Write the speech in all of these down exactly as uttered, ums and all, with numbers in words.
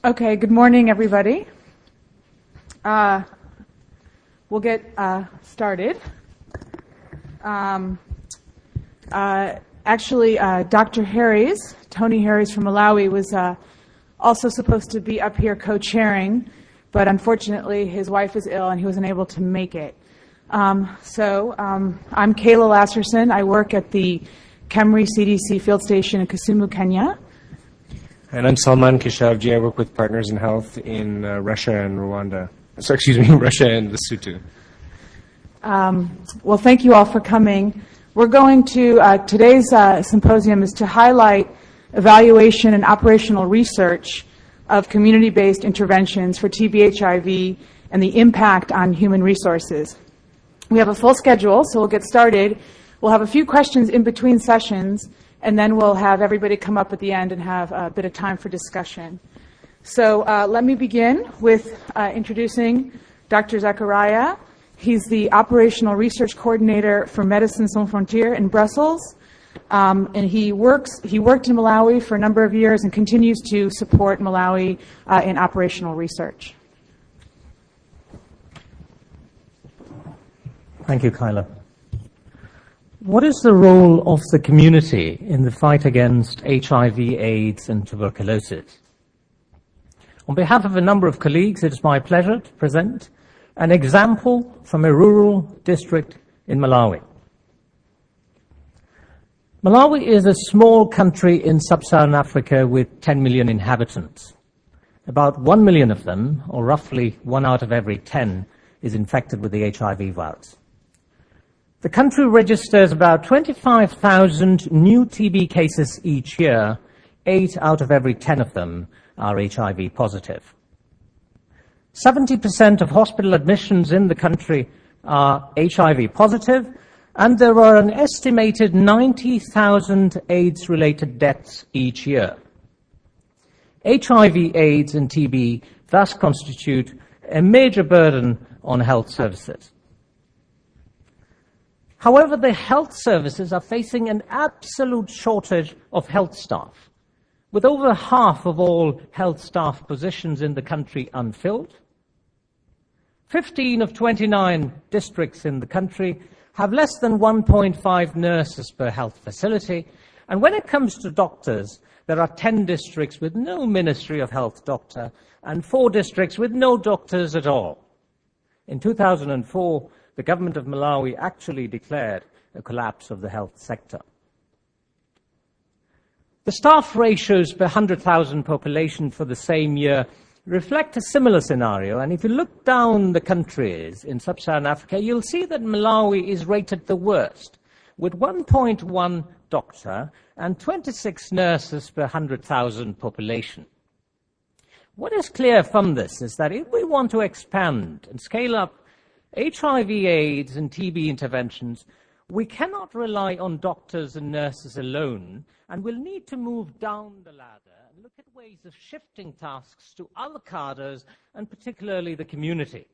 Okay, good morning, everybody. Uh, we'll get uh, started. Um, uh, actually, uh, Doctor Harries, Tony Harries from Malawi, was uh, also supposed to be up here co-chairing, but unfortunately his wife is ill and he wasn't able to make it. Um, so um, I'm Kayla Lasserson. I work at the Kemri C D C field station in Kisumu, Kenya. And I'm Salman Keshavji. I work with Partners in Health in uh, Russia and Rwanda. So, excuse me, Russia and Lesotho. Um, well, thank you all for coming. We're going to, uh, today's uh, symposium is to highlight evaluation and operational research of community-based interventions for T B H I V and the impact on human resources. We have a full schedule, so we'll get started. We'll have a few questions in between sessions, and then we'll have everybody come up at the end and have a bit of time for discussion. So uh, let me begin with uh, introducing Doctor Zakaria. He's the Operational Research Coordinator for Médecins Sans Frontières in Brussels. Um, and he works. He worked in Malawi for a number of years and continues to support Malawi uh, in operational research. Thank you, Kyla. What is the role of the community in the fight against H I V, AIDS, and tuberculosis? On behalf of a number of colleagues, it is my pleasure to present an example from a rural district in Malawi. Malawi is a small country in sub-Saharan Africa with ten million inhabitants. About one million of them, or roughly one out of every ten, is infected with the H I V virus. The country registers about twenty-five thousand new T B cases each year. Eight out of every ten of them are H I V positive. seventy percent of hospital admissions in the country are H I V positive, and there are an estimated ninety thousand AIDS-related deaths each year. H I V, AIDS, and T B thus constitute a major burden on health services. However, the health services are facing an absolute shortage of health staff, with over half of all health staff positions in the country unfilled. fifteen of twenty-nine districts in the country have less than one point five nurses per health facility, and when it comes to doctors, there are ten districts with no Ministry of Health doctor and four districts with no doctors at all. In two thousand four, the government of Malawi actually declared a collapse of the health sector. The staff ratios per one hundred thousand population for the same year reflect a similar scenario, and if you look down the countries in sub-Saharan Africa, you'll see that Malawi is rated the worst, with one point one doctor and twenty-six nurses per one hundred thousand population. What is clear from this is that if we want to expand and scale up H I V, AIDS, and T B interventions, we cannot rely on doctors and nurses alone, and we'll need to move down the ladder and look at ways of shifting tasks to other cadres, and particularly the community.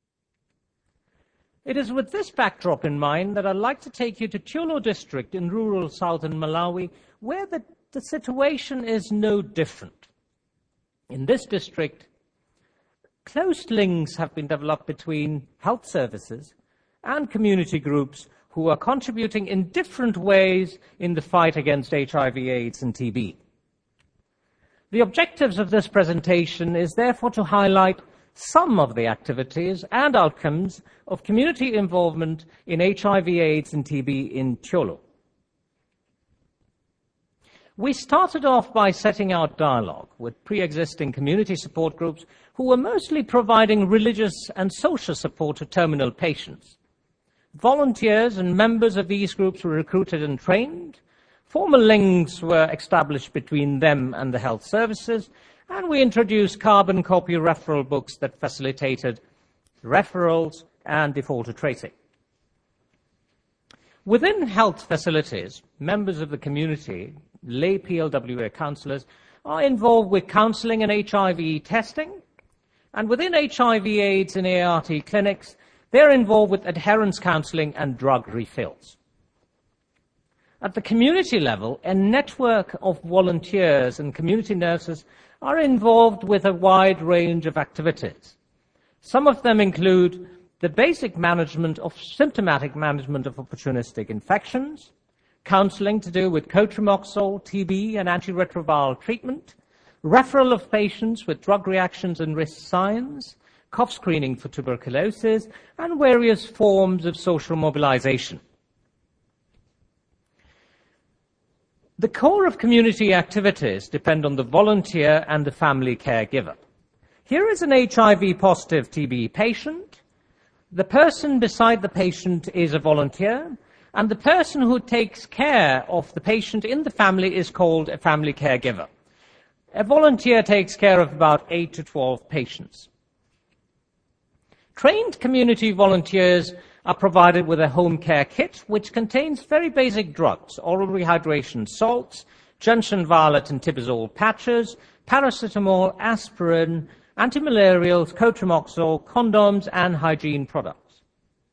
It is with this backdrop in mind that I'd like to take you to Tyolo district in rural southern Malawi, where the, the situation is no different. In this district, close links have been developed between health services and community groups who are contributing in different ways in the fight against H I V, AIDS, and T B. The objectives of this presentation is therefore to highlight some of the activities and outcomes of community involvement in H I V, AIDS, and T B in Tyolo. We started off by setting out dialogue with pre-existing community support groups who were mostly providing religious and social support to terminal patients. Volunteers and members of these groups were recruited and trained. Formal links were established between them and the health services, and we introduced carbon copy referral books that facilitated referrals and defaulter tracing. Within health facilities, members of the community, lay P L W A counsellors, are involved with counselling and H I V testing, and within H I V, AIDS, and A R T clinics, they're involved with adherence counselling and drug refills. At the community level, a network of volunteers and community nurses are involved with a wide range of activities. Some of them include the basic management of symptomatic management of opportunistic infections, counseling to do with cotrimoxazole, T B, and antiretroviral treatment, referral of patients with drug reactions and risk signs, cough screening for tuberculosis, and various forms of social mobilization. The core of community activities depend on the volunteer and the family caregiver. Here is an H I V-positive T B patient. The person beside the patient is a volunteer, and the person who takes care of the patient in the family is called a family caregiver. A volunteer takes care of about eight to twelve patients. Trained community volunteers are provided with a home care kit, which contains very basic drugs, oral rehydration salts, gentian violet and tibazole patches, paracetamol, aspirin, antimalarials, cotrimoxazole, condoms, and hygiene products.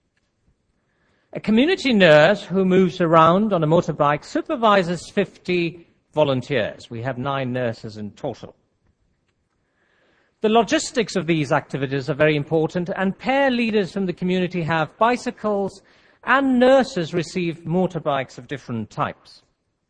A community nurse who moves around on a motorbike supervises fifty volunteers. We have nine nurses in total. The logistics of these activities are very important, and pair leaders from the community have bicycles, and nurses receive motorbikes of different types.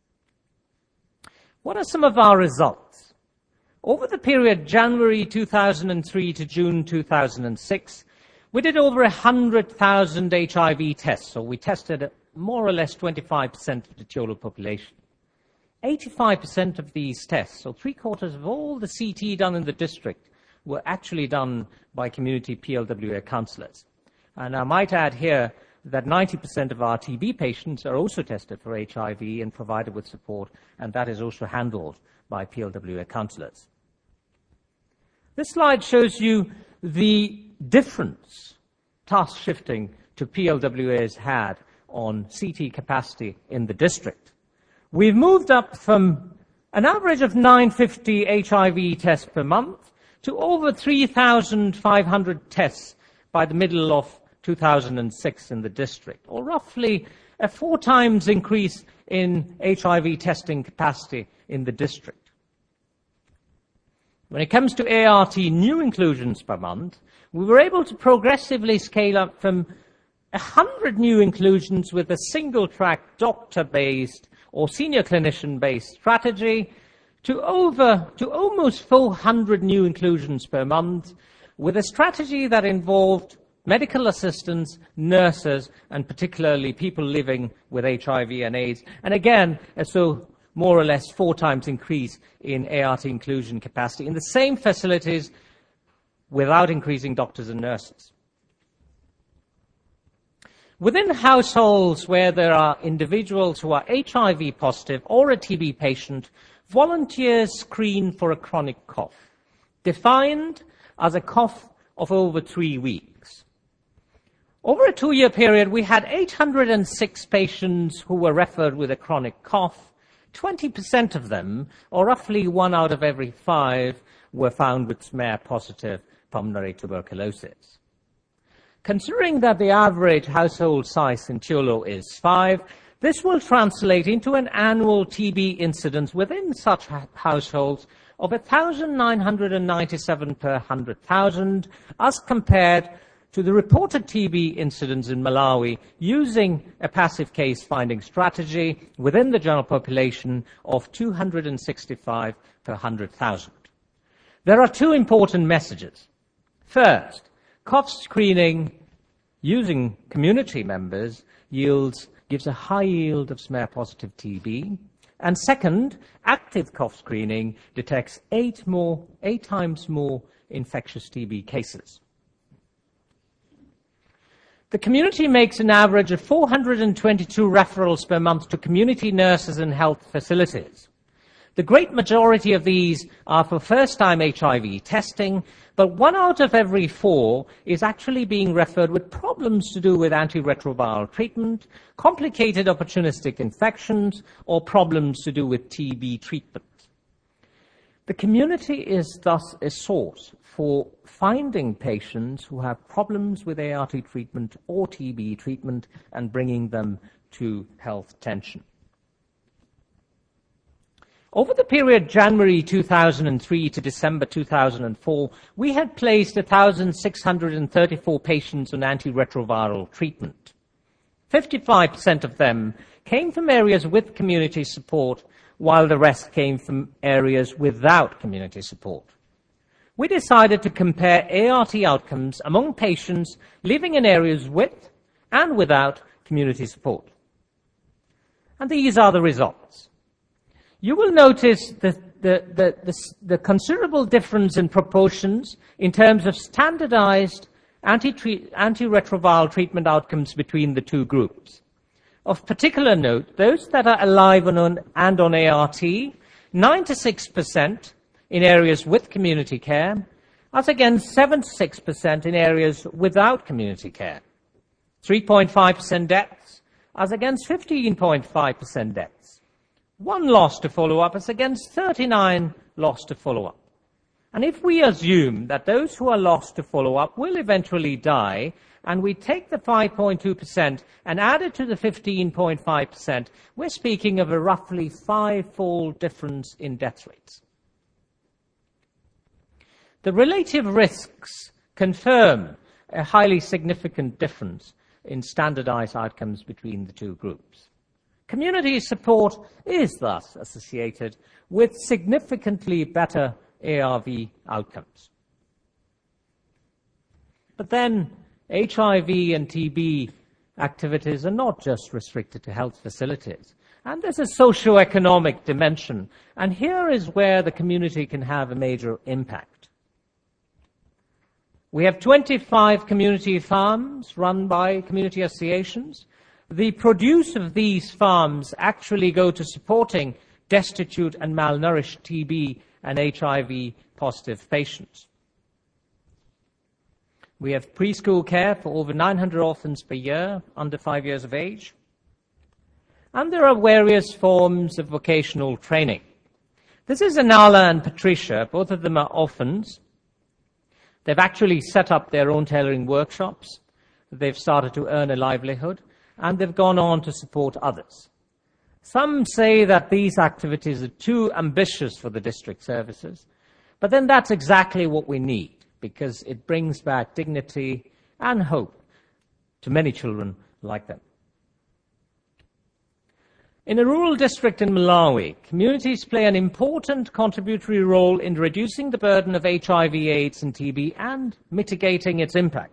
What are some of our results? Over the period January two thousand three to June two thousand six, we did over one hundred thousand H I V tests, so we tested more or less twenty-five percent of the total population. eighty-five percent of these tests, so three quarters of all the C T done in the district, were actually done by community P L W A counsellors. And I might add here that ninety percent of our T B patients are also tested for H I V and provided with support, and that is also handled by P L W A counsellors. This slide shows you the difference task shifting to P L W As had on C T capacity in the district. We've moved up from an average of nine hundred fifty H I V tests per month to over three thousand five hundred tests by the middle of two thousand six in the district, or roughly a four times increase in H I V testing capacity in the district. When it comes to A R T new inclusions per month, we were able to progressively scale up from one hundred new inclusions with a single-track doctor-based or senior clinician-based strategy to over, to almost four hundred new inclusions per month, with a strategy that involved medical assistants, nurses, and particularly people living with H I V and AIDS. And again, so more or less four times increase in A R T inclusion capacity in the same facilities without increasing doctors and nurses. Within households where there are individuals who are H I V positive or a T B patient, volunteers screen for a chronic cough, defined as a cough of over three weeks. Over a two-year period, we had eight hundred six patients who were referred with a chronic cough. twenty percent of them, or roughly one out of every five, were found with smear-positive pulmonary tuberculosis. Considering that the average household size in Chiolo is five, this will translate into an annual T B incidence within such ha- households of one thousand nine hundred ninety-seven per one hundred thousand, as compared to the reported T B incidence in Malawi using a passive case finding strategy within the general population of two hundred sixty-five per one hundred thousand. There are two important messages. First, cough screening using community members yields gives a high yield of smear-positive T B. And second, active cough screening detects eight more, eight times more infectious T B cases. The community makes an average of four hundred twenty-two referrals per month to community nurses and health facilities. The great majority of these are for first-time H I V testing, but one out of every four is actually being referred with problems to do with antiretroviral treatment, complicated opportunistic infections, or problems to do with T B treatment. The community is thus a source for finding patients who have problems with A R T treatment or T B treatment and bringing them to health attention. Over the period January two thousand three to December two thousand four, we had placed one thousand six hundred thirty-four patients on antiretroviral treatment. fifty-five percent of them came from areas with community support, while the rest came from areas without community support. We decided to compare A R T outcomes among patients living in areas with and without community support. And these are the results. You will notice the, the, the, the, the considerable difference in proportions in terms of standardized anti-treat, antiretroviral treatment outcomes between the two groups. Of particular note, those that are alive and on, and on A R T, ninety-six percent in areas with community care, as against seventy-six percent in areas without community care. three point five percent deaths, as against fifteen point five percent deaths. One loss to follow-up as against thirty-nine loss to follow-up. And if we assume that those who are lost to follow-up will eventually die, and we take the five point two percent and add it to the fifteen point five percent, we're speaking of a roughly five-fold difference in death rates. The relative risks confirm a highly significant difference in standardized outcomes between the two groups. Community support is thus associated with significantly better A R V outcomes. But then H I V and T B activities are not just restricted to health facilities. And there's a socio-economic dimension. And here is where the community can have a major impact. We have twenty-five community farms run by community associations. The produce of these farms actually go to supporting destitute and malnourished T B and H I V positive patients. We have preschool care for over nine hundred orphans per year under five years of age. And there are various forms of vocational training. This is Anala and Patricia. Both of them are orphans. They've actually set up their own tailoring workshops. They've started to earn a livelihood. And they've gone on to support others. Some say that these activities are too ambitious for the district services, but then that's exactly what we need, because it brings back dignity and hope to many children like them. In a rural district in Malawi, communities play an important contributory role in reducing the burden of H I V, AIDS, and T B and mitigating its impact.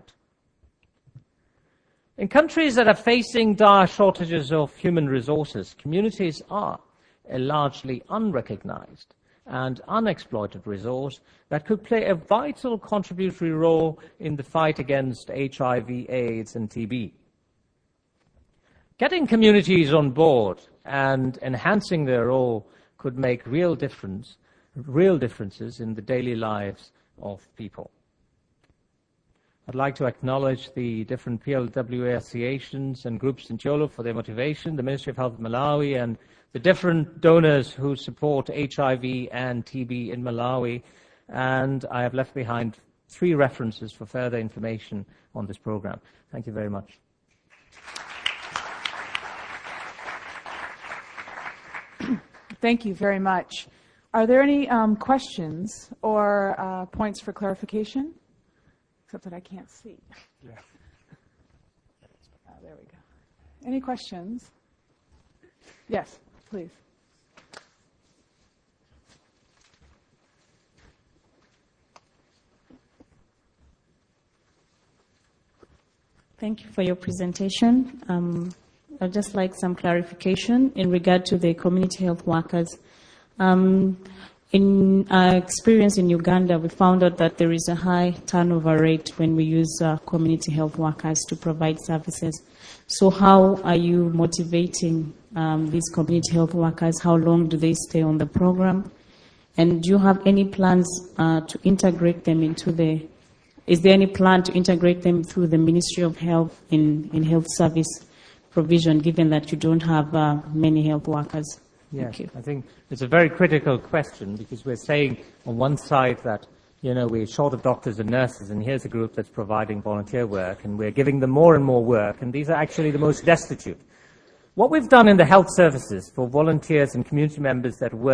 In countries that are facing dire shortages of human resources, communities are a largely unrecognized and unexploited resource that could play a vital contributory role in the fight against H I V, AIDS, and T B. Getting communities on board and enhancing their role could make real difference, real differences in the daily lives of people. I'd like to acknowledge the different P L W A associations and groups in Cholo for their motivation, the Ministry of Health of Malawi, and the different donors who support H I V and T B in Malawi. And I have left behind three references for further information on this program. Thank you very much. Thank you very much. Are there any um, questions or uh, points for clarification? Except that I can't see. Yeah. Oh, there we go. Any questions? Yes, please. Thank you for your presentation. Um, I'd just like some clarification in regard to the community health workers. Um, In our experience in Uganda, we found out that there is a high turnover rate when we use uh, community health workers to provide services. So how are you motivating um, these community health workers? How long do they stay on the program? And do you have any plans uh, to integrate them into the, is there any plan to integrate them through the Ministry of Health in, in health service provision, given that you don't have uh, many health workers? Yes, I think it's a very critical question, because we're saying on one side that, you know, we're short of doctors and nurses, and here's a group that's providing volunteer work, and we're giving them more and more work, and these are actually the most destitute. What we've done in the health services for volunteers and community members that work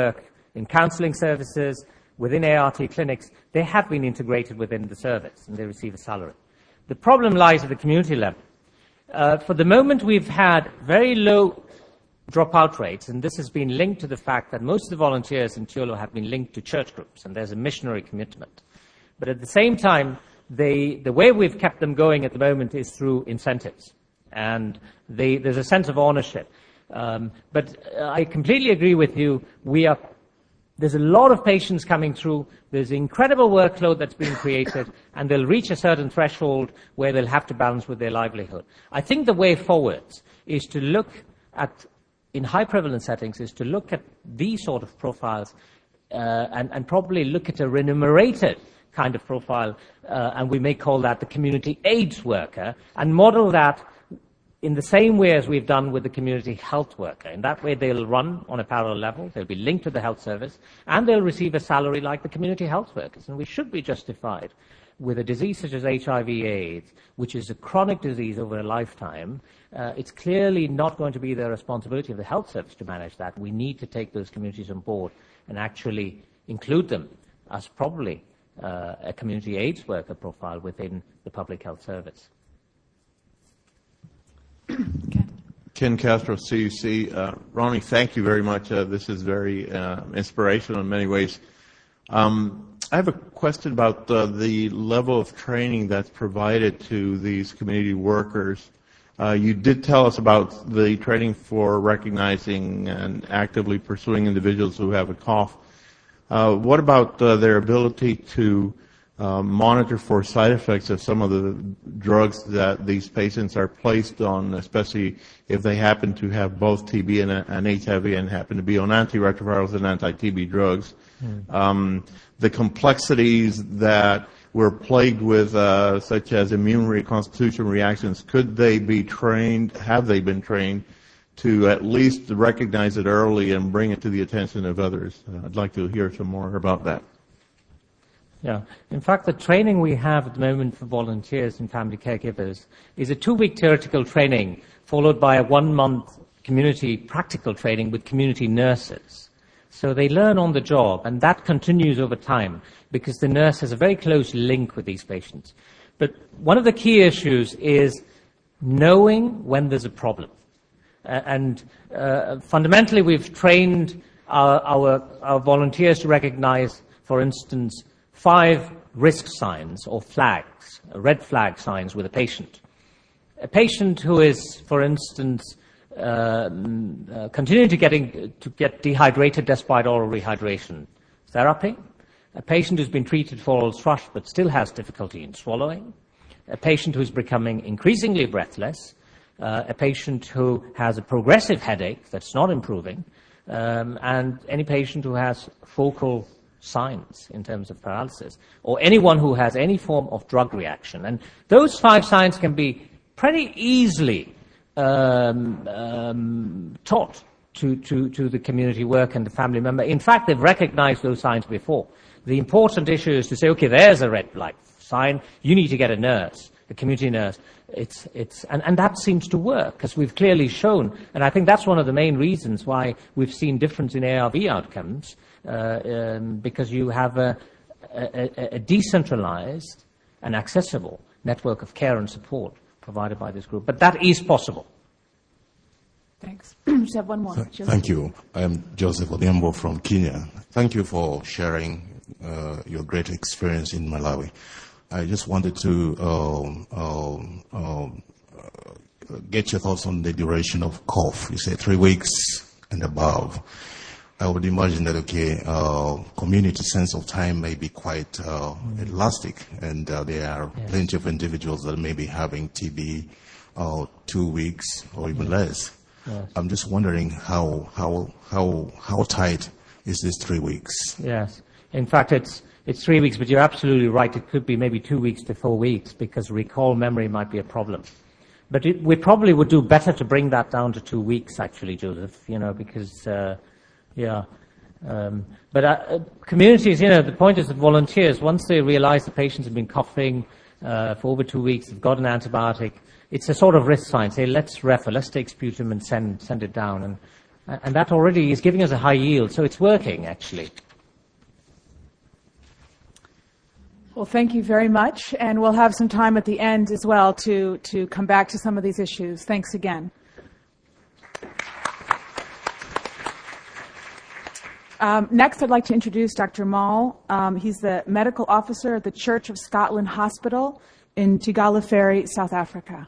in counseling services, within A R T clinics, they have been integrated within the service and they receive a salary. The problem lies at the community level. Uh, for the moment, we've had very low dropout rates, and this has been linked to the fact that most of the volunteers in Tiolo have been linked to church groups, and there's a missionary commitment. But at the same time, they, the way we've kept them going at the moment is through incentives, and they, there's a sense of ownership. Um, but uh, I completely agree with you. We are There's a lot of patients coming through. There's incredible workload that's being created, and they'll reach a certain threshold where they'll have to balance with their livelihood. I think the way forward is to look at, in high prevalence settings, is to look at these sort of profiles uh, and, and probably look at a remunerated kind of profile, uh, and we may call that the community AIDS worker, and model that in the same way as we've done with the community health worker. In that way, they'll run on a parallel level, they'll be linked to the health service, and they'll receive a salary like the community health workers. And we should be justified with a disease such as H I V AIDS, which is a chronic disease over a lifetime. Uh, it's clearly not going to be the responsibility of the health service to manage that. We need to take those communities on board and actually include them as probably uh, a community AIDS worker profile within the public health service. Okay. Ken Castro, C U C. Uh, Ronnie, thank you very much. Uh, this is very uh, inspirational in many ways. Um, I have a question about uh, the level of training that's provided to these community workers. Uh, you did tell us about the training for recognizing and actively pursuing individuals who have a cough. Uh, what about uh, their ability to Uh, monitor for side effects of some of the drugs that these patients are placed on, especially if they happen to have both T B and, and H I V and happen to be on antiretrovirals and anti-T B drugs? Mm. Um, the complexities that we're plagued with, uh, such as immune reconstitution reactions, could they be trained, have they been trained to at least recognize it early and bring it to the attention of others? Uh, I'd like to hear some more about that. Yeah. In fact, the training we have at the moment for volunteers and family caregivers is a two-week theoretical training followed by a one-month community practical training with community nurses. So they learn on the job, and that continues over time because the nurse has a very close link with these patients. But one of the key issues is knowing when there's a problem. Uh, and uh, fundamentally, we've trained our, our, our volunteers to recognize, for instance, five risk signs or flags, red flag signs with a patient. A patient who is, for instance, uh, uh, continuing to, getting, to get dehydrated despite oral rehydration therapy. A patient who's been treated for oral thrush but still has difficulty in swallowing. A patient who's becoming increasingly breathless. Uh, a patient who has a progressive headache that's not improving. Um, and any patient who has focal signs in terms of paralysis, or anyone who has any form of drug reaction. And those five signs can be pretty easily um, um, taught to, to, to the community worker and the family member. In fact, they've recognized those signs before. The important issue is to say, okay, there's a red light sign, you need to get a nurse, a community nurse. It's, it's, and, and that seems to work, because we've clearly shown, and I think that's one of the main reasons why we've seen difference in A R V outcomes, uh, um, because you have a, a, a decentralized and accessible network of care and support provided by this group. But that is possible. Thanks. Just have one more. Th- thank you. I'm Joseph Odhiambo from Kenya. Thank you for sharing uh, your great experience in Malawi. I just wanted to um, um, um, uh, get your thoughts on the duration of cough. You say three weeks and above. I would imagine that, okay, uh, community sense of time may be quite uh, mm. elastic, and uh, there are yes. plenty of individuals that may be having T B uh, two weeks or even yes. less. Yes. I'm just wondering how how how how tight is this three weeks? Yes, in fact, it's it's three weeks, but you're absolutely right. It could be maybe two weeks to four weeks because recall memory might be a problem. But it, we probably would do better to bring that down to two weeks, actually, Joseph. You know, because uh, yeah. Um, but uh, communities, you know, the point is that volunteers, once they realize the patients have been coughing uh, for over two weeks, they've got an antibiotic. It's a sort of risk sign. Say, let's refer, let's take sputum and send send it down. And And that already is giving us a high yield, so it's working, actually. Well, thank you very much, and we'll have some time at the end as well to, to come back to some of these issues. Thanks again. Um, next, I'd like to introduce Doctor Mall. Um, he's the medical officer at the Church of Scotland Hospital in Tigala Ferry, South Africa.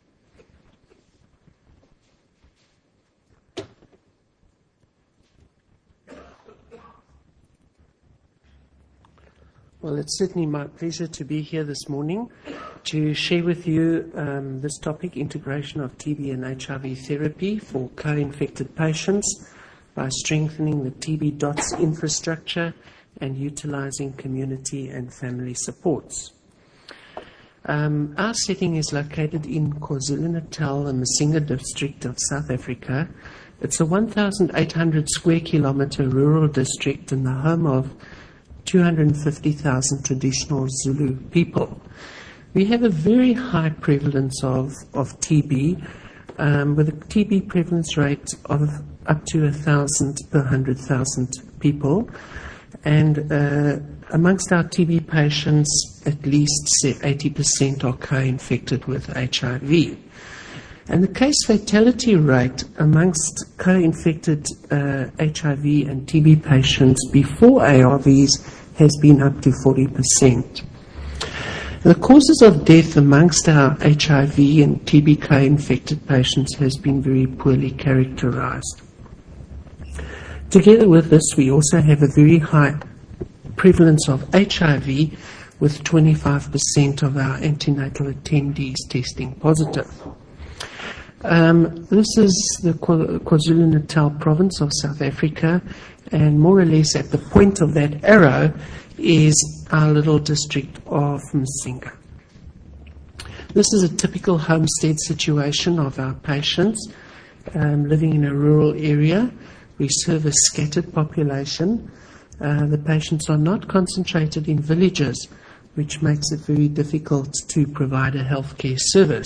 Well, it's certainly my pleasure to be here this morning to share with you um, this topic, integration of T B and H I V therapy for co-infected patients by strengthening the T B D O T S infrastructure and utilizing community and family supports. Um, our setting is located in KwaZulu-Natal, the Msinga district of South Africa. It's a one thousand eight hundred square kilometer rural district and the home of two hundred fifty thousand traditional Zulu people. We have a very high prevalence of, of T B, um, with a T B prevalence rate of up to one thousand per one hundred thousand people. And uh, amongst our T B patients, at least eighty percent are co-infected with H I V. And the case fatality rate amongst co-infected uh, H I V and T B patients before A R Vs has been up to forty percent. The causes of death amongst our H I V and T B co-infected patients has been very poorly characterized. Together with this, we also have a very high prevalence of H I V, with twenty-five percent of our antenatal attendees testing positive. Um, this is the KwaZulu-Natal province of South Africa, and more or less at the point of that arrow is our little district of Msinga. This is a typical homestead situation of our patients um, living in a rural area. We serve a scattered population. Uh, the patients are not concentrated in villages, which makes it very difficult to provide a healthcare service.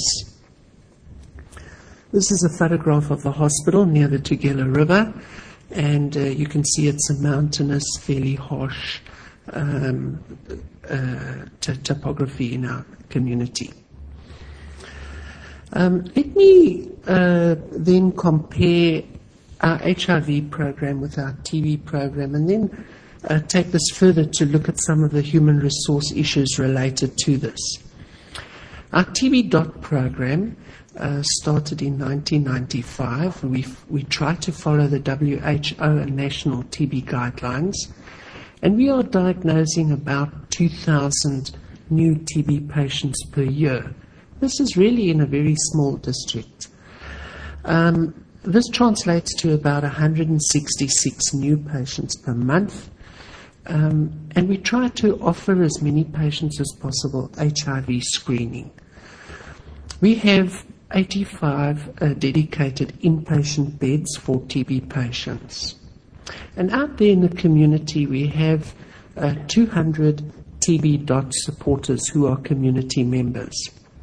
This is a photograph of the hospital near the Tugela River, and uh, you can see it's a mountainous, fairly harsh um, uh, t- topography in our community. Um, let me uh, then compare our H I V program with our T B program, and then uh, take this further to look at some of the human resource issues related to this. Our T B D O T program Uh, started in nineteen ninety-five. We we try to follow the W H O and national T B guidelines, and we are diagnosing about two thousand new T B patients per year. This is really in a very small district. Um, this translates to about one hundred sixty-six new patients per month, um, and we try to offer as many patients as possible H I V screening. We have eighty-five uh, dedicated inpatient beds for T B patients. And out there in the community, we have uh, two hundred T B D O T supporters who are community members.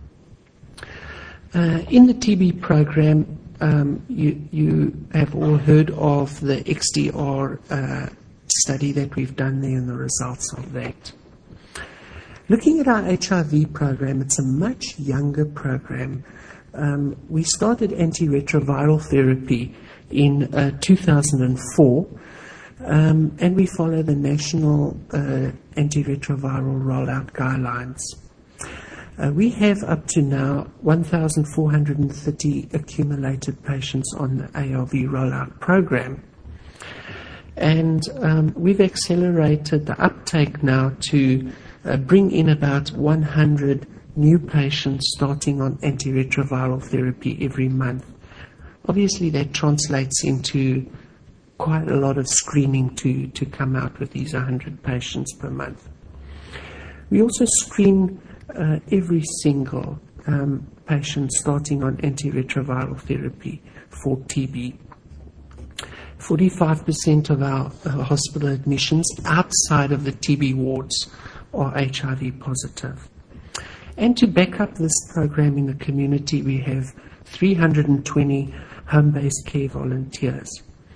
Uh, in the T B program, um, you, you have all heard of the X D R uh, study that we've done there and the results of that. Looking at our H I V program, it's a much younger program. Um, we started antiretroviral therapy in uh, two thousand four, um, and we follow the national uh, antiretroviral rollout guidelines. Uh, we have up to now one thousand four hundred thirty accumulated patients on the A R V rollout program. And um, we've accelerated the uptake now to uh, bring in about one hundred new patients starting on antiretroviral therapy every month. Obviously, that translates into quite a lot of screening to, to come out with these one hundred patients per month. We also screen uh, every single um, patient starting on antiretroviral therapy for T B. forty-five percent of our uh, hospital admissions outside of the T B wards are H I V positive. And to back up this program in the community, we have three hundred twenty home-based care volunteers.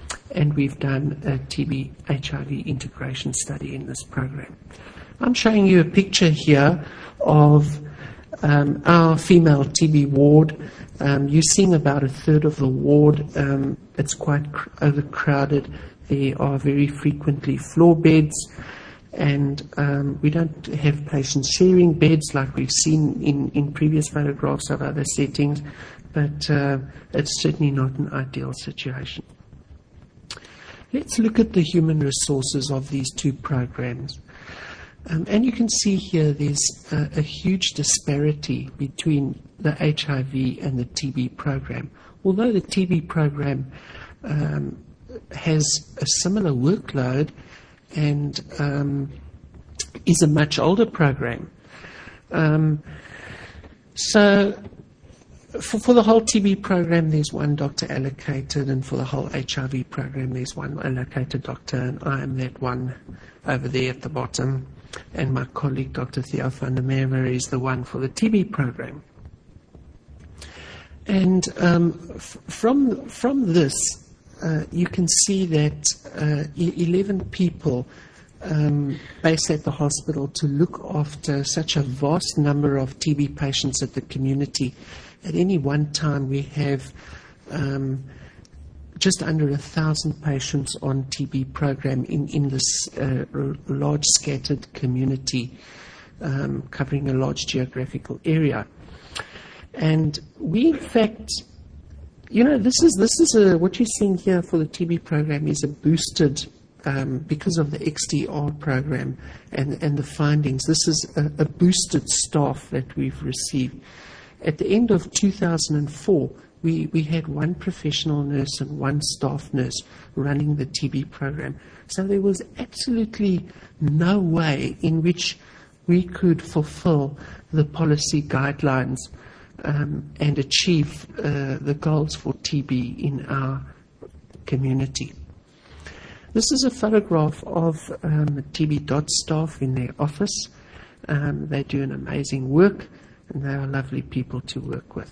and we've done a T B H I V integration study in this program. I'm showing you a picture here of um, our female T B ward. Um, you're seeing about a third of the ward. Um, it's quite cr- overcrowded. There are very frequently floor beds, and um, we don't have patients sharing beds like we've seen in, in previous photographs of other settings, but uh, it's certainly not an ideal situation. Let's look at the human resources of these two programs. Um, and you can see here there's a, a huge disparity between the H I V and the T B program. Although the T B program um, has a similar workload and um, is a much older program. Um, so for, for the whole T B program, there's one doctor allocated, and for the whole H I V program, there's one allocated doctor, and I am that one over there at the bottom. And my colleague, Doctor Theo van der Merwe, is the one for the T B program. And um, f- from from this, uh, you can see that uh, eleven people um, based at the hospital to look after such a vast number of T B patients at the community. At any one time, we have um, just under a thousand patients on T B program in, in this uh, r- large scattered community, um, covering a large geographical area. And we, in fact, you know, this is this is a, what you're seeing here for the T B program is a boosted, um, because of the X D R program and, and the findings, this is a, a boosted staff that we've received. At the end of two thousand four, We, we had one professional nurse and one staff nurse running the T B program. So there was absolutely no way in which we could fulfill the policy guidelines um, and achieve uh, the goals for T B in our community. This is a photograph of um, T B D O T staff in their office. Um, they do an amazing work, and they are lovely people to work with.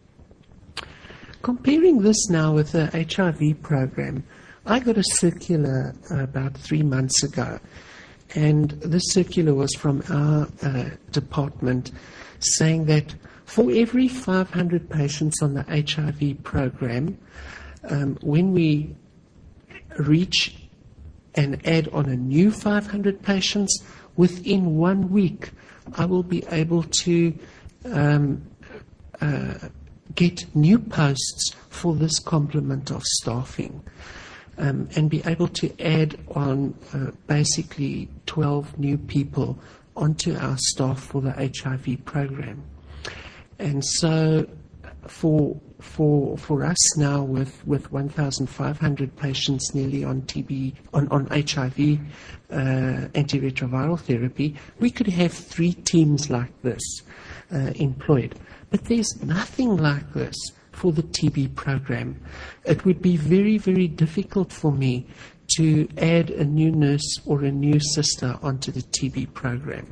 Comparing this now with the H I V program, I got a circular uh, about three months ago, and this circular was from our uh, department saying that for every five hundred patients on the H I V program, um, when we reach and add on a new five hundred patients, within one week, I will be able to um, uh, get new posts for this complement of staffing, um, and be able to add on uh, basically twelve new people onto our staff for the H I V program. And so for for for us now with, with one thousand five hundred patients nearly on T B, on, on H I V uh, antiretroviral therapy, we could have three teams like this uh, employed. But there's nothing like this for the T B program. It would be very, very difficult for me to add a new nurse or a new sister onto the T B program.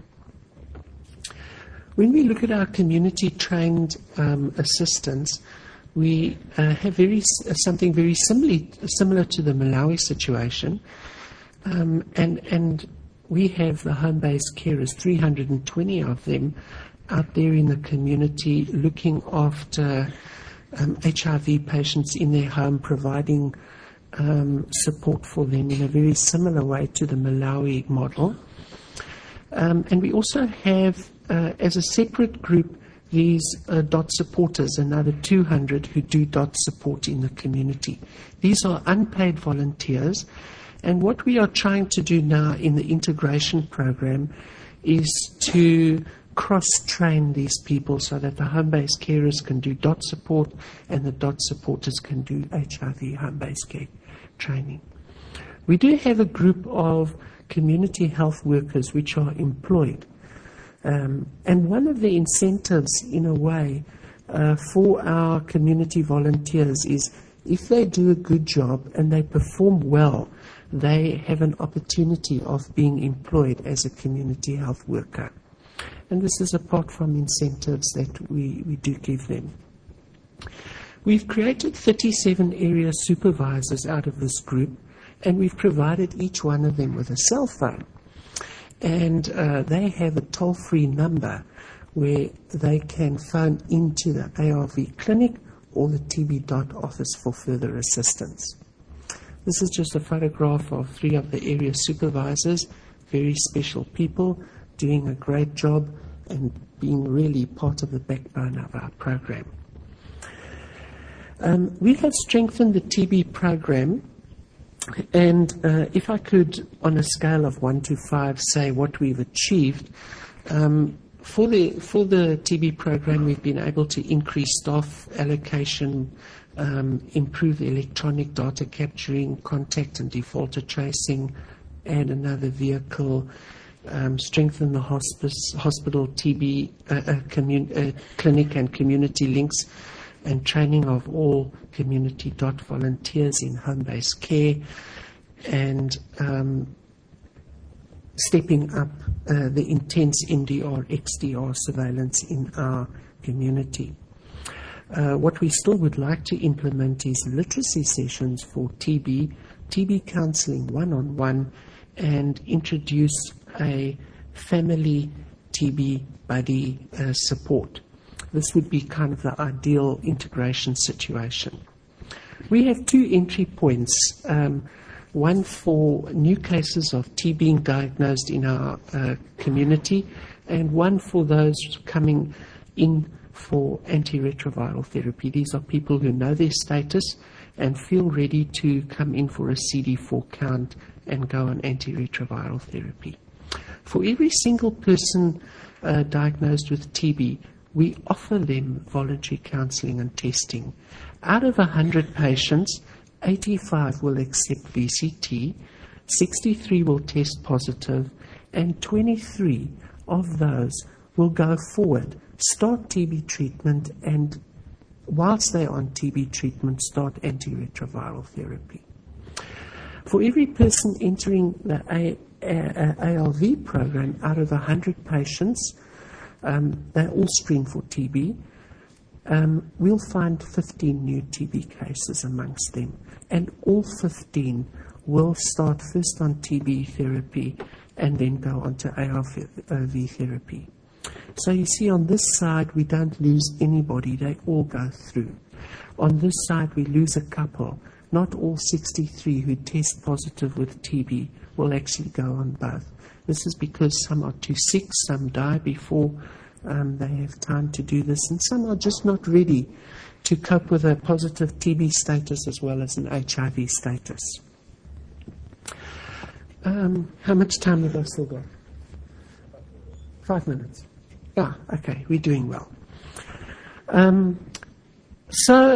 When we look at our community-trained um, assistants, we uh, have very uh, something very similar, similar to the Malawi situation, um, and and we have the home-based carers, three hundred twenty of them, out there in the community looking after um, H I V patients in their home, providing um, support for them in a very similar way to the Malawi model. Um, and we also have, uh, as a separate group, these uh, D O T supporters, another two hundred who do D O T support in the community. These are unpaid volunteers, and what we are trying to do now in the integration program is to cross-train these people so that the home-based carers can do D O T support and the D O T supporters can do H I V home-based care training. We do have a group of community health workers which are employed. Um, and one of the incentives, in a way, uh, for our community volunteers is if they do a good job and they perform well, they have an opportunity of being employed as a community health worker. And this is apart from incentives that we, we do give them. We've created thirty-seven area supervisors out of this group, and we've provided each one of them with a cell phone. And uh, they have a toll-free number where they can phone into the A R V clinic or the T B dot office for further assistance. This is just a photograph of three of the area supervisors, very special people, doing a great job and being really part of the backbone of our program. Um, we have strengthened the T B program, and uh, if I could, on a scale of one to five, say what we've achieved, um, for the for the T B program, we've been able to increase staff allocation, um, improve electronic data capturing, contact and defaulter tracing, add another vehicle, um, strengthen the hospice, hospital T B uh, uh, commun- uh, clinic and community links, and training of all community dot volunteers in home-based care, and um, stepping up uh, the intense M D R, X D R surveillance in our community. Uh, what we still would like to implement is literacy sessions for T B, T B counselling one-on-one, and introduce a family T B buddy uh, support. This would be kind of the ideal integration situation. We have two entry points, um, one for new cases of T B being diagnosed in our uh, community, and one for those coming in for antiretroviral therapy. These are people who know their status and feel ready to come in for a C D four count and go on antiretroviral therapy. For every single person uh, diagnosed with T B, we offer them voluntary counselling and testing. Out of one hundred patients, eighty-five will accept V C T, sixty-three will test positive, and twenty-three of those will go forward, start T B treatment, and whilst they're on T B treatment, start antiretroviral therapy. For every person entering the A- A- A L V program, out of one hundred patients, Um, they're all screened for T B. Um, we'll find fifteen new T B cases amongst them, and all fifteen will start first on T B therapy and then go on to A R V therapy. So you see, on this side, we don't lose anybody. They all go through. On this side, we lose a couple. Not all sixty-three who test positive with T B will actually go on both. This is because some are too sick, some die before um, they have time to do this, and some are just not ready to cope with a positive T B status as well as an H I V status. Um, how much time have I still got? Five minutes. Ah, okay, we're doing well. Um, so,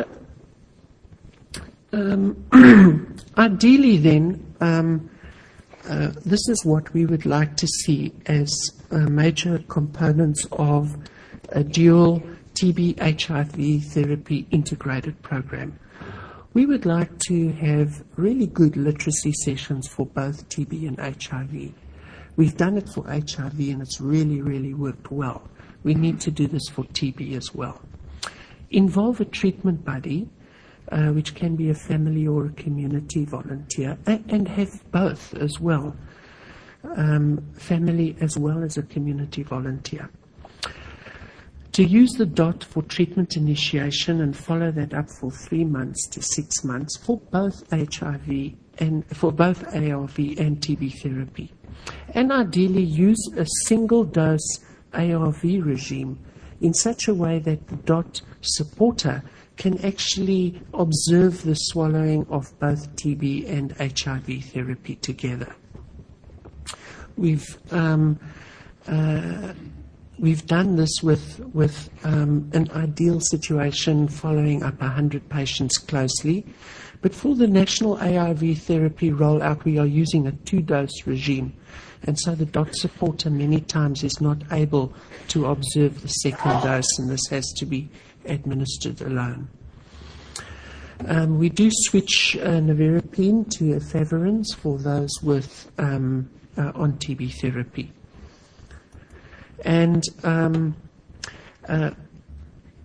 um, ideally then, um, Uh, this is what we would like to see as uh, major components of a dual T B H I V therapy integrated program. We would like to have really good literacy sessions for both T B and H I V. We've done it for H I V and it's really, really worked well. We need to do this for T B as well. Involve a treatment buddy, Uh, which can be a family or a community volunteer, and, and have both as well, um, family as well as a community volunteer. To use the D O T for treatment initiation and follow that up for three months to six months for both H I V and for both A R V and T B therapy. And ideally use a single dose A R V regime in such a way that the D O T supporter can actually observe the swallowing of both T B and H I V therapy together. We've um, uh, we've done this with with um, an ideal situation following up one hundred patients closely, but for the national A R V therapy rollout, we are using a two-dose regime, and so the D O T supporter many times is not able to observe the second dose, and this has to be administered alone. Um, we do switch uh, nevirapine to efavirenz for those with um, uh, on T B therapy. And um, uh,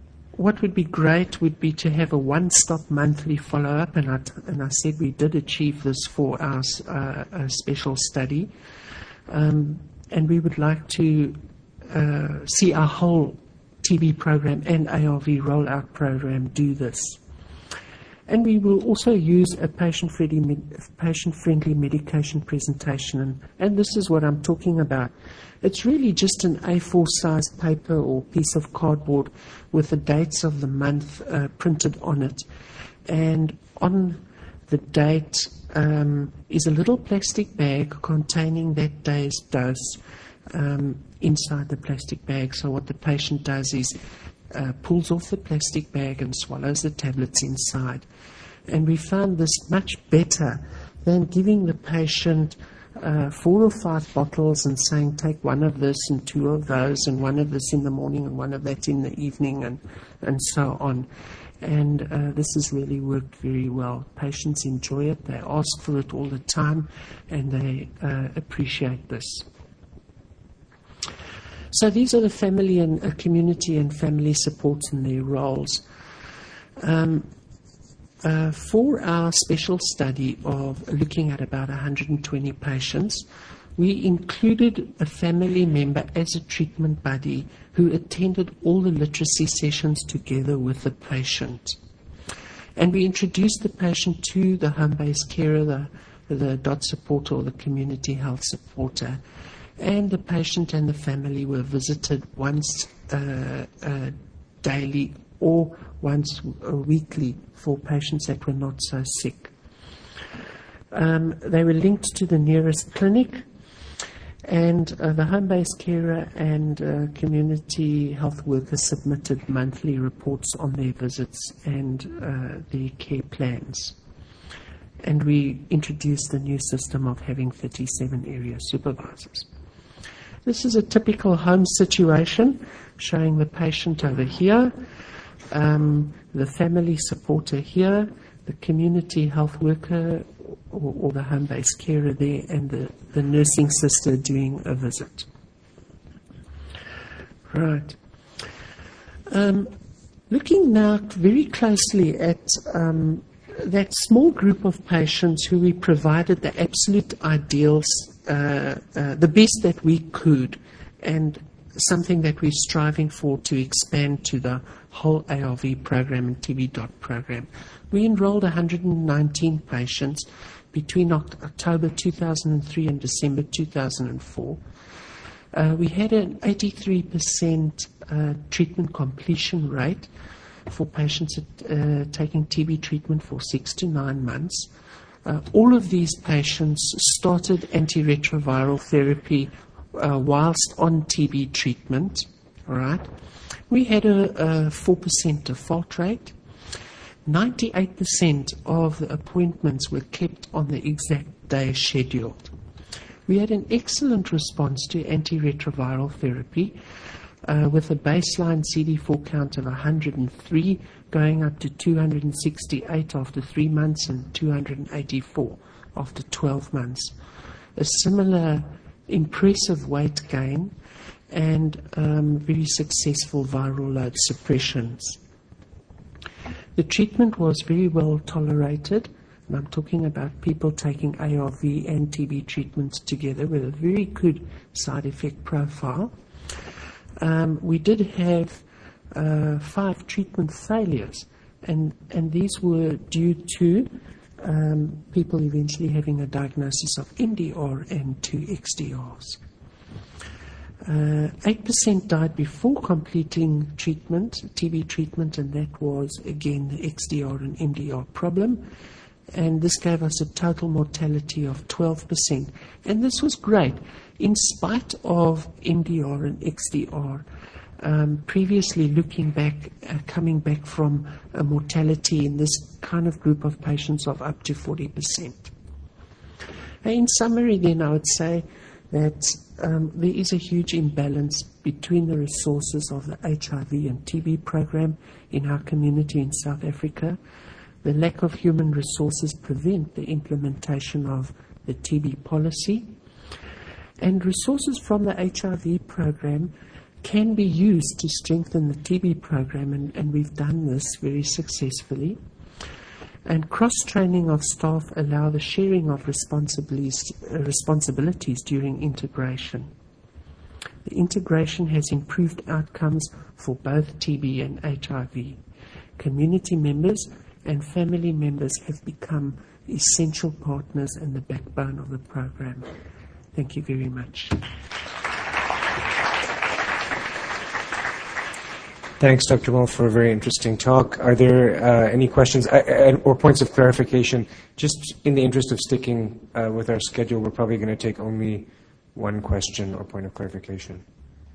what would be great would be to have a one-stop monthly follow-up, and I, t- and I said we did achieve this for our s- uh, uh, special study. Um, and we would like to uh, see our whole T B program and A R V rollout program do this. And we will also use a patient-friendly, med- patient-friendly medication presentation, and, and this is what I'm talking about. It's really just an A four size paper or piece of cardboard with the dates of the month uh, printed on it. And on the date um, is a little plastic bag containing that day's dose um, inside the plastic bag. So what the patient does is uh, pulls off the plastic bag and swallows the tablets inside. And we found this much better than giving the patient uh, four or five bottles and saying, take one of this and two of those and one of this in the morning and one of that in the evening and, and so on. And uh, this has really worked very well. Patients enjoy it. They ask for it all the time, and they uh, appreciate this. So these are the family and uh, community and family supports and their roles. Um, uh, for our special study of looking at about one hundred twenty patients, we included a family member as a treatment buddy who attended all the literacy sessions together with the patient. And we introduced the patient to the home-based carer, the, the dot supporter or the community health supporter. And the patient and the family were visited once uh, uh, daily or once uh, weekly for patients that were not so sick. Um, they were linked to the nearest clinic, and uh, the home-based carer and uh, community health workers submitted monthly reports on their visits and uh, their care plans. And we introduced the new system of having thirty-seven area supervisors. This is a typical home situation, showing the patient over here, um, the family supporter here, the community health worker or, or the home-based carer there, and the, the nursing sister doing a visit. Right. Um, looking now very closely at um, that small group of patients who we provided the absolute ideals, uh, uh, the best that we could, and something that we're striving for to expand to the whole A R V program and T B D O T program. We enrolled one hundred nineteen patients between October two thousand three and December two thousand four. Uh, we had an eighty-three percent uh, treatment completion rate for patients at, uh, taking T B treatment for six to nine months. Uh, all of these patients started antiretroviral therapy uh, whilst on T B treatment. All right. We had a, a four percent default rate. ninety-eight percent of the appointments were kept on the exact day scheduled. We had an excellent response to antiretroviral therapy uh, with a baseline C D four count of one hundred three going up to two hundred sixty-eight after three months and two hundred eighty-four after twelve months. A similar impressive weight gain and um, very successful viral load suppressions. The treatment was very well tolerated, and I'm talking about people taking A R V and T B treatments together with a very good side effect profile. Um, we did have uh, five treatment failures, and, and these were due to um, people eventually having a diagnosis of M D R and two X D Rs. Uh, eight percent died before completing treatment, T B treatment, and that was, again, the X D R and M D R problem. And this gave us a total mortality of twelve percent. And this was great. In spite of M D R and X D R, um, previously looking back, uh, coming back from a mortality in this kind of group of patients of up to forty percent. In summary, then, I would say that um, there is a huge imbalance between the resources of the H I V and T B program in our community in South Africa. The lack of human resources prevent the implementation of the T B policy. And resources from the H I V program can be used to strengthen the T B program, and, and we've done this very successfully. And cross-training of staff allow the sharing of responsibilities, uh, responsibilities during integration. The integration has improved outcomes for both T B and H I V. Community members and family members have become essential partners and the backbone of the program. Thank you very much. Thanks, Doctor Moll, for a very interesting talk. Are there uh, any questions uh, uh, or points of clarification? Just in the interest of sticking uh, with our schedule, we're probably going to take only one question or point of clarification.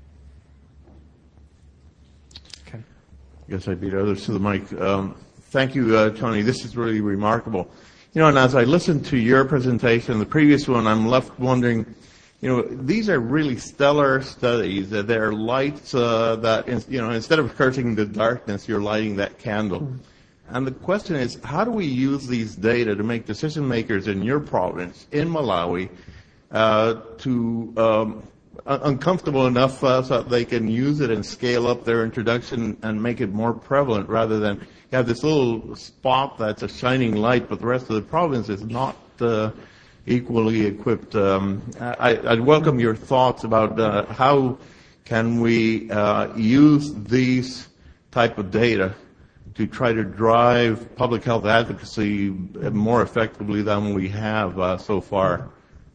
Okay. I guess I beat others to the mic. Um, thank you, uh, Tony. This is really remarkable. You know, and as I listened to your presentation, the previous one, I'm left wondering, you know, these are really stellar studies. They're lights uh, that, you know, instead of cursing the darkness, you're lighting that candle. Mm. And the question is, how do we use these data to make decision makers in your province, in Malawi, uh, to um, uncomfortable enough uh, so that they can use it and scale up their introduction and make it more prevalent, rather than you have this little spot that's a shining light, but the rest of the province is not uh, equally equipped. Um, I, I'd welcome your thoughts about uh, how can we uh, use these type of data to try to drive public health advocacy more effectively than we have uh, so far.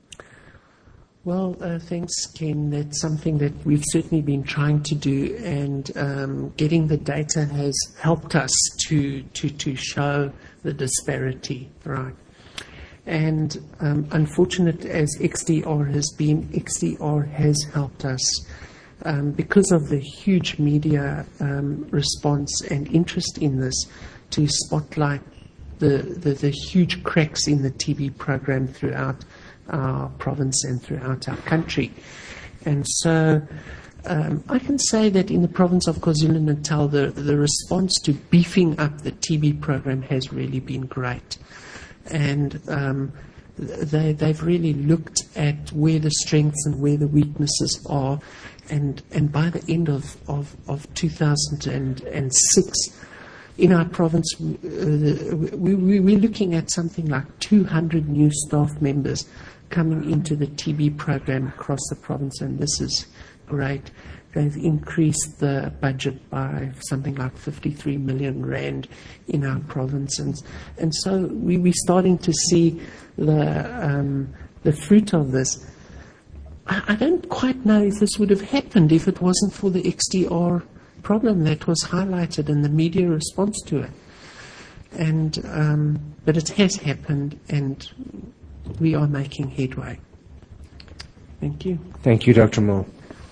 Well, uh, thanks, Ken. That's something that we've certainly been trying to do, and um, getting the data has helped us to, to, to show the disparity, right? And um, unfortunate as X D R has been, X D R has helped us um, because of the huge media um, response and interest in this, to spotlight the, the, the huge cracks in the T B program throughout our province and throughout our country. And so um, I can say that in the province of KwaZulu-Natal, the, the response to beefing up the T B program has really been great. And um, they, they've really looked at where the strengths and where the weaknesses are. And, and by the end of, of, of two thousand six, in our province, uh, we, we, we're looking at something like two hundred new staff members coming into the T B program across the province, and this is great. They've increased the budget by something like fifty-three million rand in our province, and, and so we, we're starting to see the, um, the fruit of this. I, I don't quite know if this would have happened if it wasn't for the X D R problem that was highlighted and the media response to it. And um, but it has happened, and we are making headway. Thank you. Thank you, Doctor Moll.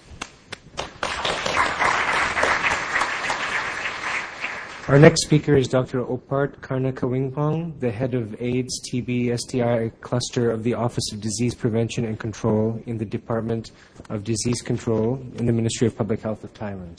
Our next speaker is Doctor Opart Karnakawingpong, the head of AIDS, T B, S T I cluster of the Office of Disease Prevention and Control in the Department of Disease Control in the Ministry of Public Health of Thailand.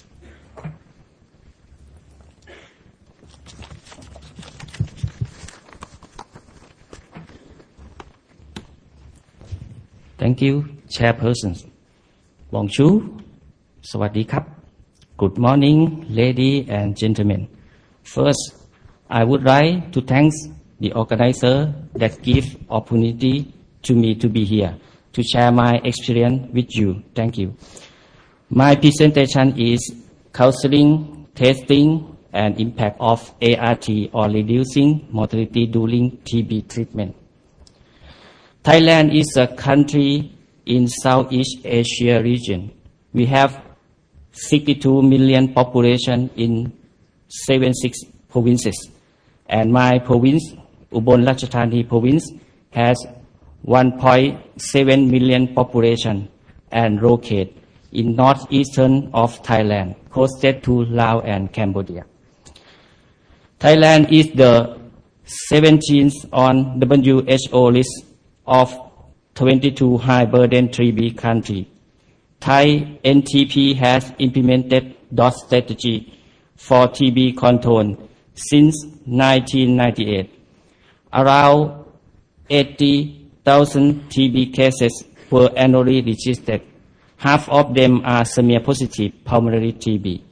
Thank you, Chairperson. Bonjour, Sawadee Krap. Good morning, ladies and gentlemen. First, I would like to thank the organizer that give opportunity to me to be here to share my experience with you. Thank you. My presentation is counseling, testing, and impact of A R T on reducing mortality during T B treatment. Thailand is a country in Southeast Asia region. We have sixty-two million population in seventy-six provinces, and my province, Ubon Ratchathani province, has one point seven million population and located in northeastern of Thailand, closest to Laos and Cambodia. Thailand is the seventeenth on W H O list of twenty-two high burden T B countries. Thai N T P has implemented D O T strategy for T B control since nineteen ninety-eight. Around eighty thousand T B cases were annually registered. Half of them are smear-positive pulmonary T B.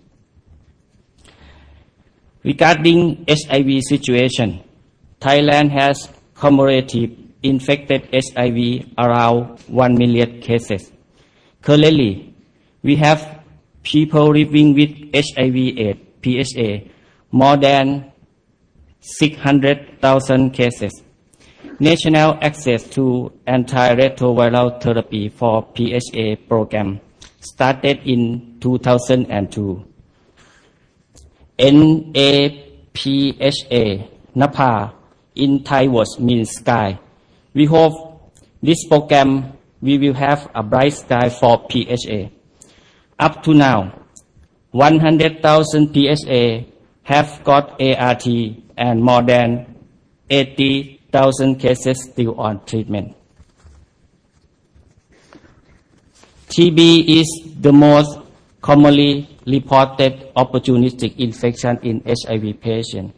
Regarding H I V situation, Thailand has cumulative infected H I V around one million cases. Currently, we have people living with H I V AIDS, P H A, more than six hundred thousand cases. National access to antiretroviral therapy for P H A program started in two thousand two. N A P H A, Napa, in Thai words means sky. We hope this program we will have a bright sky for P H A. Up to now, one hundred thousand P H A have got A R T and more than eighty thousand cases still on treatment. T B is the most commonly reported opportunistic infection in H I V patients.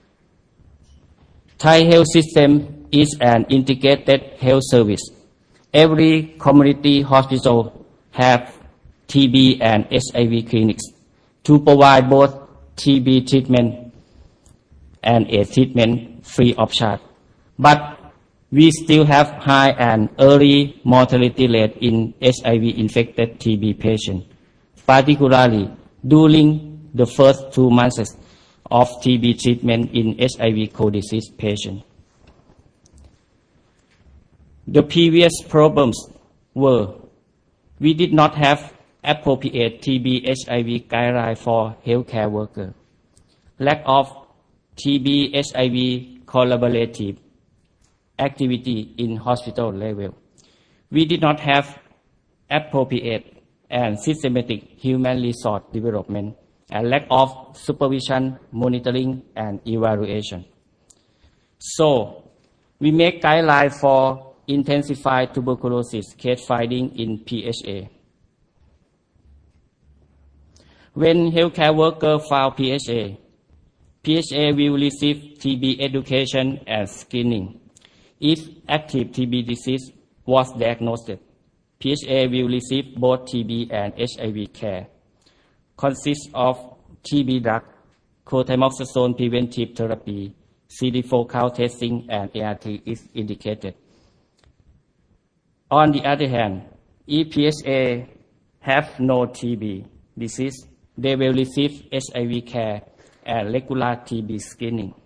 Thai health system is an integrated health service. Every community hospital have T B and H I V clinics to provide both T B treatment and AIDS treatment free of charge. But we still have high and early mortality rate in H I V-infected T B patients, particularly during the first two months of T B treatment in H I V co-disease patients. The previous problems were we did not have appropriate T B H I V guidelines for healthcare workers, lack of T B H I V collaborative activity in hospital level. We did not have appropriate and systematic human resource development and lack of supervision, monitoring, and evaluation. So, we make guidelines for intensified tuberculosis case finding in P H A. When healthcare workers found P H A, P H A will receive T B education and screening. If active T B disease was diagnosed, P H A will receive both T B and H I V care. Consists of T B drug, cotrimazole preventive therapy, C D four count testing, and A R T is indicated. On the other hand, if P H A have no T B disease, they will receive H I V care and regular T B screening.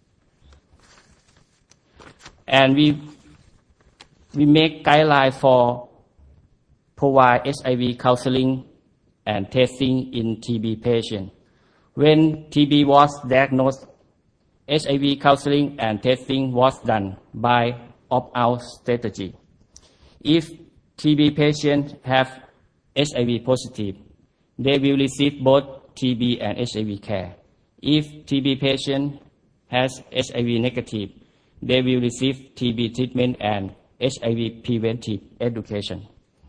And we, we make guidelines for provide H I V counseling and testing in T B patients. When T B was diagnosed, H I V counseling and testing was done by opt-out strategy. If T B patients have H I V positive, they will receive both T B and H I V care. If T B patient has H I V negative, they will receive T B treatment and H I V preventive education.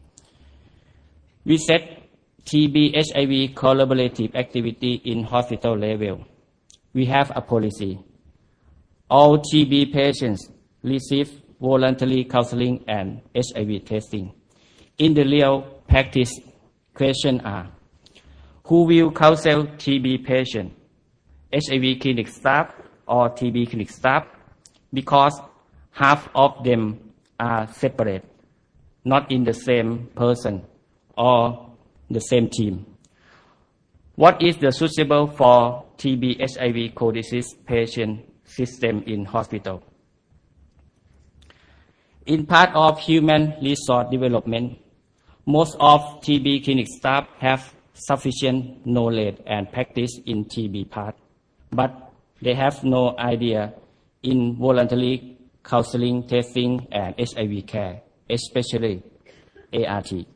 We set T B H I V collaborative activity in hospital level. We have a policy. All T B patients receive voluntary counseling and H I V testing. In the real practice, questions are, who will counsel T B patient? H I V clinic staff or T B clinic staff? Because half of them are separate, not in the same person or the same team. What is the suitable for T B H I V co-disease patient system in hospital? In part of human resource development, most of T B clinic staff have sufficient knowledge and practice in T B part, but they have no idea in voluntary counseling, testing, and H I V care, especially A R T.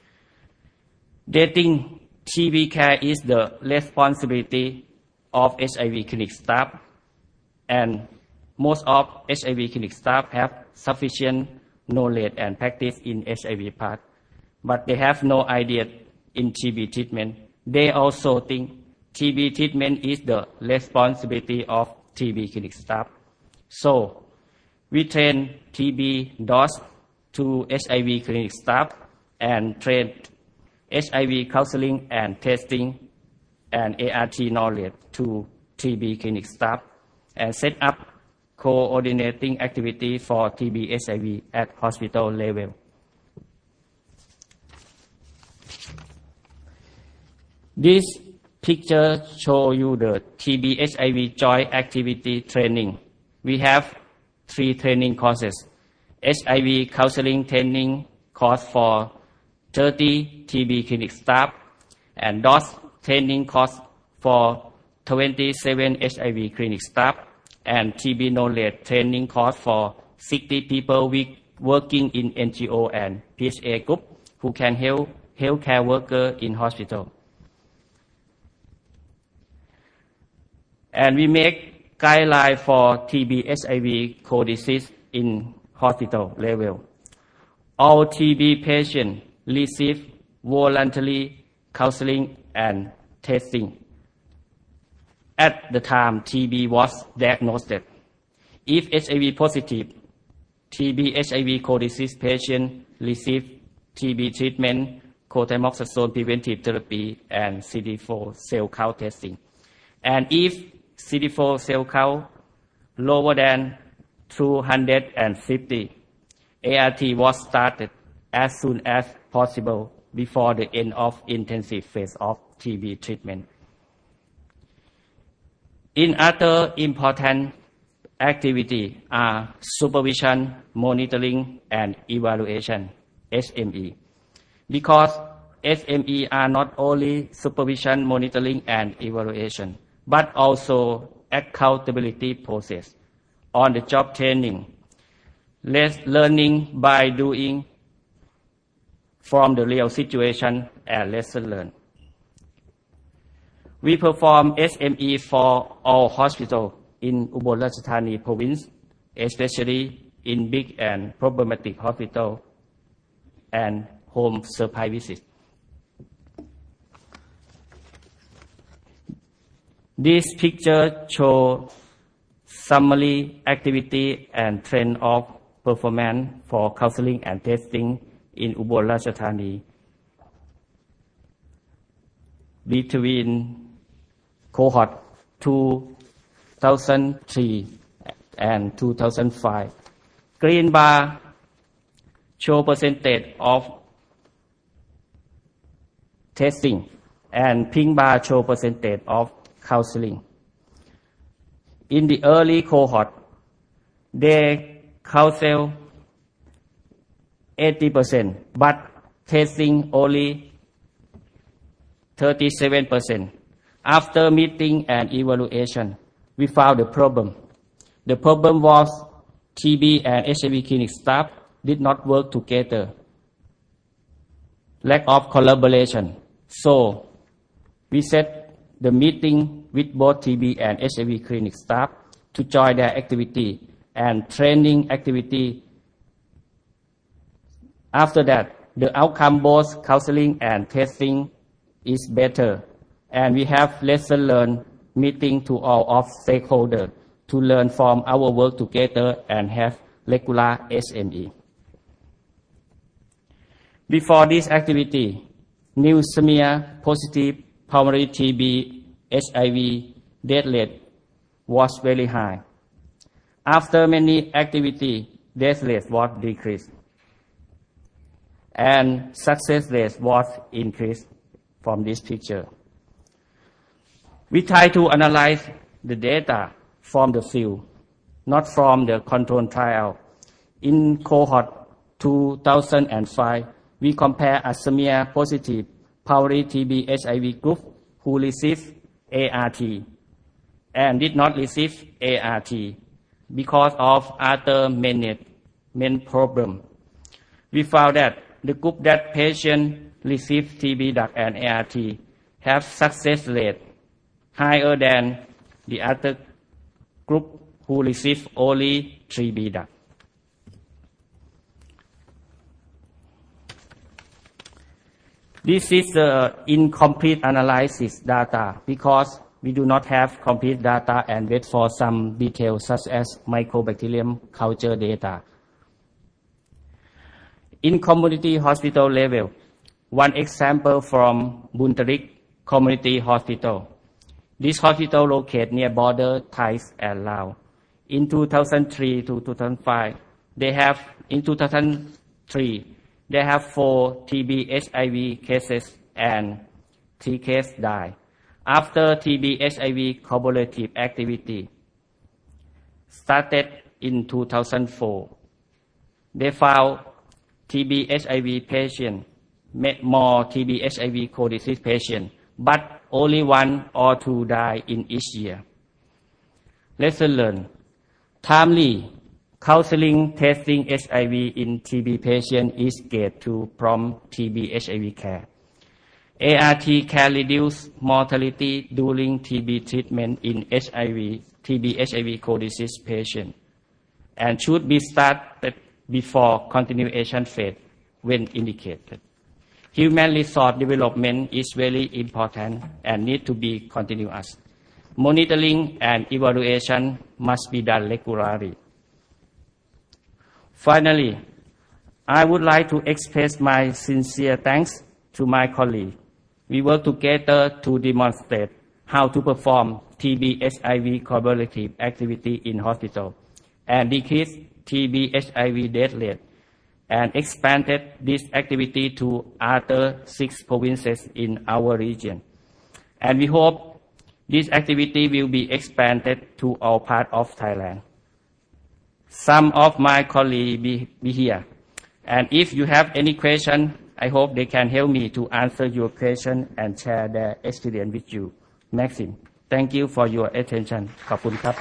Dating T B care is the responsibility of H I V clinic staff, and most of H I V clinic staff have sufficient knowledge and practice in H I V part, but they have no idea in T B treatment. They also think T B treatment is the responsibility of T B clinic staff. So, we train T B D O S to H I V clinic staff and train H I V counseling and testing, and A R T knowledge to T B clinic staff, and set up coordinating activity for T B H I V at hospital level. This picture shows you the T B H I V joint activity training. We have three training courses. H I V counseling training course for thirty T B clinic staff, and D O S training course for twenty-seven H I V clinic staff, and T B knowledge training course for sixty people working in N G O and P H A group who can help healthcare worker in hospital. And we make guidelines for T B H I V co-disease in hospital level. All T B patients receive voluntary counseling and testing at the time T B was diagnosed. If H I V positive, T B H I V co-disease patient receive T B treatment, cotamoxazole preventive therapy, and C D four cell count testing. And if C D four cell count lower than two hundred fifty, A R T was started as soon as possible before the end of intensive phase of T B treatment. In other important activity are supervision, monitoring, and evaluation, S M E. Because S M E are not only supervision, monitoring, and evaluation, but also accountability process, on-the-job training, learning by doing from the real situation, and lesson learned. We perform S M E for all hospitals in Ubon Ratchathani province, especially in big and problematic hospitals and home supply visits. This picture shows summary activity and trend of performance for counseling and testing in Ubon Ratchathani between cohort two thousand three and two thousand five. Green bar show percentage of testing, and pink bar show percentage of counseling. In the early cohort, they counsel eighty percent, but testing only thirty-seven percent. After meeting and evaluation, we found the problem. The problem was T B and H I V clinic staff did not work together. Lack of collaboration. So, we set the meeting with both T B and H I V clinic staff to join their activity and training activity. After that, the outcome both counseling and testing is better, and we have lesson learned meeting to all of stakeholders to learn from our work together and have regular S M E. Before this activity, new smear positive pulmonary T B H I V death rate was very high. After many activities, death rate was decreased, and success rate was increased from this picture. We try to analyze the data from the field, not from the control trial. In cohort two thousand five, we compare a smear positive pulmonary T B H I V group who received A R T and did not receive A R T because of other main, main problem. We found that the group that patient received T B D U C and A R T have success rate higher than the other group who receive only T B D U C. This is the incomplete analysis data because we do not have complete data and wait for some details such as mycobacterium culture data. In community hospital level, One example from Buntarik Community Hospital. This hospital located near border Thai and Laos. In two thousand three to two thousand five, they have, in two thousand three, they have four T B H I V cases and three cases died. After T B H I V collaborative activity started in two thousand four, they found T B H I V patient, more T B H I V co-disease patient, but only one or two die in each year. Lesson learned. Timely counseling testing H I V in T B patient is key to prompt T B H I V care. A R T can reduce mortality during T B treatment in H I V, T B H I V co-disease patient, and should be started before continuation phase when indicated. Human resource development is very important and need to be continuous. Monitoring and evaluation must be done regularly. Finally, I would like to express my sincere thanks to my colleagues. We work together to demonstrate how to perform T B H I V collaborative activity in hospital and decrease T B H I V death rate, and expanded this activity to other six provinces in our region. And we hope this activity will be expanded to all parts of Thailand. Some of my colleagues be, be here. And if you have any question, I hope they can help me to answer your question and share their experience with you. Maxim, thank you for your attention. ขอบคุณครับ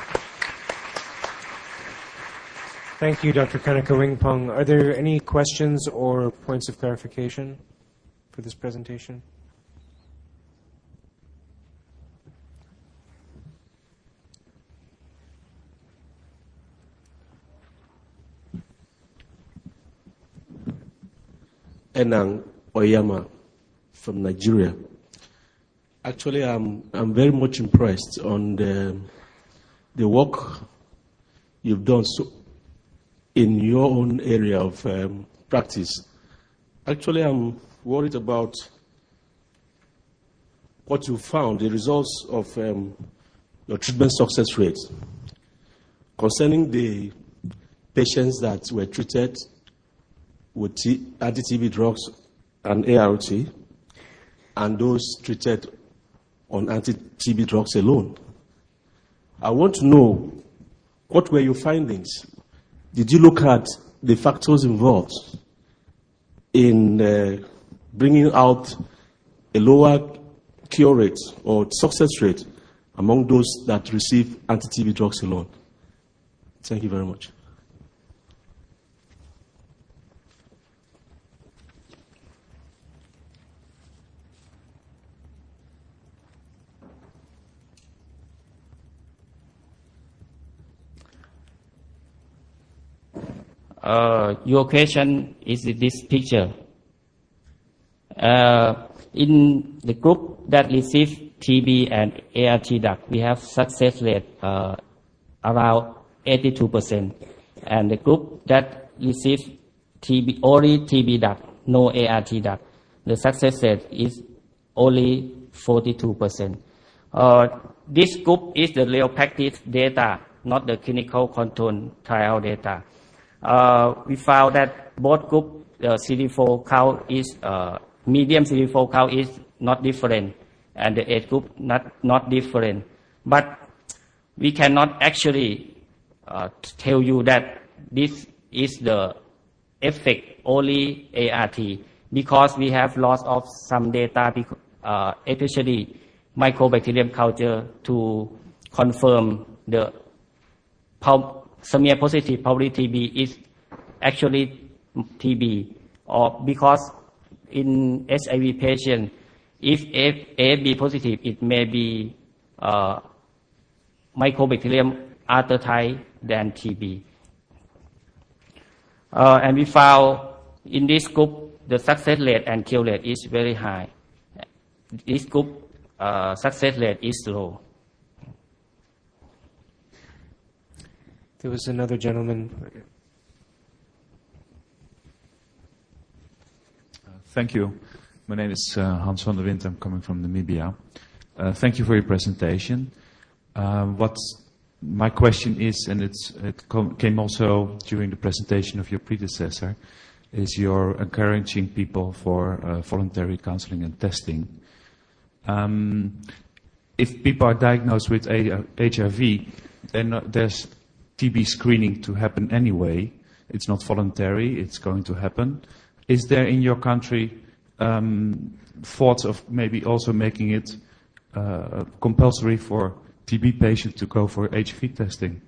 Thank you, Doctor Kanakawingpong. Are there any questions or points of clarification for this presentation? Enang Oyama from Nigeria. Actually, I'm, I'm very much impressed on the, the work you've done so in your own area of um, practice. Actually, I'm worried about what you found, the results of um, your treatment success rate concerning the patients that were treated with anti-T B drugs and A R T, and those treated on anti-T B drugs alone. I want to know, what were your findings? Did you look at the factors involved in uh, bringing out a lower cure rate or success rate among those that receive anti-T B drugs alone? Thank you very much. Uh, your question is this picture. Uh, in the group that received T B and A R T drug, we have success rate uh, around eighty-two percent. And the group that received T B, only T B drug, no A R T drug, the success rate is only forty-two percent. Uh, this group is the real practice data, not the clinical control trial data. Uh, we found that both group uh, C D four count is uh, medium C D four count is not different, and the age group not not different. But we cannot actually uh, tell you that this is the effect only A R T, because we have lots of some data, uh, especially mycobacterium culture, to confirm the smear positive probably T B is actually T B, or because in H I V patient, if A F B positive, it may be uh, mycobacterium other type than T B. Uh, and we found in this group the success rate and cure rate is very high. This group uh, success rate is low. There was another gentleman. Thank you. My name is uh, Hans van der Wind. I'm coming from Namibia. Uh, thank you for your presentation. Uh, what my question is, and it's, it com- came also during the presentation of your predecessor, is you're encouraging people for uh, voluntary counseling and testing. Um, if people are diagnosed with H I V, then uh, there's T B screening to happen anyway. It's not voluntary, it's going to happen. Is there in your country um, thoughts of maybe also making it uh, compulsory for T B patients to go for H I V testing?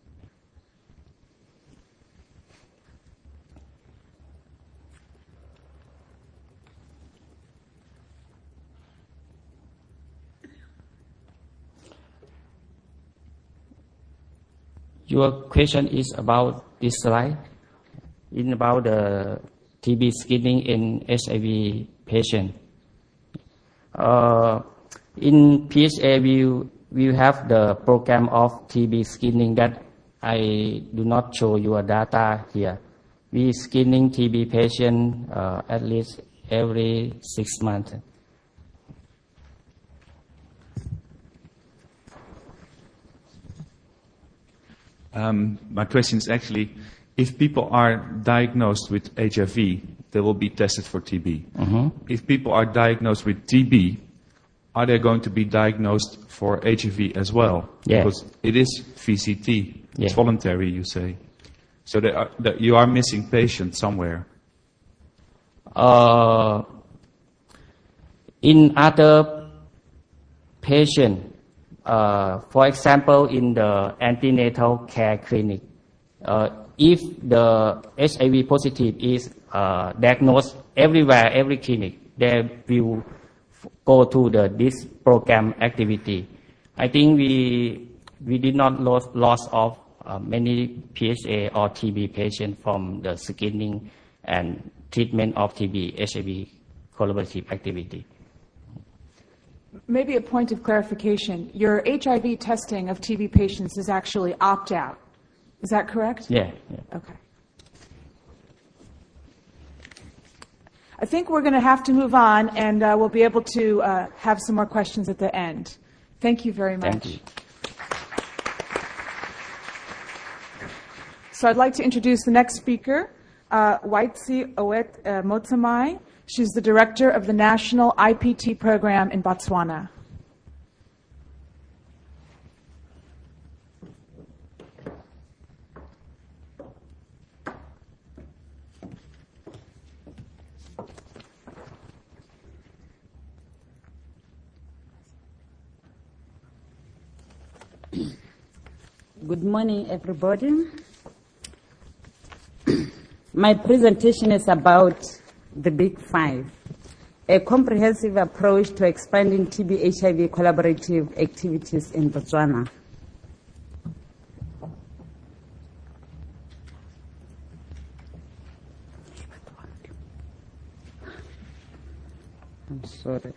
Your question is about this slide, in about the T B screening in H I V patient. Uh, in P H A, we, we have the program of T B screening that I do not show your data here. We screening T B patient uh, at least every six months. Um, my question is actually, if people are diagnosed with H I V, they will be tested for T B. Mm-hmm. If people are diagnosed with T B, are they going to be diagnosed for H I V as well? Yeah. Because it is V C T. It's Yeah. voluntary, you say. So they are, that you are missing patients somewhere. Uh, in other patient, uh, for example, in the antenatal care clinic, uh, if the H I V positive is uh, diagnosed everywhere, every clinic, they will f- go to the this program activity. I think we we did not lose loss of uh, many P H A or T B patients from the screening and treatment of T B H I V collaborative activity. Maybe a point of clarification. Your H I V testing of T B patients is actually opt-out. Is that correct? Yeah. yeah. Okay. I think we're going to have to move on, and uh, we'll be able to uh, have some more questions at the end. Thank you very much. Thank you. So I'd like to introduce the next speaker, uh, Waitsi Owet uh, Motsamai. She's the director of the National I P T program in Botswana. Good morning, everybody. My presentation is about the Big Five, a comprehensive approach to expanding T B H I V collaborative activities in Botswana. I'm sorry.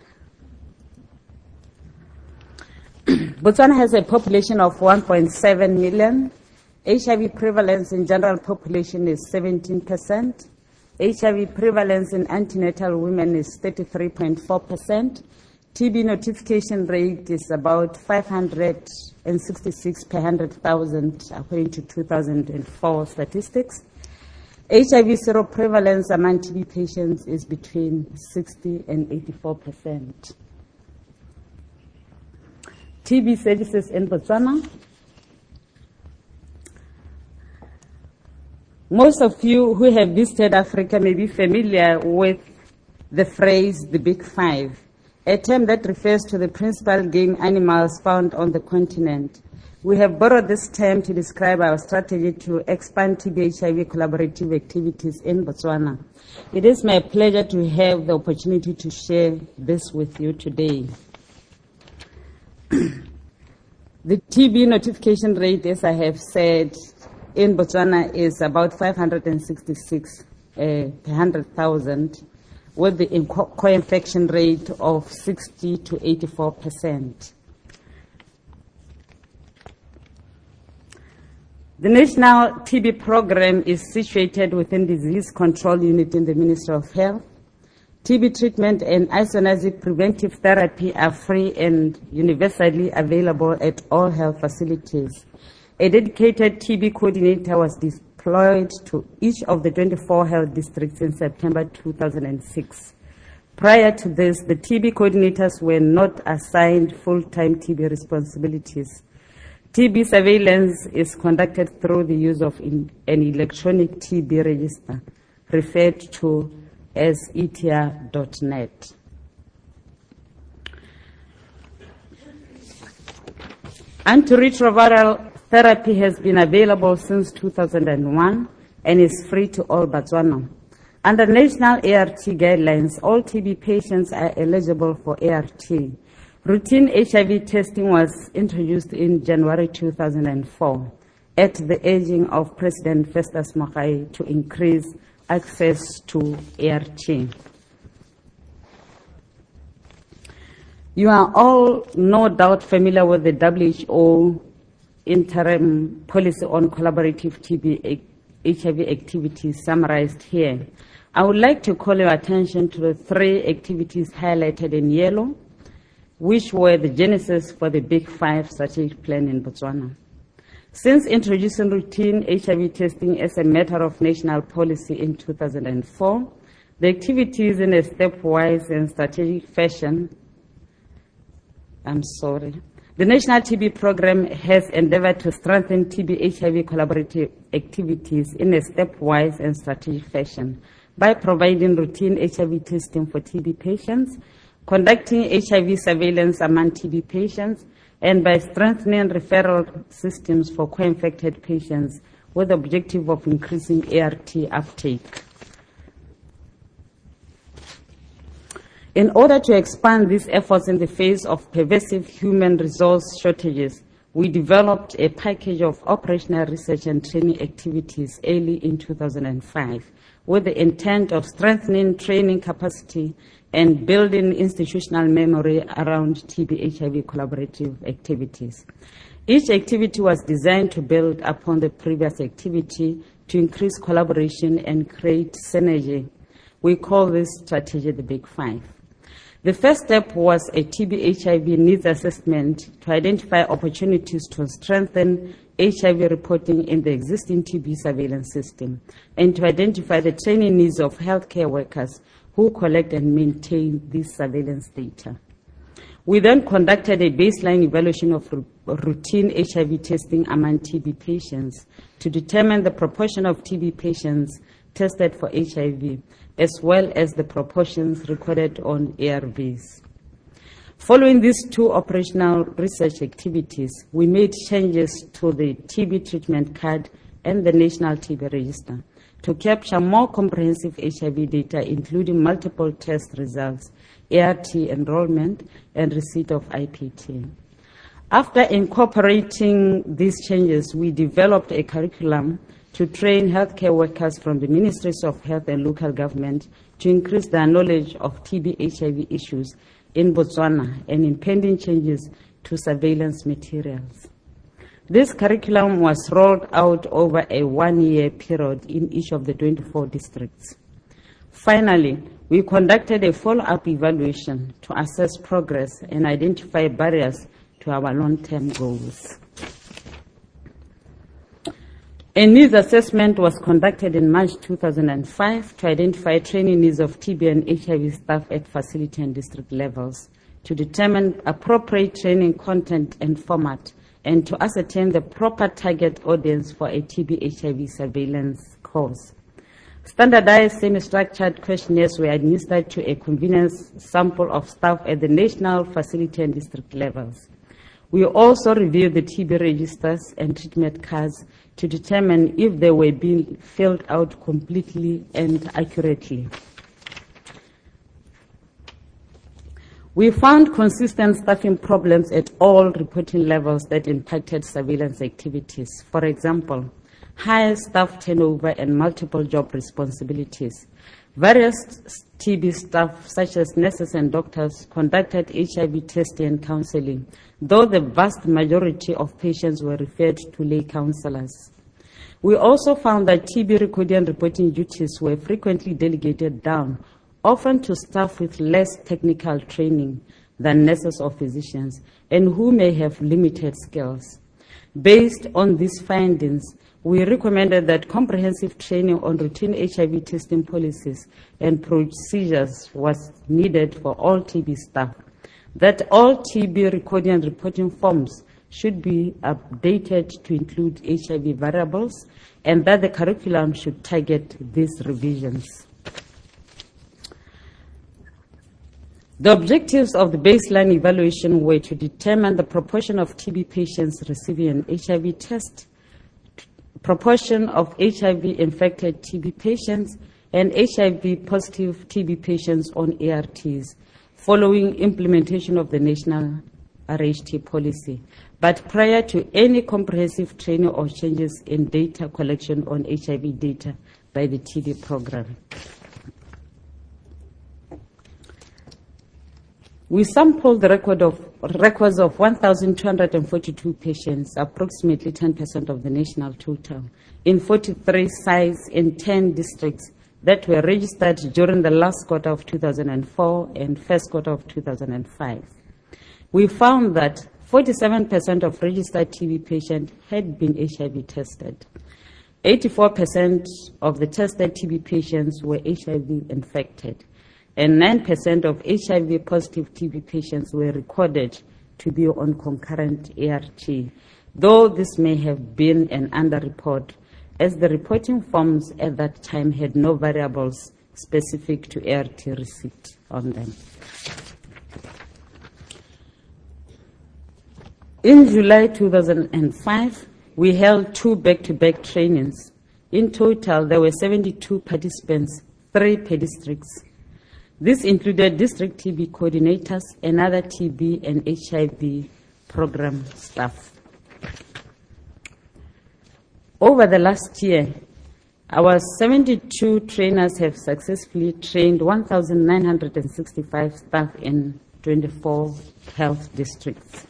Botswana has a population of one point seven million. H I V prevalence in general population is seventeen percent. H I V prevalence in antenatal women is thirty-three point four percent. T B notification rate is about five hundred sixty-six per one hundred thousand according to two thousand four statistics. H I V seroprevalence among T B patients is between sixty and eighty-four percent. T B services in Botswana. Most of you who have visited Africa may be familiar with the phrase the Big Five, a term that refers to the principal game animals found on the continent. We have borrowed this term to describe our strategy to expand T B H I V collaborative activities in Botswana. It is my pleasure to have the opportunity to share this with you today. The T B notification rate, as I have said, in Botswana is about five hundred sixty-six uh, per one hundred thousand, with the co-infection rate of sixty to eighty-four percent. The National T B program is situated within Disease Control Unit in the Ministry of Health. T B treatment and isoniazid preventive therapy are free and universally available at all health facilities. A dedicated T B coordinator was deployed to each of the twenty-four health districts in September two thousand six. Prior to this, the T B coordinators were not assigned full-time T B responsibilities. T B surveillance is conducted through the use of in, an electronic T B register, referred to as E T R dot net. Antiretroviral therapy has been available since two thousand one and is free to all Botswana. Under national A R T guidelines, all T B patients are eligible for A R T. Routine H I V testing was introduced in January two thousand four at the urging of President Festus Mogae to increase access to A R T. You are all no doubt familiar with the W H O interim policy on collaborative T B H I V activities summarized here. I would like to call your attention to the three activities highlighted in yellow, which were the genesis for the Big Five strategic plan in Botswana. Since introducing routine H I V testing as a matter of national policy in two thousand four, the activities in a stepwise and strategic fashion, I'm sorry, the National T B Program has endeavored to strengthen T B H I V collaborative activities in a stepwise and strategic fashion by providing routine H I V testing for T B patients, conducting H I V surveillance among T B patients, and by strengthening referral systems for co-infected patients with the objective of increasing A R T uptake. In order to expand these efforts in the face of pervasive human resource shortages, we developed a package of operational research and training activities early in two thousand five with the intent of strengthening training capacity and building institutional memory around T B H I V collaborative activities. Each activity was designed to build upon the previous activity to increase collaboration and create synergy. We call this strategy the Big Five. The first step was a T B H I V needs assessment to identify opportunities to strengthen H I V reporting in the existing T B surveillance system and to identify the training needs of healthcare workers who collect and maintain this surveillance data. We then conducted a baseline evaluation of routine H I V testing among T B patients to determine the proportion of T B patients tested for H I V, as well as the proportions recorded on A R Vs. Following these two operational research activities, we made changes to the T B treatment card and the National T B Register to capture more comprehensive H I V data, including multiple test results, A R T enrollment, and receipt of I P T. After incorporating these changes, we developed a curriculum to train healthcare workers from the Ministries of Health and local government to increase their knowledge of T B H I V issues in Botswana and impending changes to surveillance materials. This curriculum was rolled out over a one-year period in each of the twenty-four districts. Finally, we conducted a follow-up evaluation to assess progress and identify barriers to our long-term goals. A needs assessment was conducted in March two thousand five to identify training needs of T B and H I V staff at facility and district levels, to determine appropriate training content and format, and to ascertain the proper target audience for a T B H I V surveillance course. Standardized semi-structured questionnaires were administered to a convenience sample of staff at the national, facility, and district levels. We also reviewed the T B registers and treatment cards to determine if they were being filled out completely and accurately. We found consistent staffing problems at all reporting levels that impacted surveillance activities. For example, high staff turnover and multiple job responsibilities. Various T B staff, such as nurses and doctors, conducted H I V testing and counseling, though the vast majority of patients were referred to lay counselors. We also found that T B recording and reporting duties were frequently delegated down often to staff with less technical training than nurses or physicians, and who may have limited skills. Based on these findings, we recommended that comprehensive training on routine H I V testing policies and procedures was needed for all T B staff, that all T B recording and reporting forms should be updated to include H I V variables, and that the curriculum should target these revisions. The objectives of the baseline evaluation were to determine the proportion of T B patients receiving an H I V test, proportion of H I V-infected T B patients, and H I V-positive T B patients on A R Ts, following implementation of the national R H T policy, but prior to any comprehensive training or changes in data collection on H I V data by the T B program. We sampled the record of, records of one thousand two hundred forty-two patients, approximately ten percent of the national total, in forty-three sites in ten districts that were registered during the last quarter of two thousand four and first quarter of two thousand five. We found that forty-seven percent of registered T B patients had been H I V tested. eighty-four percent of the tested T B patients were H I V infected, and nine percent of H I V-positive T B patients were recorded to be on concurrent A R T, though this may have been an underreport, as the reporting forms at that time had no variables specific to A R T receipt on them. In July two thousand five, we held two back-to-back trainings. In total, there were seventy-two participants, three per districts. This included district T B coordinators and other T B and H I V program staff. Over the last year, our seventy-two trainers have successfully trained one thousand nine hundred sixty-five staff in twenty-four health districts.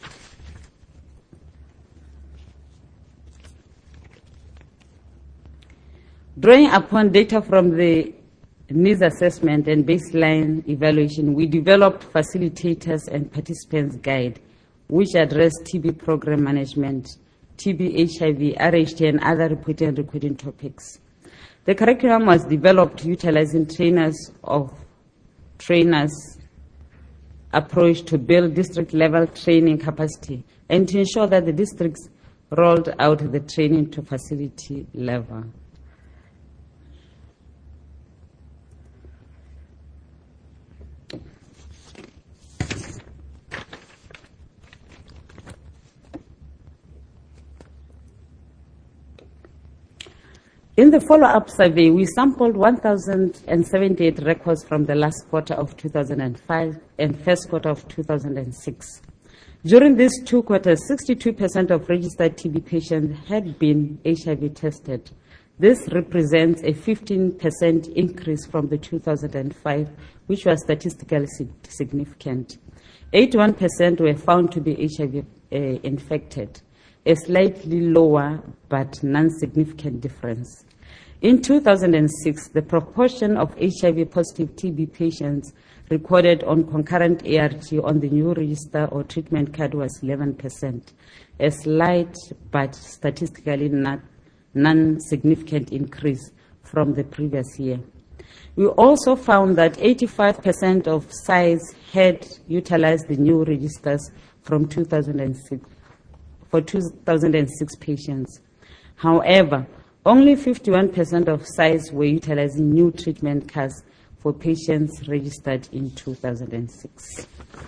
Drawing upon data from the needs assessment and baseline evaluation, we developed facilitators and participants guide, which address T B program management, T B, H I V, R H T, and other reporting and recording topics. The curriculum was developed utilizing trainers of trainers approach to build district-level training capacity and to ensure that the districts rolled out the training to facility level. In the follow-up survey, we sampled one thousand seventy-eight records from the last quarter of two thousand five and first quarter of two thousand six. During these two quarters, sixty-two percent of registered T B patients had been H I V tested. This represents a fifteen percent increase from the two thousand five, which was statistically significant. eighty-one percent were found to be H I V uh, infected, a slightly lower but non-significant difference. In two thousand six, the proportion of H I V-positive T B patients recorded on concurrent A R T on the new register or treatment card was eleven percent, a slight but statistically not non-significant increase from the previous year. We also found that eighty-five percent of sites had utilized the new registers from two thousand six for two thousand six patients. However, only fifty-one percent of sites were utilizing new treatment cards for patients registered in two thousand six.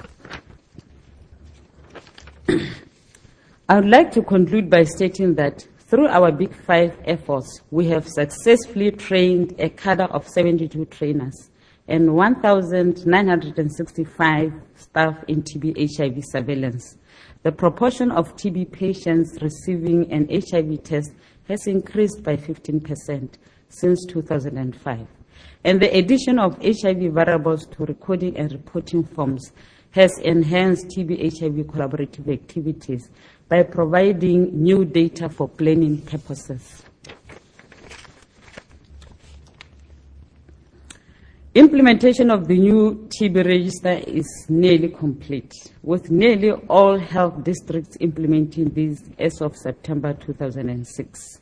I would like to conclude by stating that through our Big Five efforts, we have successfully trained a cadre of seventy-two trainers and one thousand nine hundred sixty-five staff in T B H I V surveillance. The proportion of T B patients receiving an H I V test has increased by fifteen percent since two thousand five. And the addition of H I V variables to recording and reporting forms has enhanced T B H I V collaborative activities by providing new data for planning purposes. Implementation of the new T B register is nearly complete, with nearly all health districts implementing this as of September two thousand six.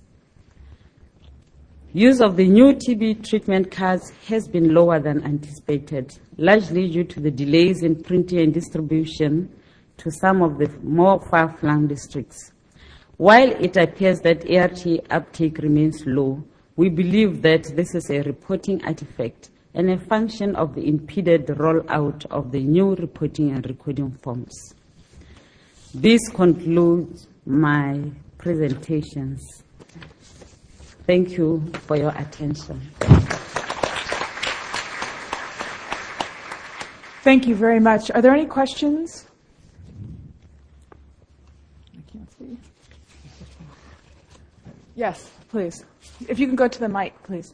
Use of the new T B treatment cards has been lower than anticipated, largely due to the delays in printing and distribution to some of the more far-flung districts. While it appears that A R T uptake remains low, we believe that this is a reporting artifact and a function of the impeded rollout of the new reporting and recording forms. This concludes my presentations. Thank you for your attention. Thank you very much. Are there any questions? I can't see. Yes, please. If you can go to the mic, please.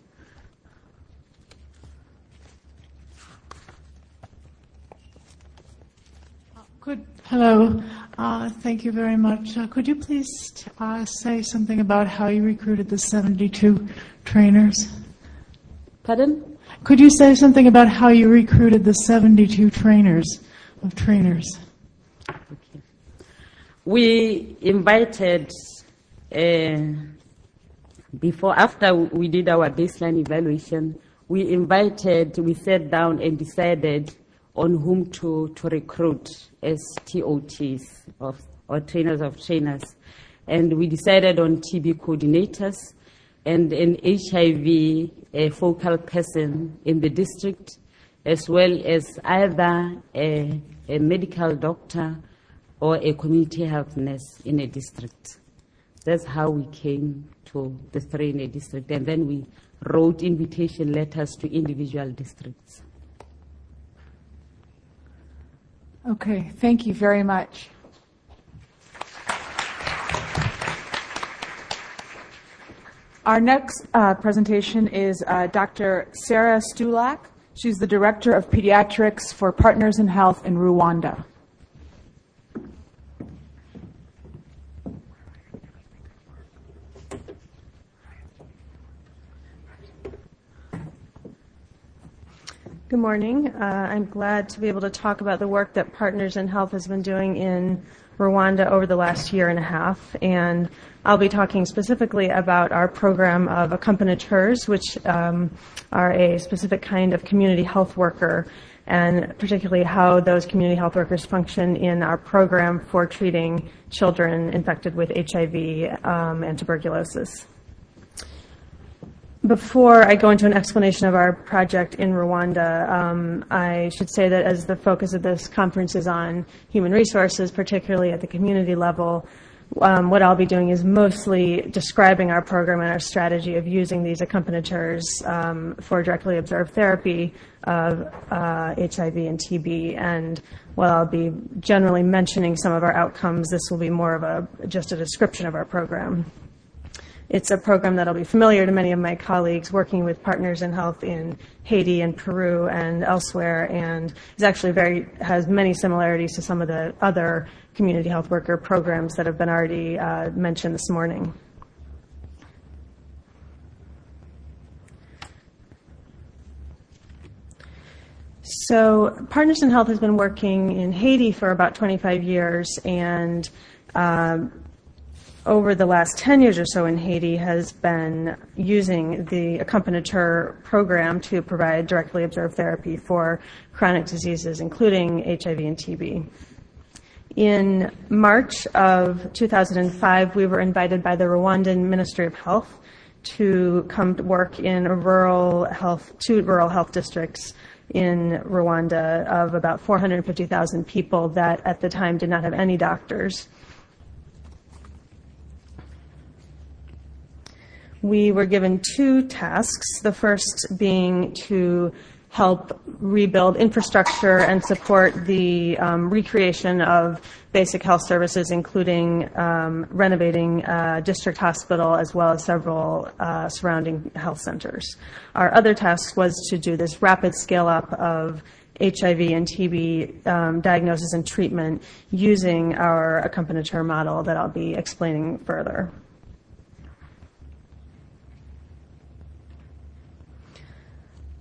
Good. Hello. Uh, thank you very much. Uh, could you please uh, say something about how you recruited the seventy-two trainers? Pardon? Could you say something about how you recruited the seventy-two trainers of trainers? Okay. We invited, uh, before, after we did our baseline evaluation, we invited, we sat down and decided on whom to, to recruit as T O Ts of, or trainers of trainers. And we decided on T B coordinators and an H I V a focal person in the district, as well as either a, a medical doctor or a community health nurse in a district. That's how we came to the three in a district. And then we wrote invitation letters to individual districts. Okay, thank you very much. Our next uh, presentation is uh, Doctor Sarah Stulak. She's the Director of Pediatrics for Partners in Health in Rwanda. Good morning. Uh, I'm glad to be able to talk about the work that Partners in Health has been doing in Rwanda over the last year and a half. And I'll be talking specifically about our program of accompagnateurs, which um, are a specific kind of community health worker, and particularly how those community health workers function in our program for treating children infected with H I V um, and tuberculosis. Before I go into an explanation of our project in Rwanda, um, I should say that as the focus of this conference is on human resources, particularly at the community level, um, what I'll be doing is mostly describing our program and our strategy of using these accompagnateurs um, for directly observed therapy of uh, H I V and T B. And while I'll be generally mentioning some of our outcomes, this will be more of a just a description of our program. It's a program that'll be familiar to many of my colleagues working with Partners in Health in Haiti and Peru and elsewhere, and is actually very has many similarities to some of the other community health worker programs that have been already uh, mentioned this morning. So Partners in Health has been working in Haiti for about twenty-five years, and um, over the last ten years or so in Haiti has been using the accompagnateur program to provide directly observed therapy for chronic diseases, including H I V and T B. In March of two thousand five, we were invited by the Rwandan Ministry of Health to come to work in a rural health, two rural health districts in Rwanda of about four hundred fifty thousand people that at the time did not have any doctors. We were given two tasks, the first being to help rebuild infrastructure and support the um, recreation of basic health services, including um, renovating a district hospital as well as several uh, surrounding health centers. Our other task was to do this rapid scale-up of H I V and T B um, diagnosis and treatment using our accompagnateur model that I'll be explaining further.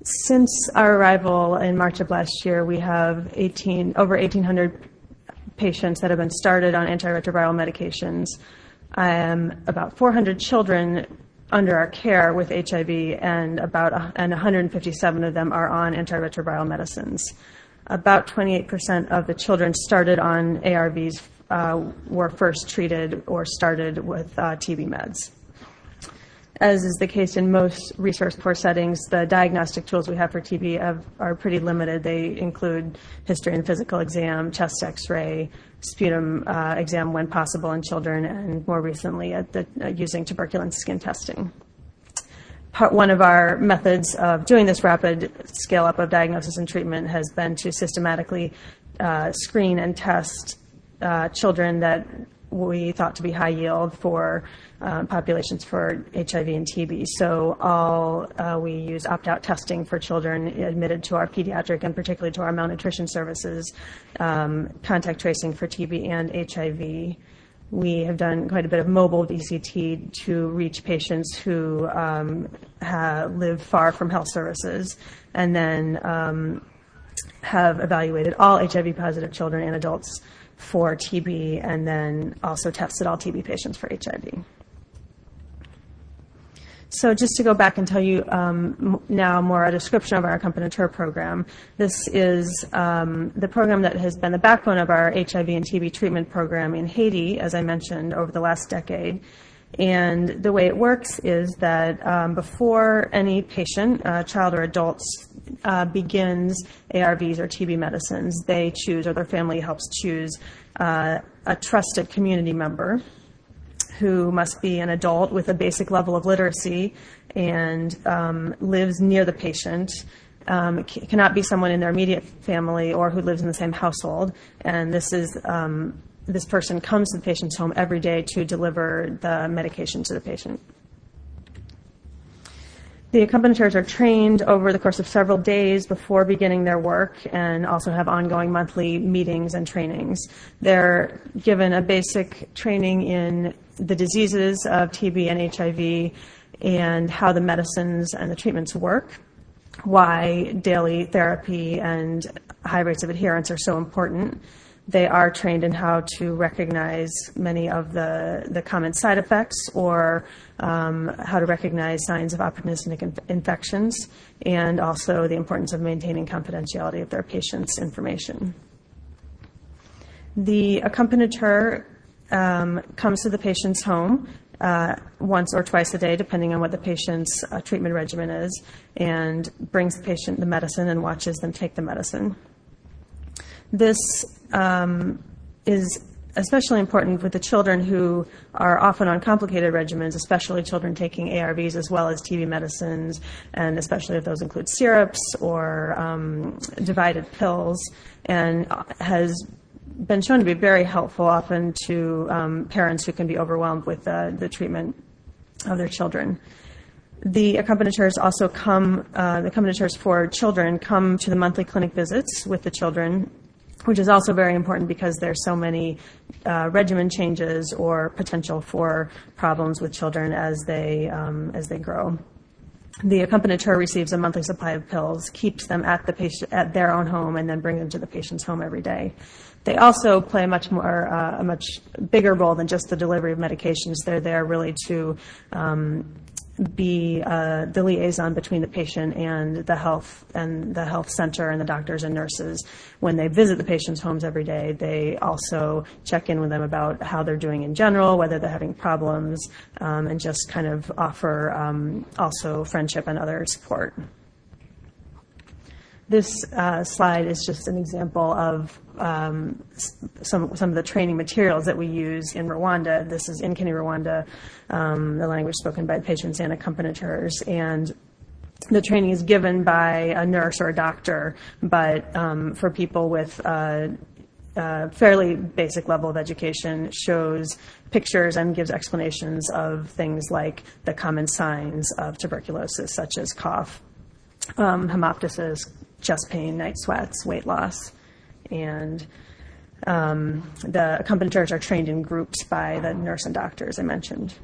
since our arrival in March of last year, we have eighteen, over eighteen hundred patients that have been started on antiretroviral medications. Um, about four hundred children under our care with H I V, and about uh, and one hundred fifty-seven of them are on antiretroviral medicines. About twenty-eight percent of the children started on A R Vs uh, were first treated or started with uh, T B meds. As is the case in most resource-poor settings, the diagnostic tools we have for T B have, are pretty limited. They include history and physical exam, chest X-ray, sputum uh, exam when possible in children, and more recently at the, uh, using tuberculin skin testing. Part one of our methods of doing this rapid scale-up of diagnosis and treatment has been to systematically uh, screen and test uh, children that we thought to be high yield for uh, populations for H I V and T B. So all uh, we use opt-out testing for children admitted to our pediatric and particularly to our malnutrition services, um, contact tracing for T B and H I V. We have done quite a bit of mobile V C T to reach patients who um, have, live far from health services, and then um, have evaluated all H I V positive children and adults for T B, and then also tested all T B patients for H I V. So just to go back and tell you um, now more a description of our Accompaniteur program. This is um, the program that has been the backbone of our H I V and T B treatment program in Haiti, as I mentioned, over the last decade. And the way it works is that um, before any patient, uh, child or adult, uh, begins A R Vs or T B medicines, they choose, or their family helps choose, uh, a trusted community member who must be an adult with a basic level of literacy and um, lives near the patient. Um, it cannot be someone in their immediate family or who lives in the same household. And this is um, this person comes to the patient's home every day to deliver the medication to the patient. The accompagnateurs are trained over the course of several days before beginning their work and also have ongoing monthly meetings and trainings. They're given a basic training in the diseases of T B and H I V and how the medicines and the treatments work, why daily therapy and high rates of adherence are so important. They are trained in how to recognize many of the, the common side effects or um, how to recognize signs of opportunistic inf- infections, and also the importance of maintaining confidentiality of their patient's information. The accompaniteur um, comes to the patient's home uh, once or twice a day, depending on what the patient's uh, treatment regimen is, and brings the patient the medicine and watches them take the medicine. This um, is especially important with the children who are often on complicated regimens, especially children taking A R Vs as well as T B medicines, and especially if those include syrups or um, divided pills, and has been shown to be very helpful often to um, parents who can be overwhelmed with uh, the treatment of their children. The accompagnateurs also come, uh, the accompagnateurs for children come to the monthly clinic visits with the children, which is also very important because there's so many uh, regimen changes or potential for problems with children as they um, as they grow. The accompaniteur receives a monthly supply of pills, keeps them at the patient at their own home, and then brings them to the patient's home every day. They also play a much more uh, a much bigger role than just the delivery of medications. They're there really to um, be uh, the liaison between the patient and the health and the health center and the doctors and nurses. When they visit the patient's homes every day, they also check in with them about how they're doing in general, whether they're having problems, um, and just kind of offer um, also friendship and other support. This uh, slide is just an example of um, some some of the training materials that we use in Rwanda. This is in Kinyarwanda, um, the language spoken by patients and accompagnateurs, and the training is given by a nurse or a doctor, but um, for people with uh, uh, fairly basic level of education, shows pictures and gives explanations of things like the common signs of tuberculosis, such as cough, um, hemoptysis, chest pain, night sweats, weight loss, and um, the accompagnateurs are trained in groups by the nurse and doctors I mentioned.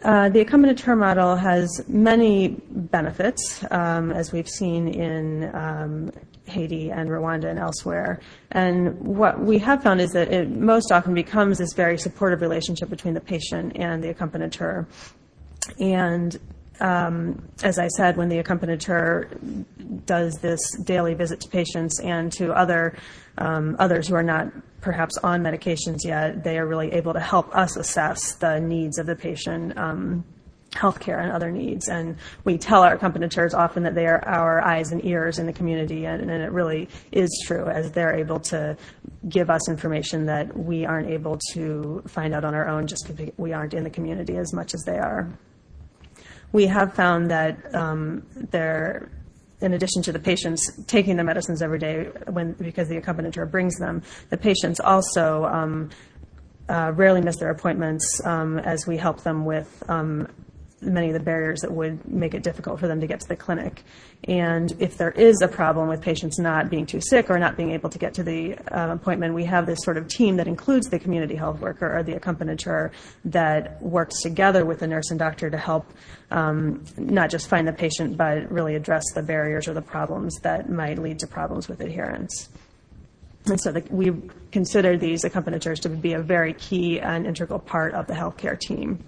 Uh, the accompaniteur model has many benefits, um, as we've seen in um, Haiti and Rwanda and elsewhere. And what we have found is that it most often becomes this very supportive relationship between the patient and the accompaniteur. And um, as I said, when the accompaniteur does this daily visit to patients and to other um, others who are not perhaps on medications yet, they are really able to help us assess the needs of the patient, um, healthcare and other needs. And we tell our accompagnateurs often that they are our eyes and ears in the community, and, and it really is true, as they're able to give us information that we aren't able to find out on our own just because we aren't in the community as much as they are. We have found that um, there, in addition to the patients taking the medicines every day when, because the accompaniteur brings them, the patients also um, uh, rarely miss their appointments um, as we help them with um, many of the barriers that would make it difficult for them to get to the clinic. And if there is a problem with patients not being too sick or not being able to get to the uh, appointment, we have this sort of team that includes the community health worker or the accompaniteur that works together with the nurse and doctor to help um, not just find the patient, but really address the barriers or the problems that might lead to problems with adherence. And so the, we consider these accompagnateurs to be a very key and integral part of the healthcare team.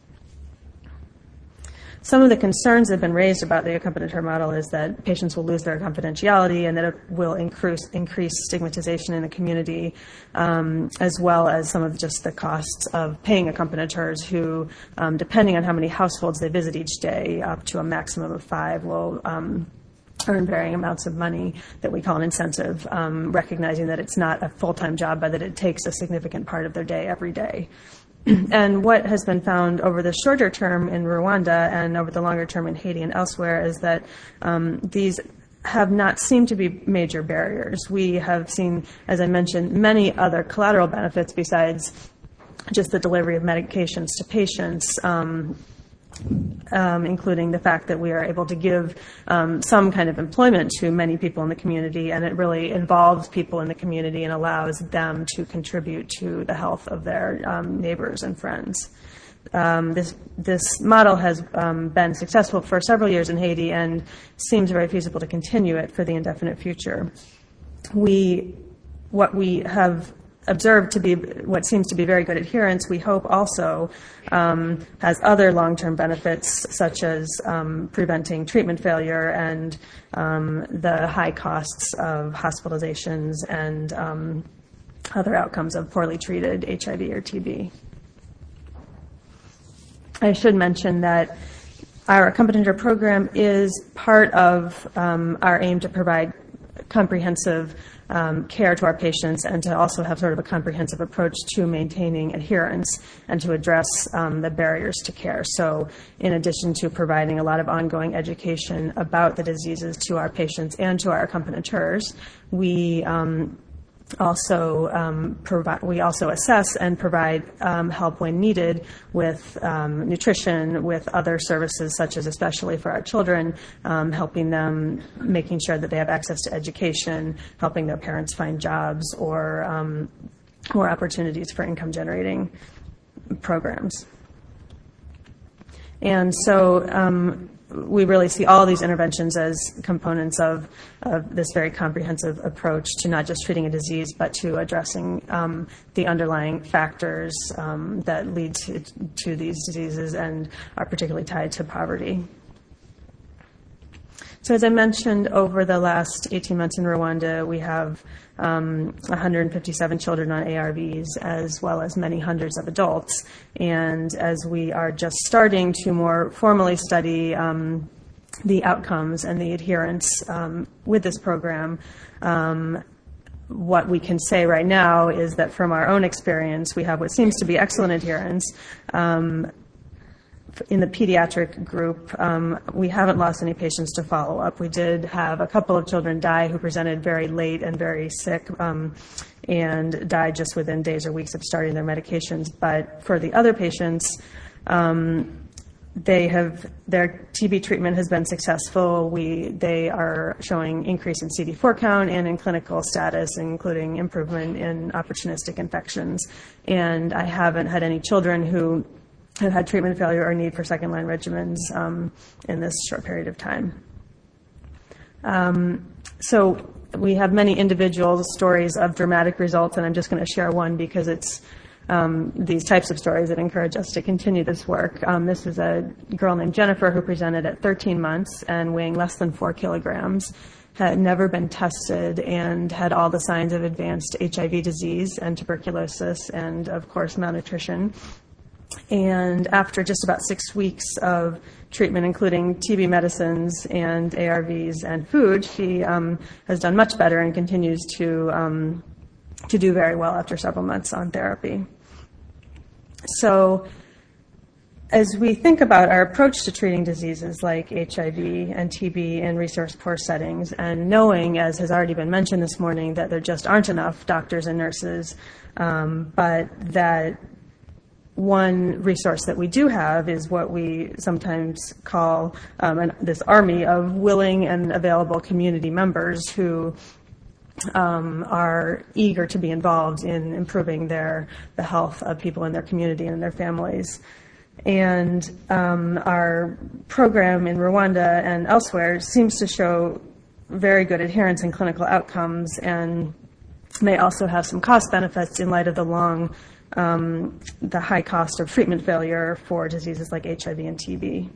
Some of the concerns that have been raised about the accompaniteur model is that patients will lose their confidentiality and that it will increase, increase stigmatization in the community, um, as well as some of just the costs of paying accompagnateurs who, um, depending on how many households they visit each day, up to a maximum of five, will um, earn varying amounts of money that we call an incentive, um, recognizing that it's not a full-time job, but that it takes a significant part of their day every day. And what has been found over the shorter term in Rwanda and over the longer term in Haiti and elsewhere is that um, these have not seemed to be major barriers. We have seen, as I mentioned, many other collateral benefits besides just the delivery of medications to patients, um, Um, including the fact that we are able to give um, some kind of employment to many people in the community, and it really involves people in the community and allows them to contribute to the health of their um, neighbors and friends. Um, this, this model has um, been successful for several years in Haiti and seems very feasible to continue it for the indefinite future. We, what we have observed to be what seems to be very good adherence, we hope also um, has other long-term benefits, such as um, preventing treatment failure and um, the high costs of hospitalizations and um, other outcomes of poorly treated H I V or T B. I should mention that our accompaniteur program is part of um, our aim to provide comprehensive Um, care to our patients and to also have sort of a comprehensive approach to maintaining adherence and to address um, the barriers to care. So in addition to providing a lot of ongoing education about the diseases to our patients and to our accompagnateurs, we um, also um, provide, we also assess and provide um, help when needed with um, nutrition, with other services such as, especially for our children, um, helping them, making sure that they have access to education, helping their parents find jobs or um, or opportunities for income generating programs. And so um, we really see all these interventions as components of, of this very comprehensive approach to not just treating a disease, but to addressing um, the underlying factors um, that lead to, to these diseases and are particularly tied to poverty. So as I mentioned, over the last eighteen months in Rwanda, we have um, one hundred fifty-seven children on A R Vs, as well as many hundreds of adults. And as we are just starting to more formally study um, the outcomes and the adherence um, with this program, um, what we can say right now is that from our own experience, we have what seems to be excellent adherence. Um, In the pediatric group, um, we haven't lost any patients to follow up. We did have a couple of children die who presented very late and very sick um, and died just within days or weeks of starting their medications. But for the other patients, um, they have their T B treatment has been successful. We they are showing increase in C D four count and in clinical status, including improvement in opportunistic infections. And I haven't had any children who have had treatment failure or need for second-line regimens um, in this short period of time. Um, so we have many individual stories of dramatic results, and I'm just going to share one because it's um, these types of stories that encourage us to continue this work. Um, this is a girl named Jennifer who presented at thirteen months and weighing less than four kilograms, had never been tested, and had all the signs of advanced H I V disease and tuberculosis and, of course, malnutrition. And after just about six weeks of treatment, including T B medicines and A R Vs and food, she um, has done much better and continues to, um, to do very well after several months on therapy. So as we think about our approach to treating diseases like H I V and T B in resource-poor settings, and knowing, as has already been mentioned this morning, that there just aren't enough doctors and nurses, um, but that one resource that we do have is what we sometimes call um, an, this army of willing and available community members who um, are eager to be involved in improving their the health of people in their community and their families. And um, our program in Rwanda and elsewhere seems to show very good adherence in clinical outcomes, and may also have some cost benefits in light of the long, um, the high cost of treatment failure for diseases like H I V and T B.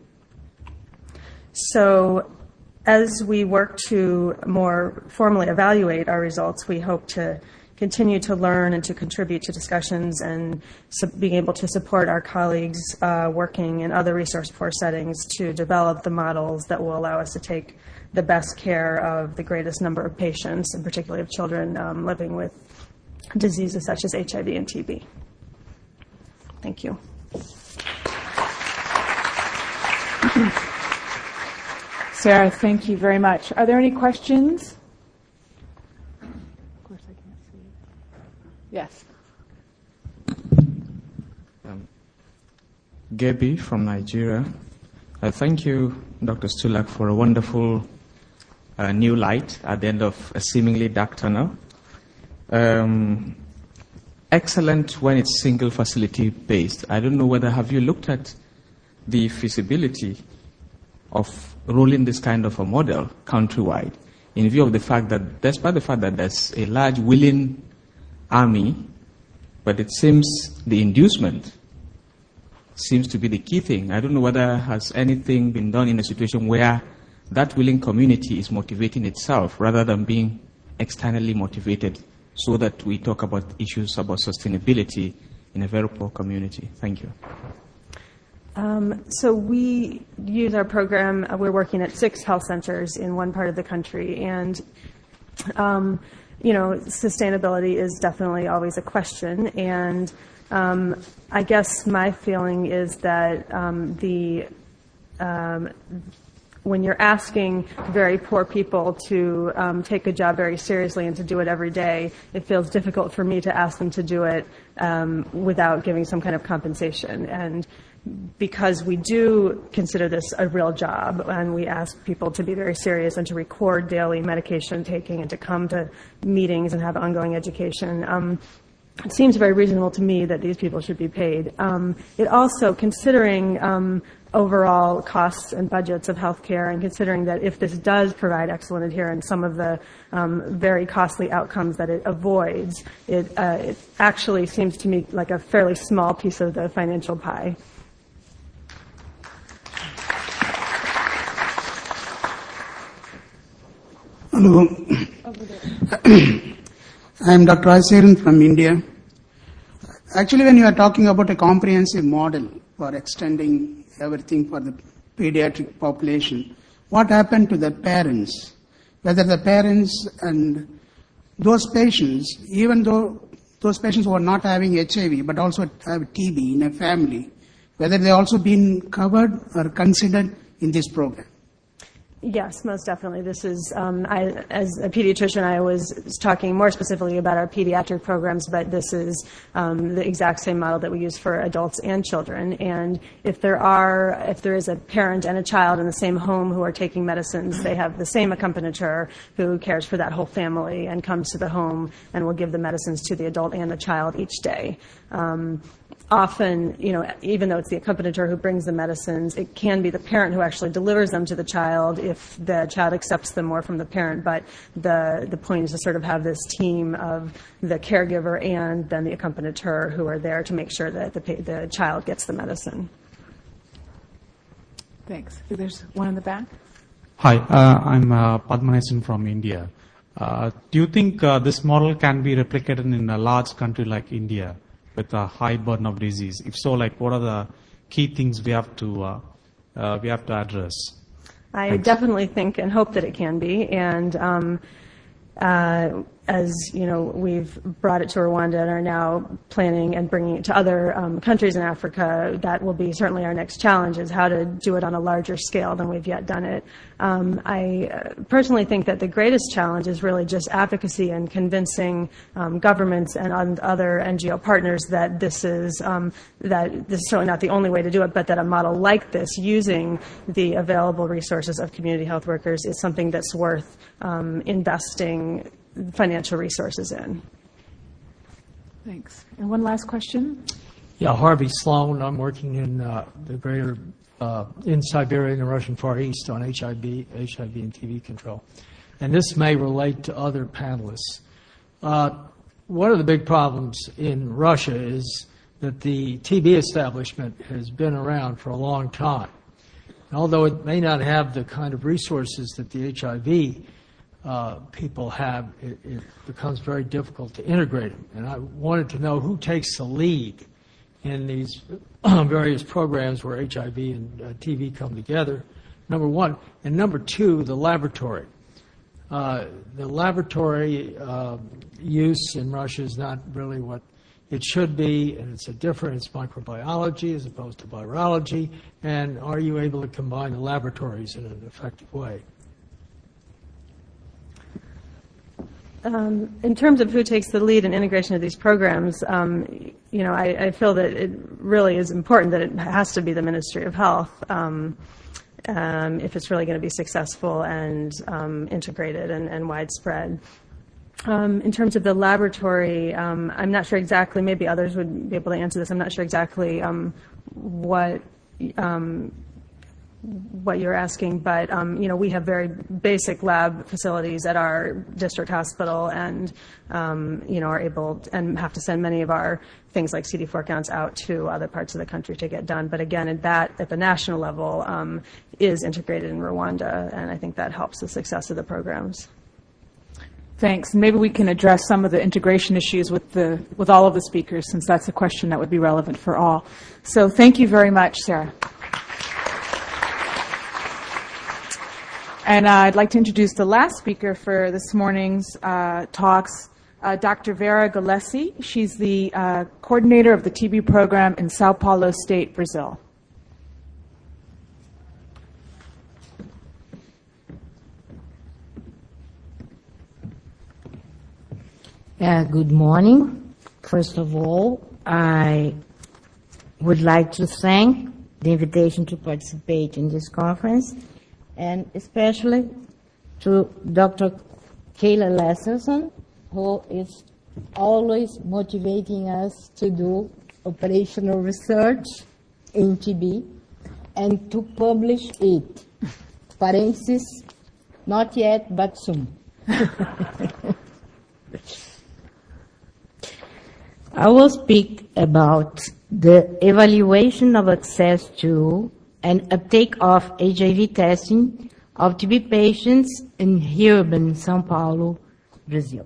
So as we work to more formally evaluate our results, we hope to continue to learn and to contribute to discussions and su- being able to support our colleagues uh, working in other resource-poor settings to develop the models that will allow us to take the best care of the greatest number of patients, and particularly of children um, living with diseases such as H I V and T B. Thank you. Sarah, thank you very much. Are there any questions? Of course, I can't see. Yes. Um, Gaby from Nigeria. Uh, thank you, Doctor Stulak, for a wonderful uh, new light at the end of a seemingly dark tunnel. Um, excellent when it's single facility based. I don't know whether have you looked at the feasibility of rolling this kind of a model countrywide, in view of the fact that, despite the fact that there's a large willing army, but it seems the inducement seems to be the key thing. I don't know whether has anything been done in a situation where that willing community is motivating itself rather than being externally motivated, so that we talk about issues about sustainability in a very poor community. Thank you. Um, so we use our program, uh, we're working at six health centers in one part of the country, and um, you know, sustainability is definitely always a question, and um, I guess my feeling is that um, the um, when you're asking very poor people to um, take a job very seriously and to do it every day, it feels difficult for me to ask them to do it um, without giving some kind of compensation. And because we do consider this a real job, and we ask people to be very serious and to record daily medication taking and to come to meetings and have ongoing education, um, it seems very reasonable to me that these people should be paid. Um, it also, considering um, overall costs and budgets of healthcare, and considering that if this does provide excellent adherence, some of the um, very costly outcomes that it avoids, it, uh, it actually seems to me like a fairly small piece of the financial pie. Hello. I am Doctor Asiran from India. Actually, when you are talking about a comprehensive model for extending everything for the pediatric population, what happened to the parents? Whether the parents and those patients, even though those patients who are not having H I V but also have T B in a family, whether they also been covered or considered in this program? Yes, most definitely. This is, um, I, as a pediatrician, I was talking more specifically about our pediatric programs, but this is um, the exact same model that we use for adults and children. And if there are, if there is a parent and a child in the same home who are taking medicines, they have the same accompanitor who cares for that whole family and comes to the home and will give the medicines to the adult and the child each day. Um, Often, you know, even though it's the accompanitor who brings the medicines, it can be the parent who actually delivers them to the child if the child accepts them more from the parent. But the, the point is to sort of have this team of the caregiver and then the accompanitor who are there to make sure that the, the child gets the medicine. Thanks. There's one in the back. Hi, uh, I'm uh, Padmanesan from India. Uh, do you think uh, this model can be replicated in a large country like India with a high burden of disease? If so, like what are the key things we have to uh, uh, we have to address? I Thanks. definitely think and hope that it can be. And um, uh, as you know, we've brought it to Rwanda and are now planning and bringing it to other um, countries in Africa. That will be certainly our next challenge, is how to do it on a larger scale than we've yet done it. Um, I uh, personally think that the greatest challenge is really just advocacy and convincing um, governments and on other N G O partners that this is um, that this is certainly not the only way to do it, but that a model like this, using the available resources of community health workers, is something that's worth um, investing financial resources in. Thanks. And one last question. Yeah, Harvey Sloan. I'm working in uh, the greater, uh, in Siberia and the Russian Far East on H I V, H I V and T B control. And this may relate to other panelists. Uh, one of the big problems in Russia is that the T B establishment has been around for a long time. And although it may not have the kind of resources that the H I V Uh, people have, it, it becomes very difficult to integrate them. And I wanted to know who takes the lead in these various programs where H I V and uh, T B come together, number one. And number two, the laboratory. Uh, the laboratory uh, use in Russia is not really what it should be, and it's a different, it's microbiology as opposed to virology. And are you able to combine the laboratories in an effective way? Um, in terms of who takes the lead in integration of these programs, um, you know, I, I feel that it really is important that it has to be the Ministry of Health um, um, if it's really going to be successful and um, integrated and, and widespread. Um, in terms of the laboratory, um, I'm not sure exactly, maybe others would be able to answer this, I'm not sure exactly um, what um, what you're asking, but um, you know, we have very basic lab facilities at our district hospital, and um, you know, are able to, and have to send many of our things like C D four counts out to other parts of the country to get done. But again, at that at the national level um, is integrated in Rwanda, and I think that helps the success of the programs. Thanks. Maybe we can address some of the integration issues with the with all of the speakers, since that's a question that would be relevant for all. So thank you very much, Sarah. And uh, I'd like to introduce the last speaker for this morning's uh, talks, uh, Doctor Vera Gillespie. She's the uh, coordinator of the T B program in Sao Paulo State, Brazil. Uh, good morning. First of all, I would like to thank the invitation to participate in this conference, and especially to Doctor Kayla Lesserson, who is always motivating us to do operational research in T B and to publish it. Parenthesis, not yet, but soon. I will speak about the evaluation of access to and uptake of H I V testing of T B patients in urban São Paulo, Brazil.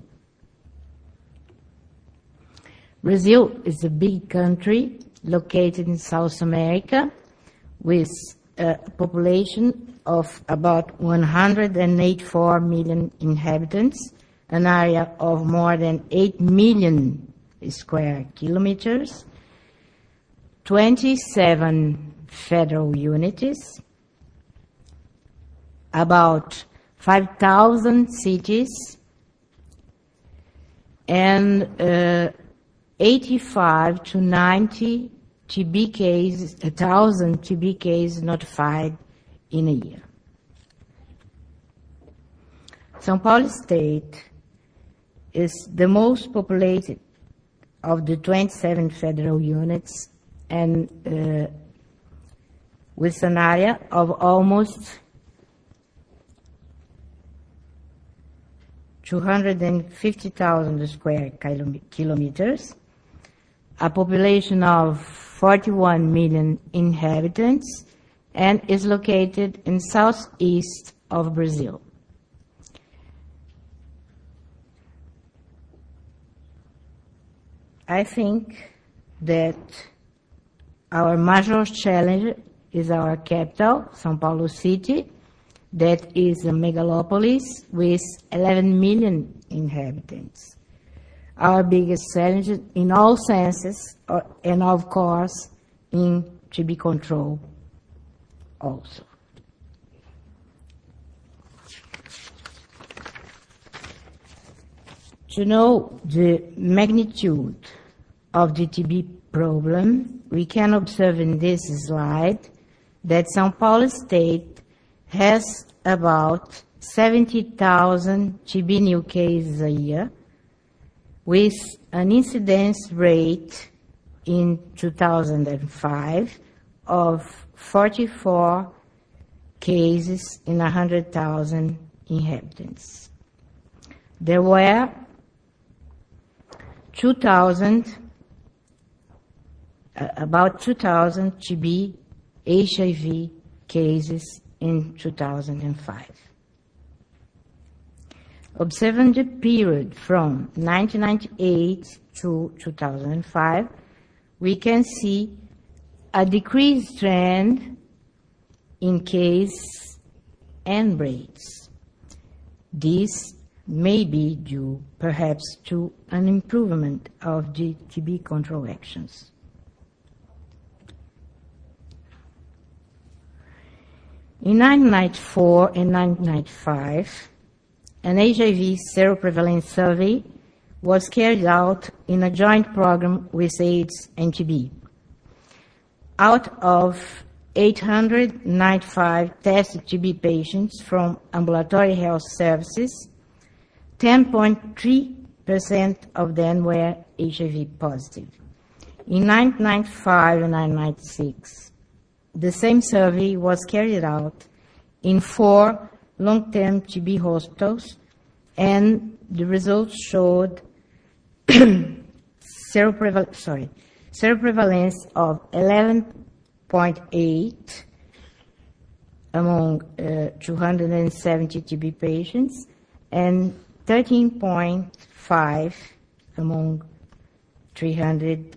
Brazil is a big country located in South America with a population of about one hundred eighty-four million inhabitants, an area of more than eight million square kilometers, twenty-seven federal units, about five thousand cities and uh, eighty-five to ninety T B cases, one thousand T B cases notified in a year. São Paulo State is the most populated of the twenty-seven federal units and uh, with an area of almost two hundred fifty thousand square kilometers, a population of forty-one million inhabitants, and is located in southeast of Brazil. I think that our major challenge is our capital, São Paulo City, that is a megalopolis with eleven million inhabitants. Our biggest challenge in all senses, uh, and of course in T B control also. To know the magnitude of the T B problem, we can observe in this slide that São Paulo State has about seventy thousand T B new cases a year, with an incidence rate in two thousand five of forty-four cases in one hundred thousand inhabitants. There were two thousand, uh, about two thousand T B H I V cases in two thousand five. Observing the period from nineteen ninety-eight to two thousand five, we can see a decreased trend in case and rates. This may be due perhaps to an improvement of the T B control actions. In nineteen ninety-four and nineteen ninety-five, an H I V seroprevalence survey was carried out in a joint program with AIDS and T B. Out of eight hundred ninety-five tested T B patients from ambulatory health services, ten point three percent of them were H I V positive. In nineteen ninety-five and nineteen ninety-six, the same survey was carried out in four long-term T B hospitals, and the results showed seropreval- sorry, seroprevalence of eleven point eight among uh, two hundred seventy T B patients and thirteen point five among three hundred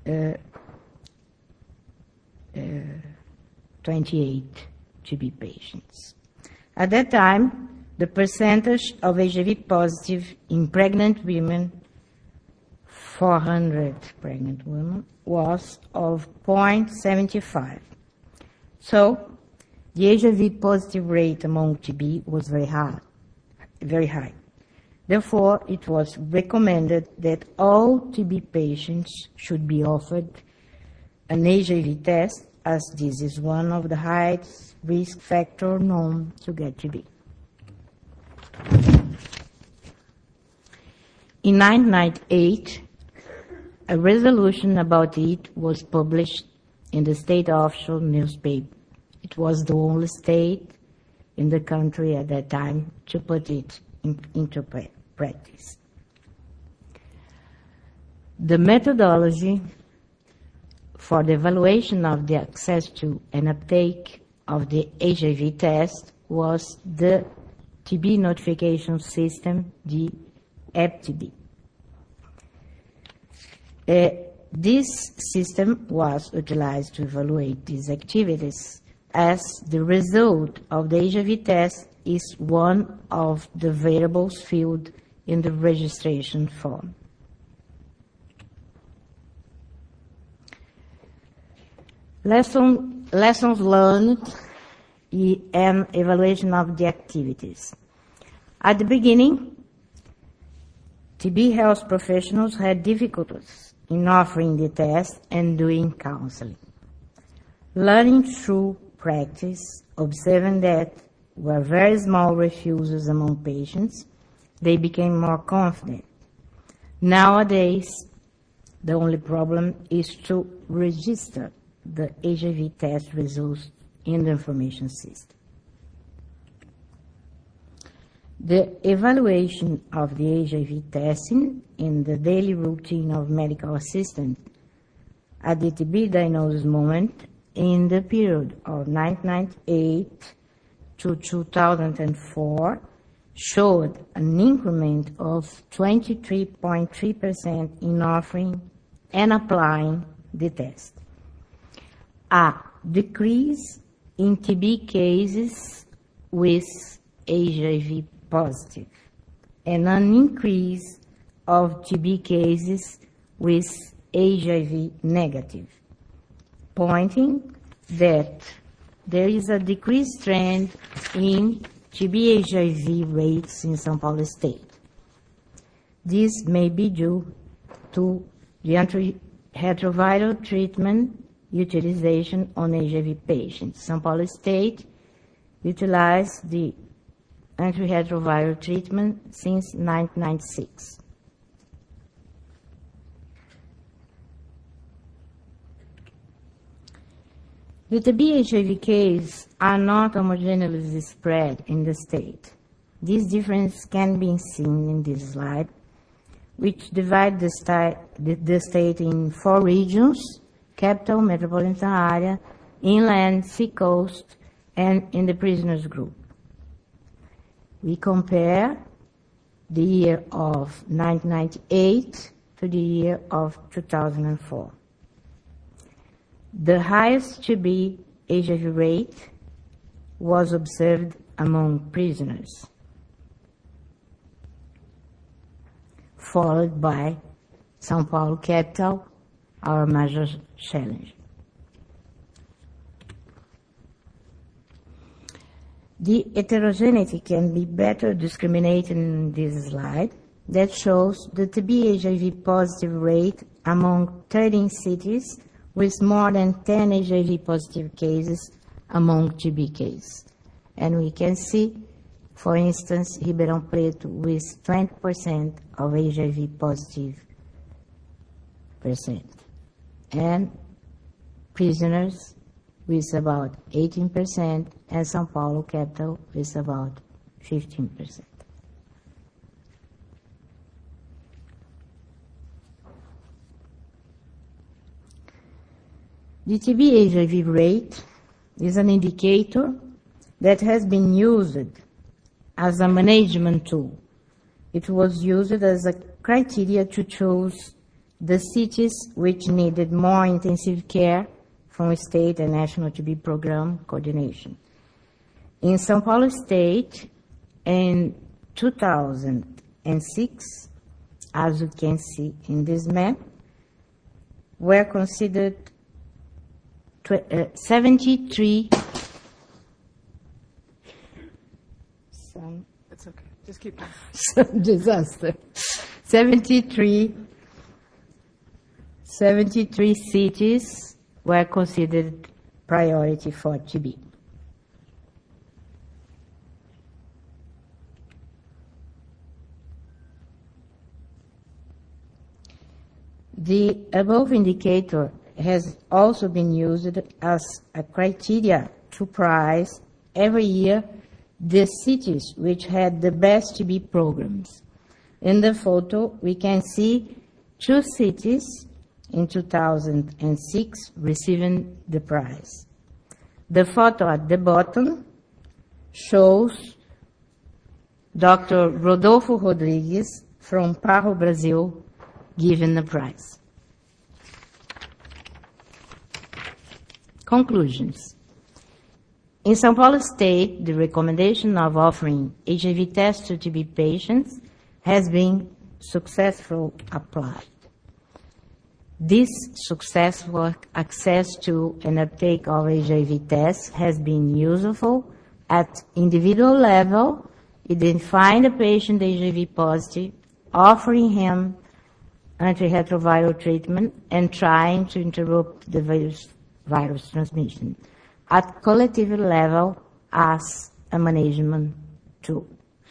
twenty-eight T B patients. At that time, the percentage of H I V positive in pregnant women, four hundred pregnant women, was of zero point seven five. So, the H I V positive rate among T B was very high, very high. Therefore, it was recommended that all T B patients should be offered an H I V test, as this is one of the highest risk factors known to get T B. In nineteen ninety-eight, a resolution about it was published in the state official newspaper. It was the only state in the country at that time to put it in, into practice. The methodology for the evaluation of the access to and uptake of the H I V test was the T B notification system, the E P T B. Uh, this system was utilized to evaluate these activities, as the result of the H I V test is one of the variables filled in the registration form. Lesson, lessons learned e- and evaluation of the activities. At the beginning, T B health professionals had difficulties in offering the test and doing counseling. Learning through practice, observing that were very small refusals among patients, they became more confident. Nowadays, the only problem is to register the H I V test results in the information system. The evaluation of the H I V testing in the daily routine of medical assistants at the T B diagnosis moment in the period of nineteen ninety-eight to two thousand four showed an increment of twenty-three point three percent in offering and applying the test. A decrease in T B cases with H I V positive, and an increase of T B cases with H I V negative, pointing that there is a decreased trend in T B H I V rates in São Paulo State. This may be due to the antiretroviral treatment utilization on H I V patients. São Paulo State utilized the antiretroviral treatment since nineteen ninety-six. The T B H I V cases are not homogeneously spread in the state. This difference can be seen in this slide, which divide the, sti- the, the state in four regions: capital, metropolitan area, inland, seacoast, and in the prisoners group. We compare the year of nineteen ninety-eight to the year of two thousand four. The highest T B H I V rate was observed among prisoners, followed by São Paulo capital, our major challenge. The heterogeneity can be better discriminated in this slide that shows the T B H I V positive rate among thirteen cities with more than ten H I V positive cases among T B cases. And we can see, for instance, Ribeirão Preto with twenty percent of H I V positive percent, and prisoners with about eighteen percent, and São Paulo capital with about fifteen percent. The T B H I V rate is an indicator that has been used as a management tool. It was used as a criteria to choose the cities which needed more intensive care from state and national T B program coordination. In São Paulo State, in two thousand six, as you can see in this map, were considered seventy-three. Some, It's okay. Just keep going. some disaster. seventy-three, seventy-three cities were considered priority for T B. The above indicator has also been used as a criteria to prize every year the cities which had the best T B programs. In the photo, we can see two cities in two thousand six receiving the prize. The photo at the bottom shows Doctor Rodolfo Rodrigues from Paro, Brazil, given the prize. Conclusions. In São Paulo State, the recommendation of offering H I V tests to T B patients has been successfully applied. This successful access to and uptake of H I V tests has been useful at individual level, identifying the patient H I V positive, offering him antiretroviral treatment, and trying to interrupt the virus, virus transmission. At collective level, as a management tool.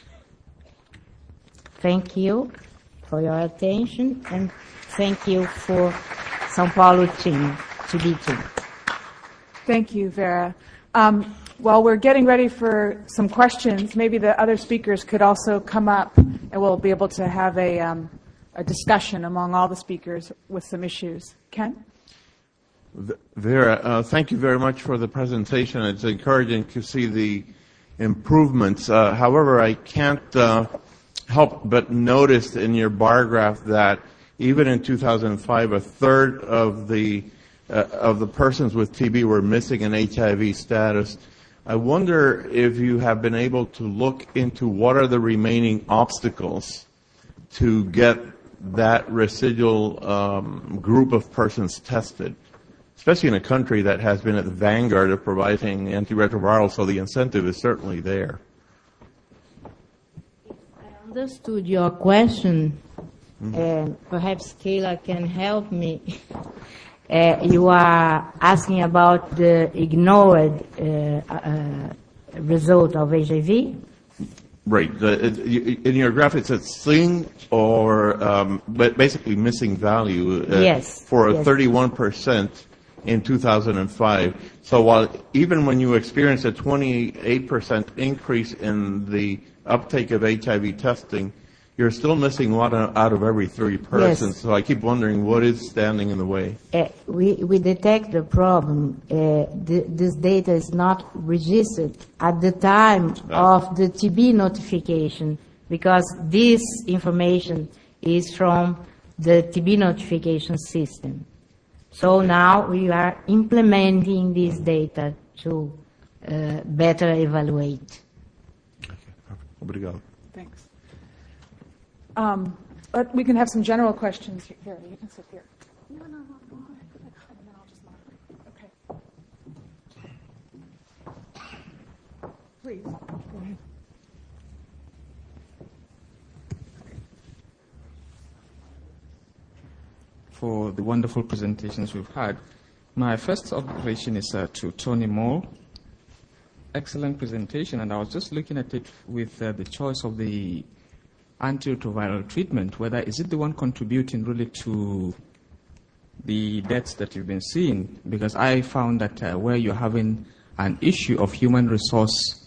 Thank you for your attention, and thank you for São Paulo team, T B team. Thank you, Vera. Um, while we're getting ready for some questions, maybe the other speakers could also come up, and we'll be able to have a, um, a discussion among all the speakers with some issues. Ken? Vera, uh, thank you very much for the presentation. It's encouraging to see the improvements. Uh, however, I can't uh, help but notice in your bar graph that even in two thousand five, a third of the uh, of the persons with T B were missing an H I V status. I wonder if you have been able to look into what are the remaining obstacles to get that residual um, group of persons tested, especially in a country that has been at the vanguard of providing antiretrovirals, so the incentive is certainly there. I understood your question, mm-hmm. and perhaps Kayla can help me. Uh, you are asking about the ignored uh, uh, result of H I V? Right. The, it, you, in your graph, it says seen or um, but basically missing value uh, yes. for yes. thirty-one percent in two thousand five. So while even when you experience a twenty-eight percent increase in the uptake of H I V testing, you're still missing one out of every three persons. Yes. So I keep wondering what is standing in the way. Uh, we, we detect the problem. Uh, th- this data is not registered at the time Ah. of the T B notification, because this information is from the T B notification system. So now we are implementing this data to uh, better evaluate. Obrigado. Thanks. Um, but we can have some general questions here. You can sit here. No, no, no. Go ahead. Go ahead. And then I'll just moderate. Okay. Please. Go ahead. For the wonderful presentations we've had. My first observation is uh, to Tony Moore. Excellent presentation, and I was just looking at it with uh, the choice of the antiretroviral treatment, whether is it the one contributing really to the deaths that you've been seeing, because I found that uh, where you're having an issue of human resource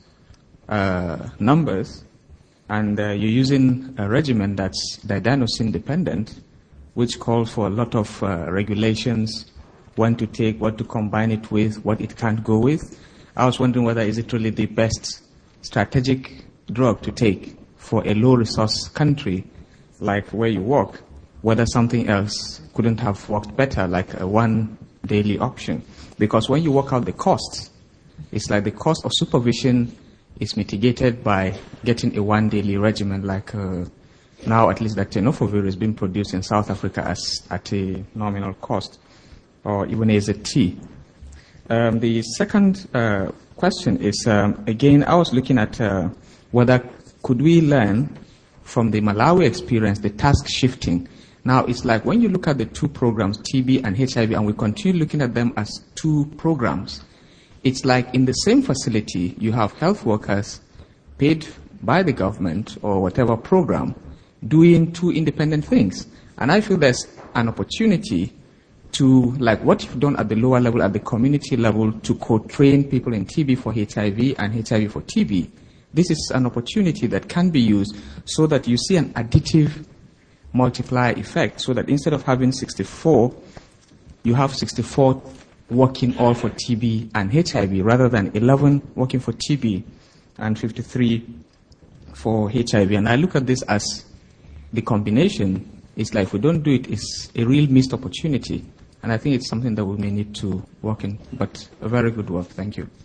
uh, numbers, and uh, you're using a regimen that's diadenosine dependent, which calls for a lot of uh, regulations, when to take, what to combine it with, what it can't go with. I was wondering whether is it really the best strategic drug to take for a low-resource country like where you work, whether something else couldn't have worked better, like a one daily option. Because when you work out the costs, it's like the cost of supervision is mitigated by getting a one daily regimen, like uh, now at least that tenofovir is being produced in South Africa as at a nominal cost, or even as a T. Um, the second uh, question is, um, again, I was looking at uh, whether could we learn from the Malawi experience, the task shifting. Now, it's like when you look at the two programs, T B and H I V, and we continue looking at them as two programs, it's like in the same facility, you have health workers paid by the government or whatever program doing two independent things. And I feel there's an opportunity to, like what you've done at the lower level, at the community level, to co-train people in T B for H I V and H I V for T B. This is an opportunity that can be used so that you see an additive multiplier effect, so that instead of having sixty-four, you have sixty-four working all for T B and H I V, rather than eleven working for T B and fifty-three for H I V. And I look at this as the combination. It's like if we don't do it, it's a real missed opportunity. And I think it's something that we may need to work in. But a very good work. Thank you.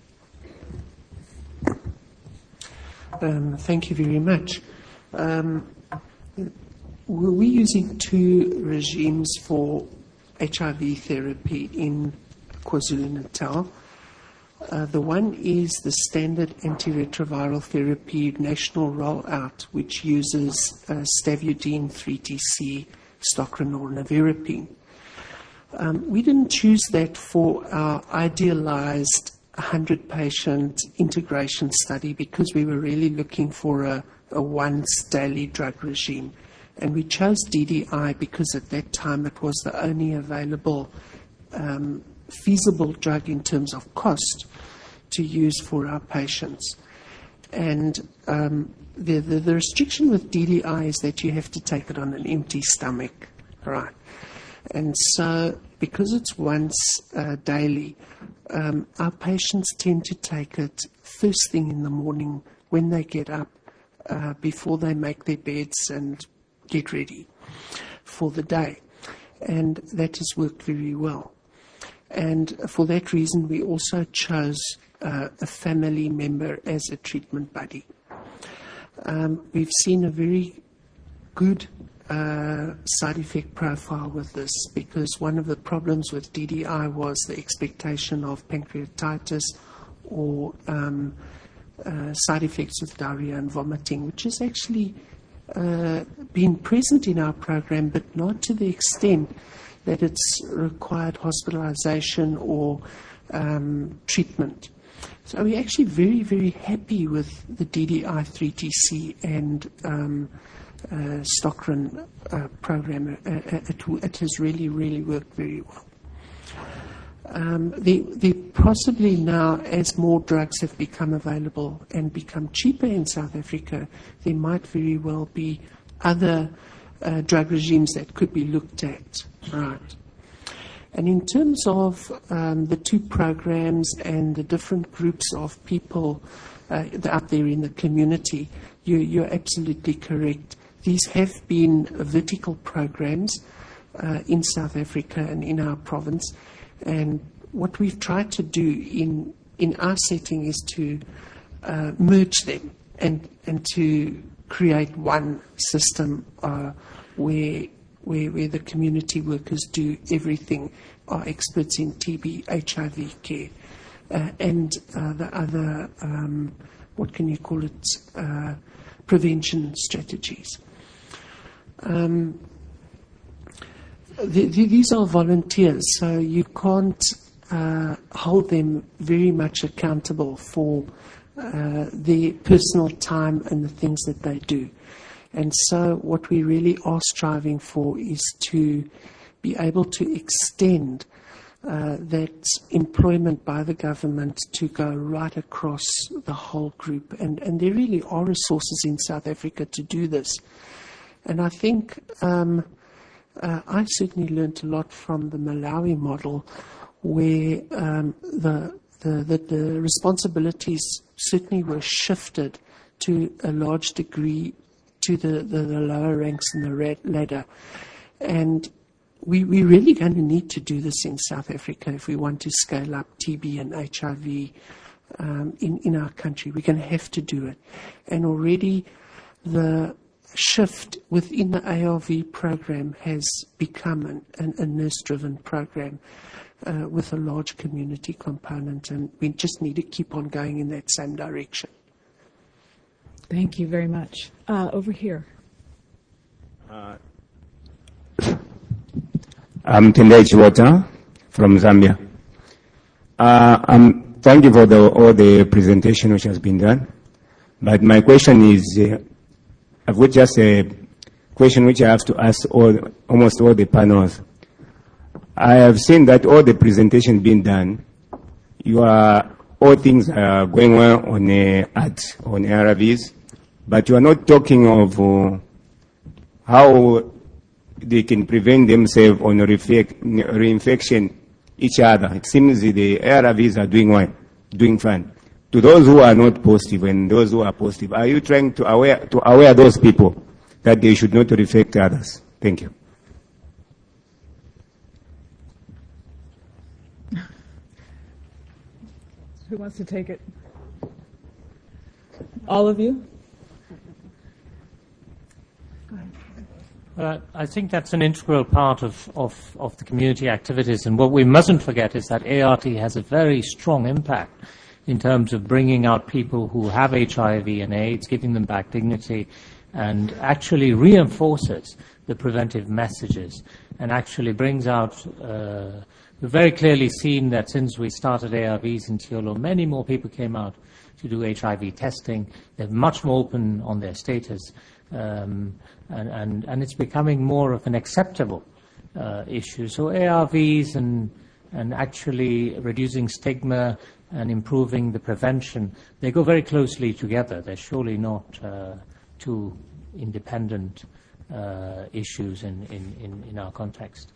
Um, thank you very much. Um, were we using two regimes for H I V therapy in KwaZulu-Natal. Uh, the one is the standard antiretroviral therapy national rollout, which uses uh, stavudine, three T C, Stocron, or nevirapine. Um, we didn't choose that for our idealized one hundred patient integration study because we were really looking for a, a once daily drug regime. And we chose D D I because at that time it was the only available um, feasible drug in terms of cost to use for our patients. And um, the, the, the restriction with D D I is that you have to take it on an empty stomach, right? And so because it's once uh, daily, um, our patients tend to take it first thing in the morning when they get up, uh, before they make their beds and get ready for the day. And that has worked very well. And for that reason, we also chose uh, a family member as a treatment buddy. Um, we've seen a very good uh, side effect profile with this because one of the problems with D D I was the expectation of pancreatitis or um, uh, side effects with diarrhea and vomiting, which has actually uh, been present in our program, but not to the extent that it's required hospitalization or um, treatment. So we're actually very, very happy with the D D I three T C and um, uh, Stocron uh, program. Uh, it, it has really, really worked very well. Um, the, the possibly now, as more drugs have become available and become cheaper in South Africa, there might very well be other uh, drug regimes that could be looked at. Right. And in terms of um, the two programs and the different groups of people uh, out there in the community, you, you're absolutely correct. These have been vertical programs uh, in South Africa and in our province. And what we've tried to do in, in our setting is to uh, merge them and, and to create one system uh, where Where, where the community workers do everything, are experts in T B, H I V care, uh, and uh, the other, um, what can you call it, uh, prevention strategies. Um, the, the, these are volunteers, so you can't uh, hold them very much accountable for uh, their personal time and the things that they do. And so what we really are striving for is to be able to extend uh, that employment by the government to go right across the whole group. And, and there really are resources in South Africa to do this. And I think um, uh, I certainly learned a lot from the Malawi model where um, the, the, the, the responsibilities certainly were shifted to a large degree to the, the, the lower ranks in the red ladder. And we, we're really going to need to do this in South Africa if we want to scale up T B and H I V um, in, in our country. We're going to have to do it. And already the shift within the A R V program has become an, an, a nurse-driven program uh, with a large community component, and we just need to keep on going in that same direction. Thank you very much. Uh, over here. Uh, I'm Tendai Chiwata from Zambia. Uh, um, thank you for the, all the presentation which has been done. But my question is, uh, I've got just a question which I have to ask all, almost all the panels. I have seen that all the presentations being done, you are, all things are going well on uh, ads, on A R Vs, but you are not talking of uh, how they can prevent themselves on reinfection each other. It seems the A R Vs are doing well, doing fine. To those who are not positive and those who are positive, are you trying to aware to aware those people that they should not infect others? Thank you. Who wants to take it? All of you? Go ahead. Uh, I think that's an integral part of, of, of the community activities, and what we mustn't forget is that A R T has a very strong impact in terms of bringing out people who have H I V and AIDS, giving them back dignity, and actually reinforces the preventive messages, and actually brings out, uh, we've very clearly seen that since we started A R Vs in Tiolo, many more people came out to do H I V testing. They're much more open on their status. Um, and, and, and it's becoming more of an acceptable uh, issue. So A R Vs and, and actually reducing stigma and improving the prevention, they go very closely together. They're surely not uh, two independent uh, issues in, in, in, in our context.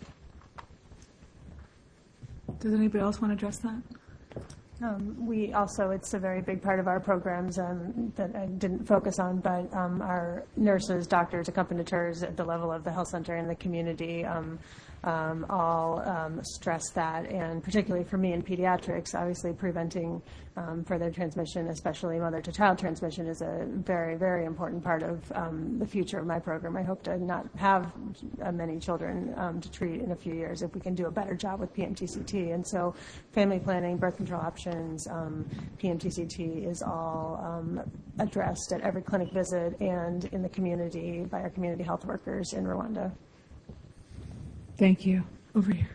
Does anybody else want to address that? Um, we also, it's a very big part of our programs um, that I didn't focus on, but um, our nurses, doctors, accompagnateurs at the level of the health center and the community um, um, all um, stress that, and particularly for me in pediatrics, obviously preventing um, further transmission, especially mother-to-child transmission, is a very, very important part of um, the future of my program. I hope to not have uh, many children um, to treat in a few years if we can do a better job with P M T C T. And so family planning, birth control options, um, P M T C T is all um, addressed at every clinic visit and in the community by our community health workers in Rwanda. Thank you. Over here.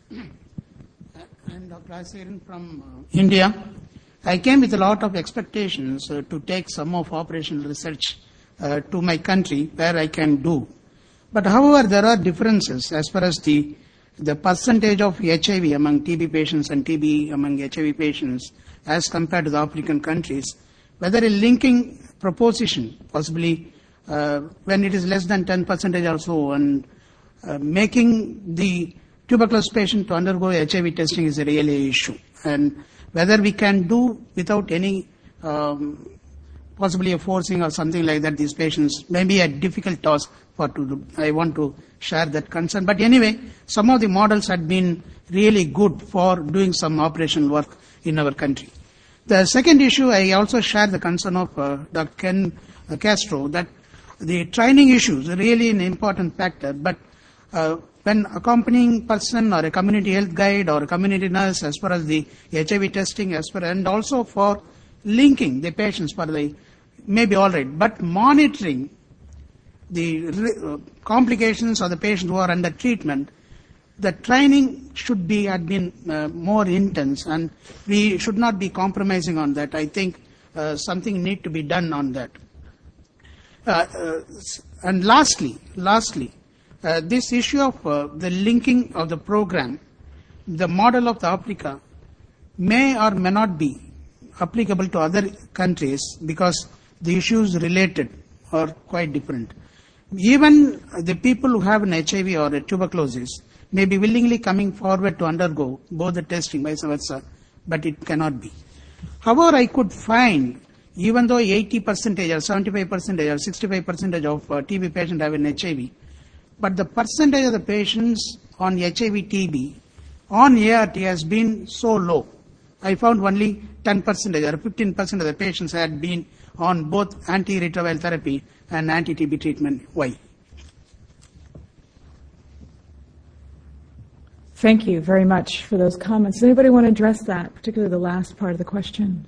I'm Doctor Asiran from uh, India. I came with a lot of expectations uh, to take some of operational research uh, to my country where I can do. But however, there are differences as far as the the percentage of H I V among T B patients and T B among H I V patients as compared to the African countries. Whether a linking proposition, possibly uh, when it is less than ten percent or so, and uh, making the tuberculosis patient to undergo H I V testing is a really issue. And whether we can do without any um, possibly a forcing or something like that, these patients may be a difficult task for to do. I want to share that concern. But anyway, some of the models had been really good for doing some operational work in our country. The second issue, I also share the concern of uh, Doctor Ken uh, Castro, that the training issues are really an important factor, but uh, when accompanying person or a community health guide or a community nurse as far as the H I V testing, as far and also for linking the patients for the, maybe all right, but monitoring the uh, complications of the patient who are under treatment, the training should be had been uh, more intense, and we should not be compromising on that. I think uh, something need to be done on that. Uh, uh, and lastly, lastly, uh, this issue of uh, the linking of the program, the model of the Africa may or may not be applicable to other countries because the issues related are quite different. Even the people who have an H I V or a tuberculosis may be willingly coming forward to undergo both the testing, vice versa, but it cannot be. However, I could find, even though eighty percent or seventy-five percent or sixty-five percent of uh, T B patients have an H I V, but the percentage of the patients on H I V T B on A R T has been so low. I found only ten percent or fifteen percent of the patients had been on both antiretroviral therapy and anti-T B treatment. Why? Thank you very much for those comments. Does anybody want to address that, particularly the last part of the question?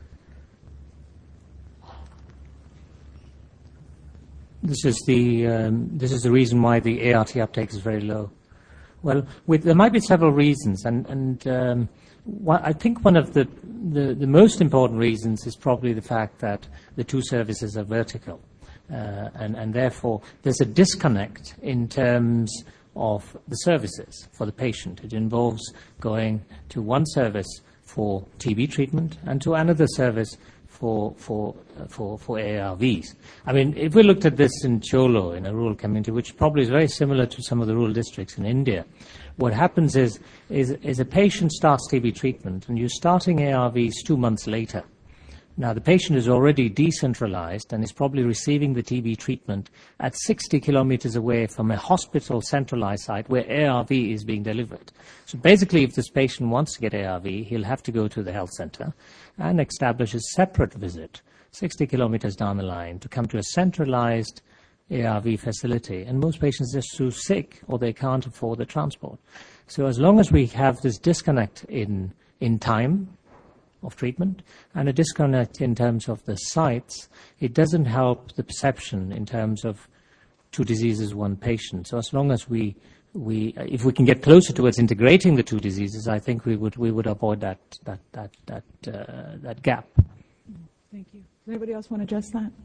This is the um, this is the reason why the A R T uptake is very low. Well, with, there might be several reasons, and and um, what, I think one of the, the the most important reasons is probably the fact that the two services are vertical, uh, and and therefore there's a disconnect in terms of the services for the patient. It involves going to one service for T B treatment and to another service for for uh, for for A R Vs. I mean, if we looked at this in Cholo, in a rural community, which probably is very similar to some of the rural districts in India, what happens is is, is a patient starts T B treatment and you're starting A R Vs two months later. Now, the patient is already decentralized and is probably receiving the T B treatment at sixty kilometers away from a hospital centralized site where A R V is being delivered. So basically, if this patient wants to get A R V, he'll have to go to the health center and establish a separate visit sixty kilometers down the line to come to a centralized A R V facility, and most patients are just too sick or they can't afford the transport. So as long as we have this disconnect in, in time of treatment and a disconnect in terms of the sites, it doesn't help the perception in terms of two diseases, one patient. So as long as we, we if we can get closer towards integrating the two diseases, I think we would, we would avoid that, that, that, that, uh, that gap. Thank you. Does anybody else want to address that?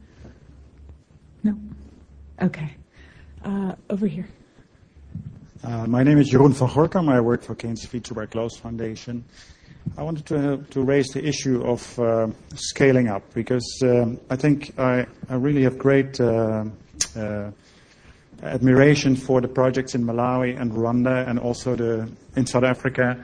No? Okay. Uh, over here. Uh, my name is Jeroen van Gorkum. I work for Kane's Feet Tuberculosis Foundation. I wanted to, uh, to raise the issue of uh, scaling up because um, I think I, I really have great uh, uh, admiration for the projects in Malawi and Rwanda and also the, in South Africa.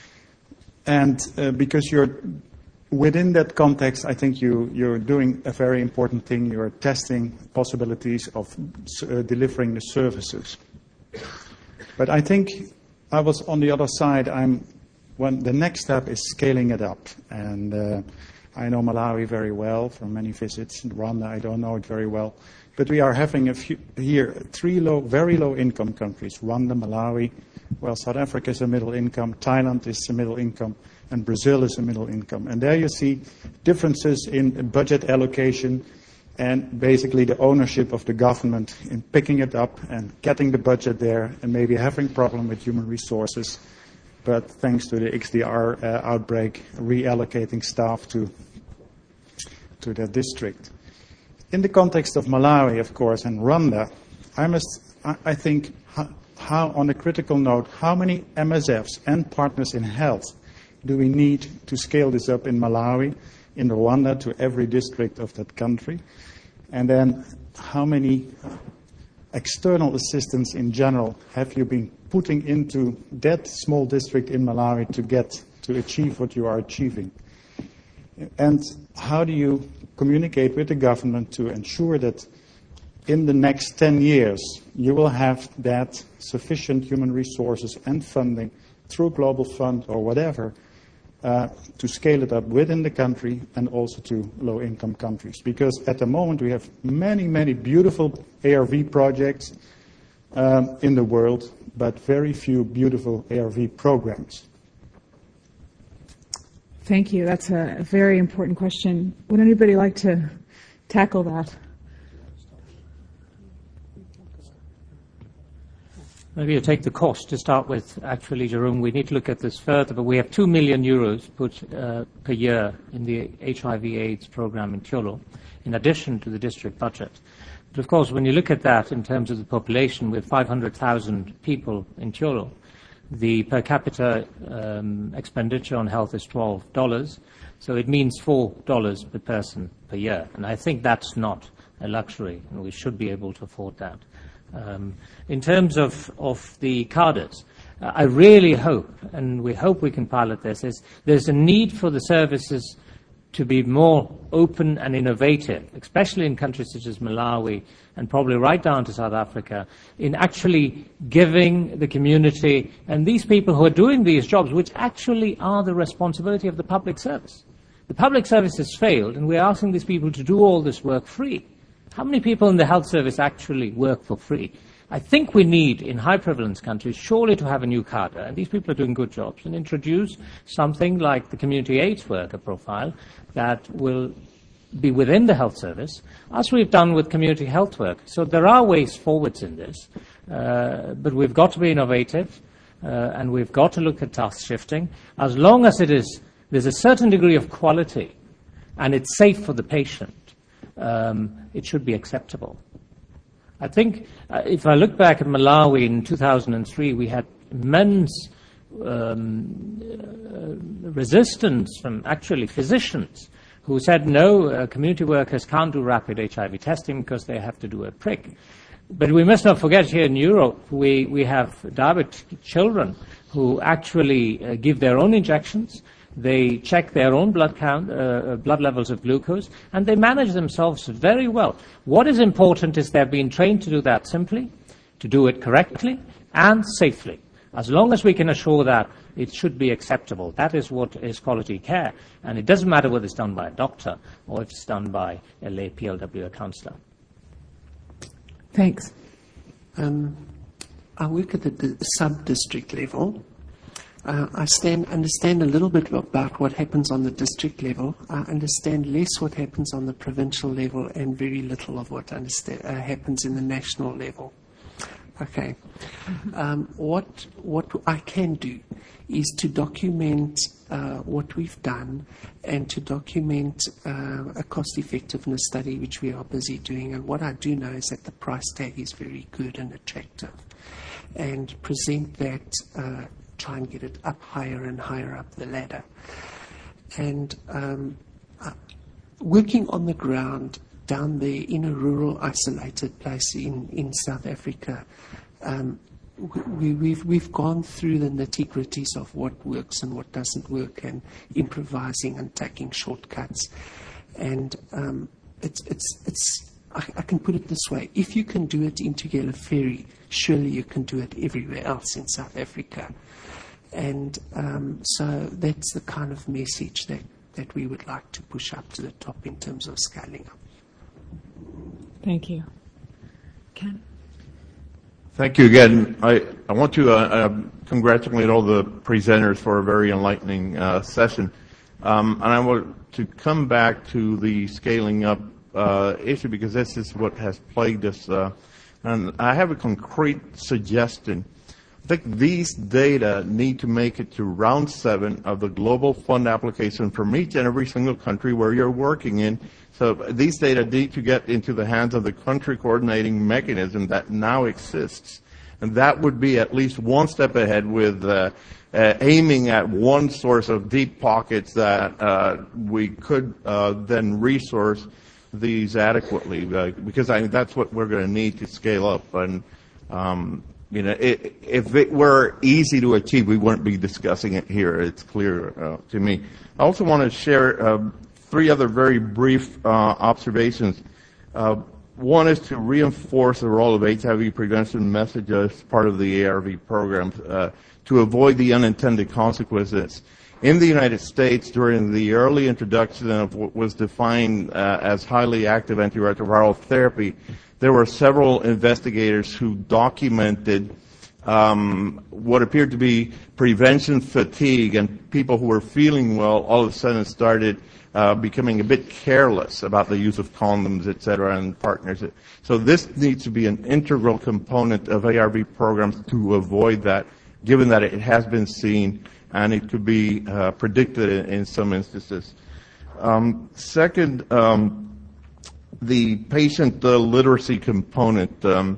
And uh, because you're within that context, I think you, you're doing a very important thing. You're testing possibilities of uh, delivering the services. But I think I was on the other side. I'm when the next step is scaling it up. And uh, I know Malawi very well from many visits. In Rwanda, I don't know it very well. But we are having a few, here three low, very low income countries, Rwanda, Malawi, well, South Africa is a middle income, Thailand is a middle income, and Brazil is a middle income. And there you see differences in budget allocation and basically the ownership of the government in picking it up and getting the budget there and maybe having a problem with human resources. But thanks to the X D R uh, outbreak, reallocating staff to, to their district. In the context of Malawi, of course, and Rwanda, I must, I, I think, how, how, on a critical note, how many M S Fs and partners in health do we need to scale this up in Malawi, in Rwanda, to every district of that country? And then how many external assistance in general have you been putting into that small district in Malawi to get to achieve what you are achieving? And how do you communicate with the government to ensure that in the next ten years you will have that sufficient human resources and funding through Global Fund or whatever uh, to scale it up within the country and also to low-income countries? Because at the moment we have many, many beautiful A R V projects um, in the world, but very few beautiful A R V programs. Thank you. That's a very important question. Would anybody like to tackle that? Maybe you take the cost to start with. Actually, Jerome, we need to look at this further, but we have two million euros put uh, per year in the H I V AIDS program in Kyolo, in addition to the district budget. But of course, when you look at that in terms of the population, with five hundred thousand people in Kyolo, the per capita um, expenditure on health is twelve dollars, so it means four dollars per person per year. And I think that's not a luxury, and we should be able to afford that. Um, in terms of, of the cadres, uh, I really hope, and we hope we can pilot this, is there's a need for the services to be more open and innovative, especially in countries such as Malawi and probably right down to South Africa, in actually giving the community and these people who are doing these jobs, which actually are the responsibility of the public service. The public service has failed, and we're asking these people to do all this work free. How many people in the health service actually work for free? I think we need, in high prevalence countries, surely to have a new cadre, and these people are doing good jobs, and introduce something like the community AIDS worker profile that will be within the health service, as we've done with community health work. So there are ways forwards in this, uh, but we've got to be innovative, uh, and we've got to look at task shifting. As long as it is, there's a certain degree of quality, and it's safe for the patient, um, it should be acceptable. I think uh, if I look back at Malawi in two thousand three, we had immense um, uh, resistance from actually physicians who said, no, uh, community workers can't do rapid H I V testing because they have to do a prick. But we must not forget, here in Europe, we, we have diabetic children who actually uh, give their own injections. They check their own blood count, uh, blood levels of glucose, and they manage themselves very well. What is important is they're being trained to do that simply, to do it correctly and safely. As long as we can assure that, it should be acceptable. That is what is quality care. And it doesn't matter whether it's done by a doctor or if it's done by a lay P L W, a counsellor. Thanks. Um, I work at the, the sub-district level. Uh, I stand, understand a little bit about what happens on the district level. I understand less what happens on the provincial level and very little of what understand, uh, happens in the national level. Okay. Um, what what I can do is to document uh, what we've done and to document uh, a cost-effectiveness study which we are busy doing. And what I do know is that the price tag is very good and attractive, and present that. Uh, try and get it up higher and higher up the ladder. And um, uh, working on the ground down there in a rural, isolated place in, in South Africa, um, we, we've, we've gone through the nitty-gritties of what works and what doesn't work, and improvising and taking shortcuts. And um, it's, it's, it's, I, I can put it this way. If you can do it in Tugela Ferry, surely you can do it everywhere else in South Africa. And um, so that's the kind of message that, that we would like to push up to the top in terms of scaling up. Thank you. Ken? Thank you again. I, I want to uh, uh, congratulate all the presenters for a very enlightening uh, session. Um, and I want to come back to the scaling up uh, issue, because this is what has plagued us. Uh, and I have a concrete suggestion. I think these data need to make it to round seven of the global fund application from each and every single country where you're working in. So these data need to get into the hands of the country coordinating mechanism that now exists. And that would be at least one step ahead with uh, uh, aiming at one source of deep pockets that uh, we could uh, then resource these adequately, uh, because I think that's what we're going to need to scale up. And um, You know, it, if it were easy to achieve, we wouldn't be discussing it here. It's clear uh, to me. I also want to share uh, three other very brief uh, observations. Uh, one is to reinforce the role of H I V prevention message as part of the A R V program uh, to avoid the unintended consequences. In the United States, during the early introduction of what was defined uh, as highly active antiretroviral therapy, there were several investigators who documented um, what appeared to be prevention fatigue, and people who were feeling well all of a sudden started uh, becoming a bit careless about the use of condoms, et cetera, and partners. So this needs to be an integral component of A R V programs to avoid that, given that it has been seen and it could be uh, predicted in, in some instances. Um, second, um, the patient uh, literacy component. Um,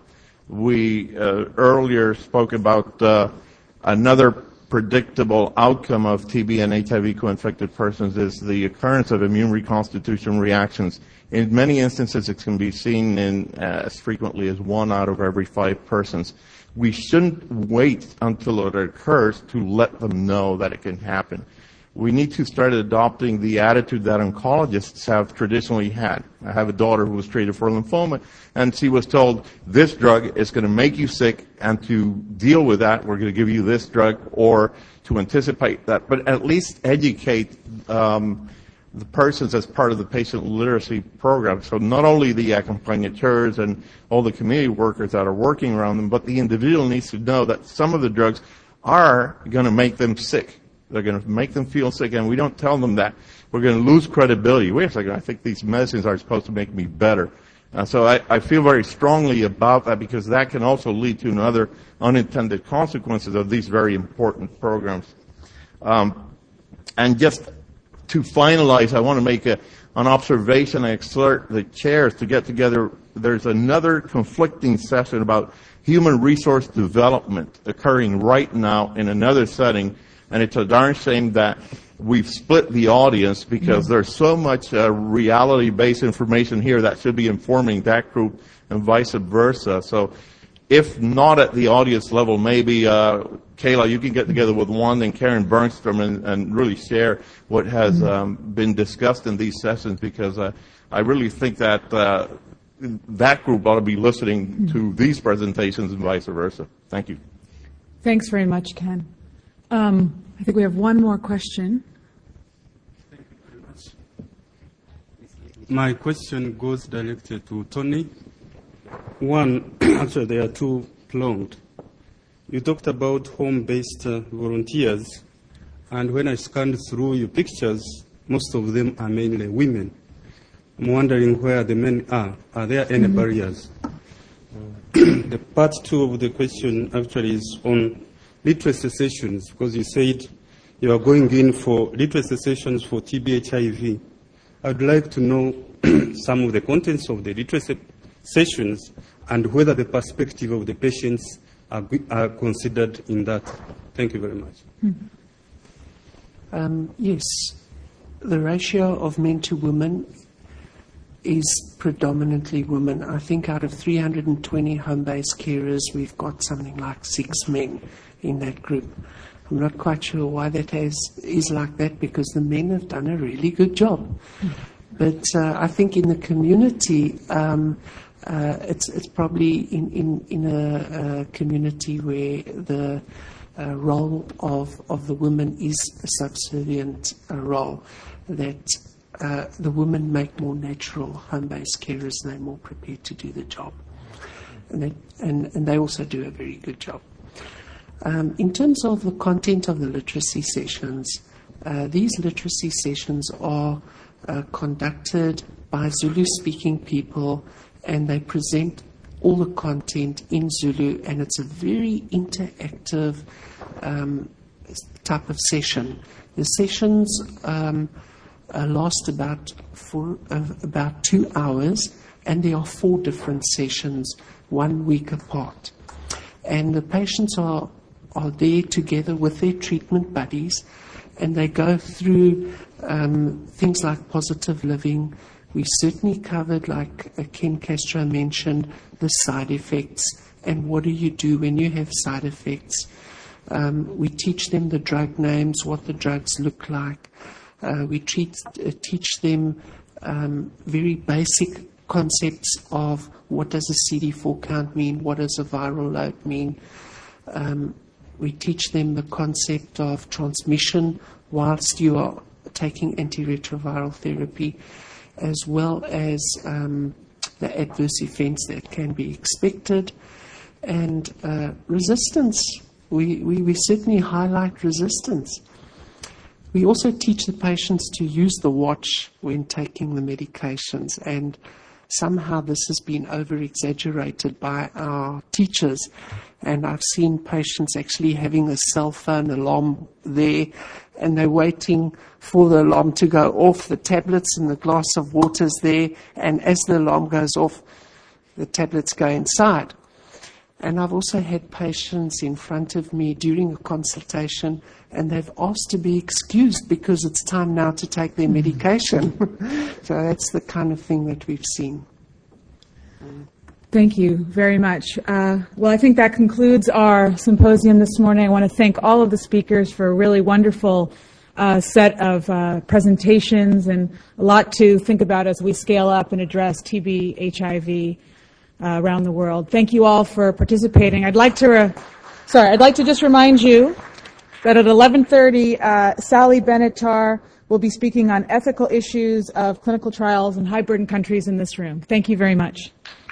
we uh, earlier spoke about uh, another predictable outcome of T B and H I V co-infected persons is the occurrence of immune reconstitution reactions. In many instances, it can be seen in uh, as frequently as one out of every five persons. We shouldn't wait until it occurs to let them know that it can happen. We need to start adopting the attitude that oncologists have traditionally had. I have a daughter who was treated for lymphoma, and she was told, this drug is going to make you sick, and to deal with that, we're going to give you this drug, or to anticipate that, but at least educate um, the persons as part of the patient literacy program. So not only the accompagnateurs and all the community workers that are working around them, but the individual needs to know that some of the drugs are going to make them sick. They're going to make them feel sick, and we don't tell them that. We're going to lose credibility. Wait a second, I think these medicines are supposed to make me better. Uh, so I, I feel very strongly about that, because that can also lead to other unintended consequences of these very important programs. Um, and just to finalize, I want to make a, an observation. I exhort the chairs to get together. There's another conflicting session about human resource development occurring right now in another setting. And it's a darn shame that we've split the audience, because there's so much uh, reality-based information here that should be informing that group and vice versa. So if not at the audience level, maybe, uh, Kayla, you can get together with Wanda and Karen Bernstrom and, and really share what has um, been discussed in these sessions, because uh, I really think that uh, that group ought to be listening to these presentations and vice versa. Thank you. Thanks very much, Ken. Um, I think we have one more question. Thank you very much. My question goes directly to Tony. One, actually, they are two pronged. You talked about home-based uh, volunteers, and when I scanned through your pictures, most of them are mainly women. I'm wondering where the men are. Are there any mm-hmm. barriers? The part two of the question actually is on literacy sessions, because you said you are going in for literacy sessions for T B H I V. I'd like to know some of the contents of the literacy sessions and whether the perspective of the patients are, are considered in that. Thank you very much. Mm-hmm. Um, yes, the ratio of men to women is predominantly women. I think out of three hundred twenty home-based carers, we've got something like six men in that group. I'm not quite sure why that has, is like that, because the men have done a really good job. But uh, I think in the community, um, uh, it's, it's probably in, in, in a, a community where the uh, role of, of the women is a subservient uh, role, that uh, the women make more natural home-based carers and they're more prepared to do the job. And they, and, and they also do a very good job. Um, in terms of the content of the literacy sessions, uh, these literacy sessions are uh, conducted by Zulu-speaking people, and they present all the content in Zulu, and it's a very interactive um, type of session. The sessions um, uh, last about four, uh, about two hours, and there are four different sessions, one week apart. And the patients are are there together with their treatment buddies, and they go through um, things like positive living. We certainly covered, like uh, Ken Castro mentioned, the side effects and what do you do when you have side effects. Um, we teach them the drug names, what the drugs look like. Uh, we treat, uh, teach them um, very basic concepts of what does a C D four count mean, what does a viral load mean. Um, We teach them the concept of transmission whilst you are taking antiretroviral therapy, as well as um, the adverse events that can be expected, and uh, resistance. We, we, we certainly highlight resistance. We also teach the patients to use the watch when taking the medications, and somehow this has been over-exaggerated by our teachers. And I've seen patients actually having a cell phone alarm there, and they're waiting for the alarm to go off. The tablets and the glass of water's there, and as the alarm goes off, the tablets go inside. And I've also had patients in front of me during a consultation, and they've asked to be excused because it's time now to take their medication. So that's the kind of thing that we've seen. Thank you very much. Uh, well, I think that concludes our symposium this morning. I want to thank all of the speakers for a really wonderful uh, set of uh, presentations and a lot to think about as we scale up and address T B, H I V uh, around the world. Thank you all for participating. I'd like to, re- sorry, I'd like to just remind you that at eleven thirty, uh, Sally Benatar will be speaking on ethical issues of clinical trials in high-burden countries in this room. Thank you very much.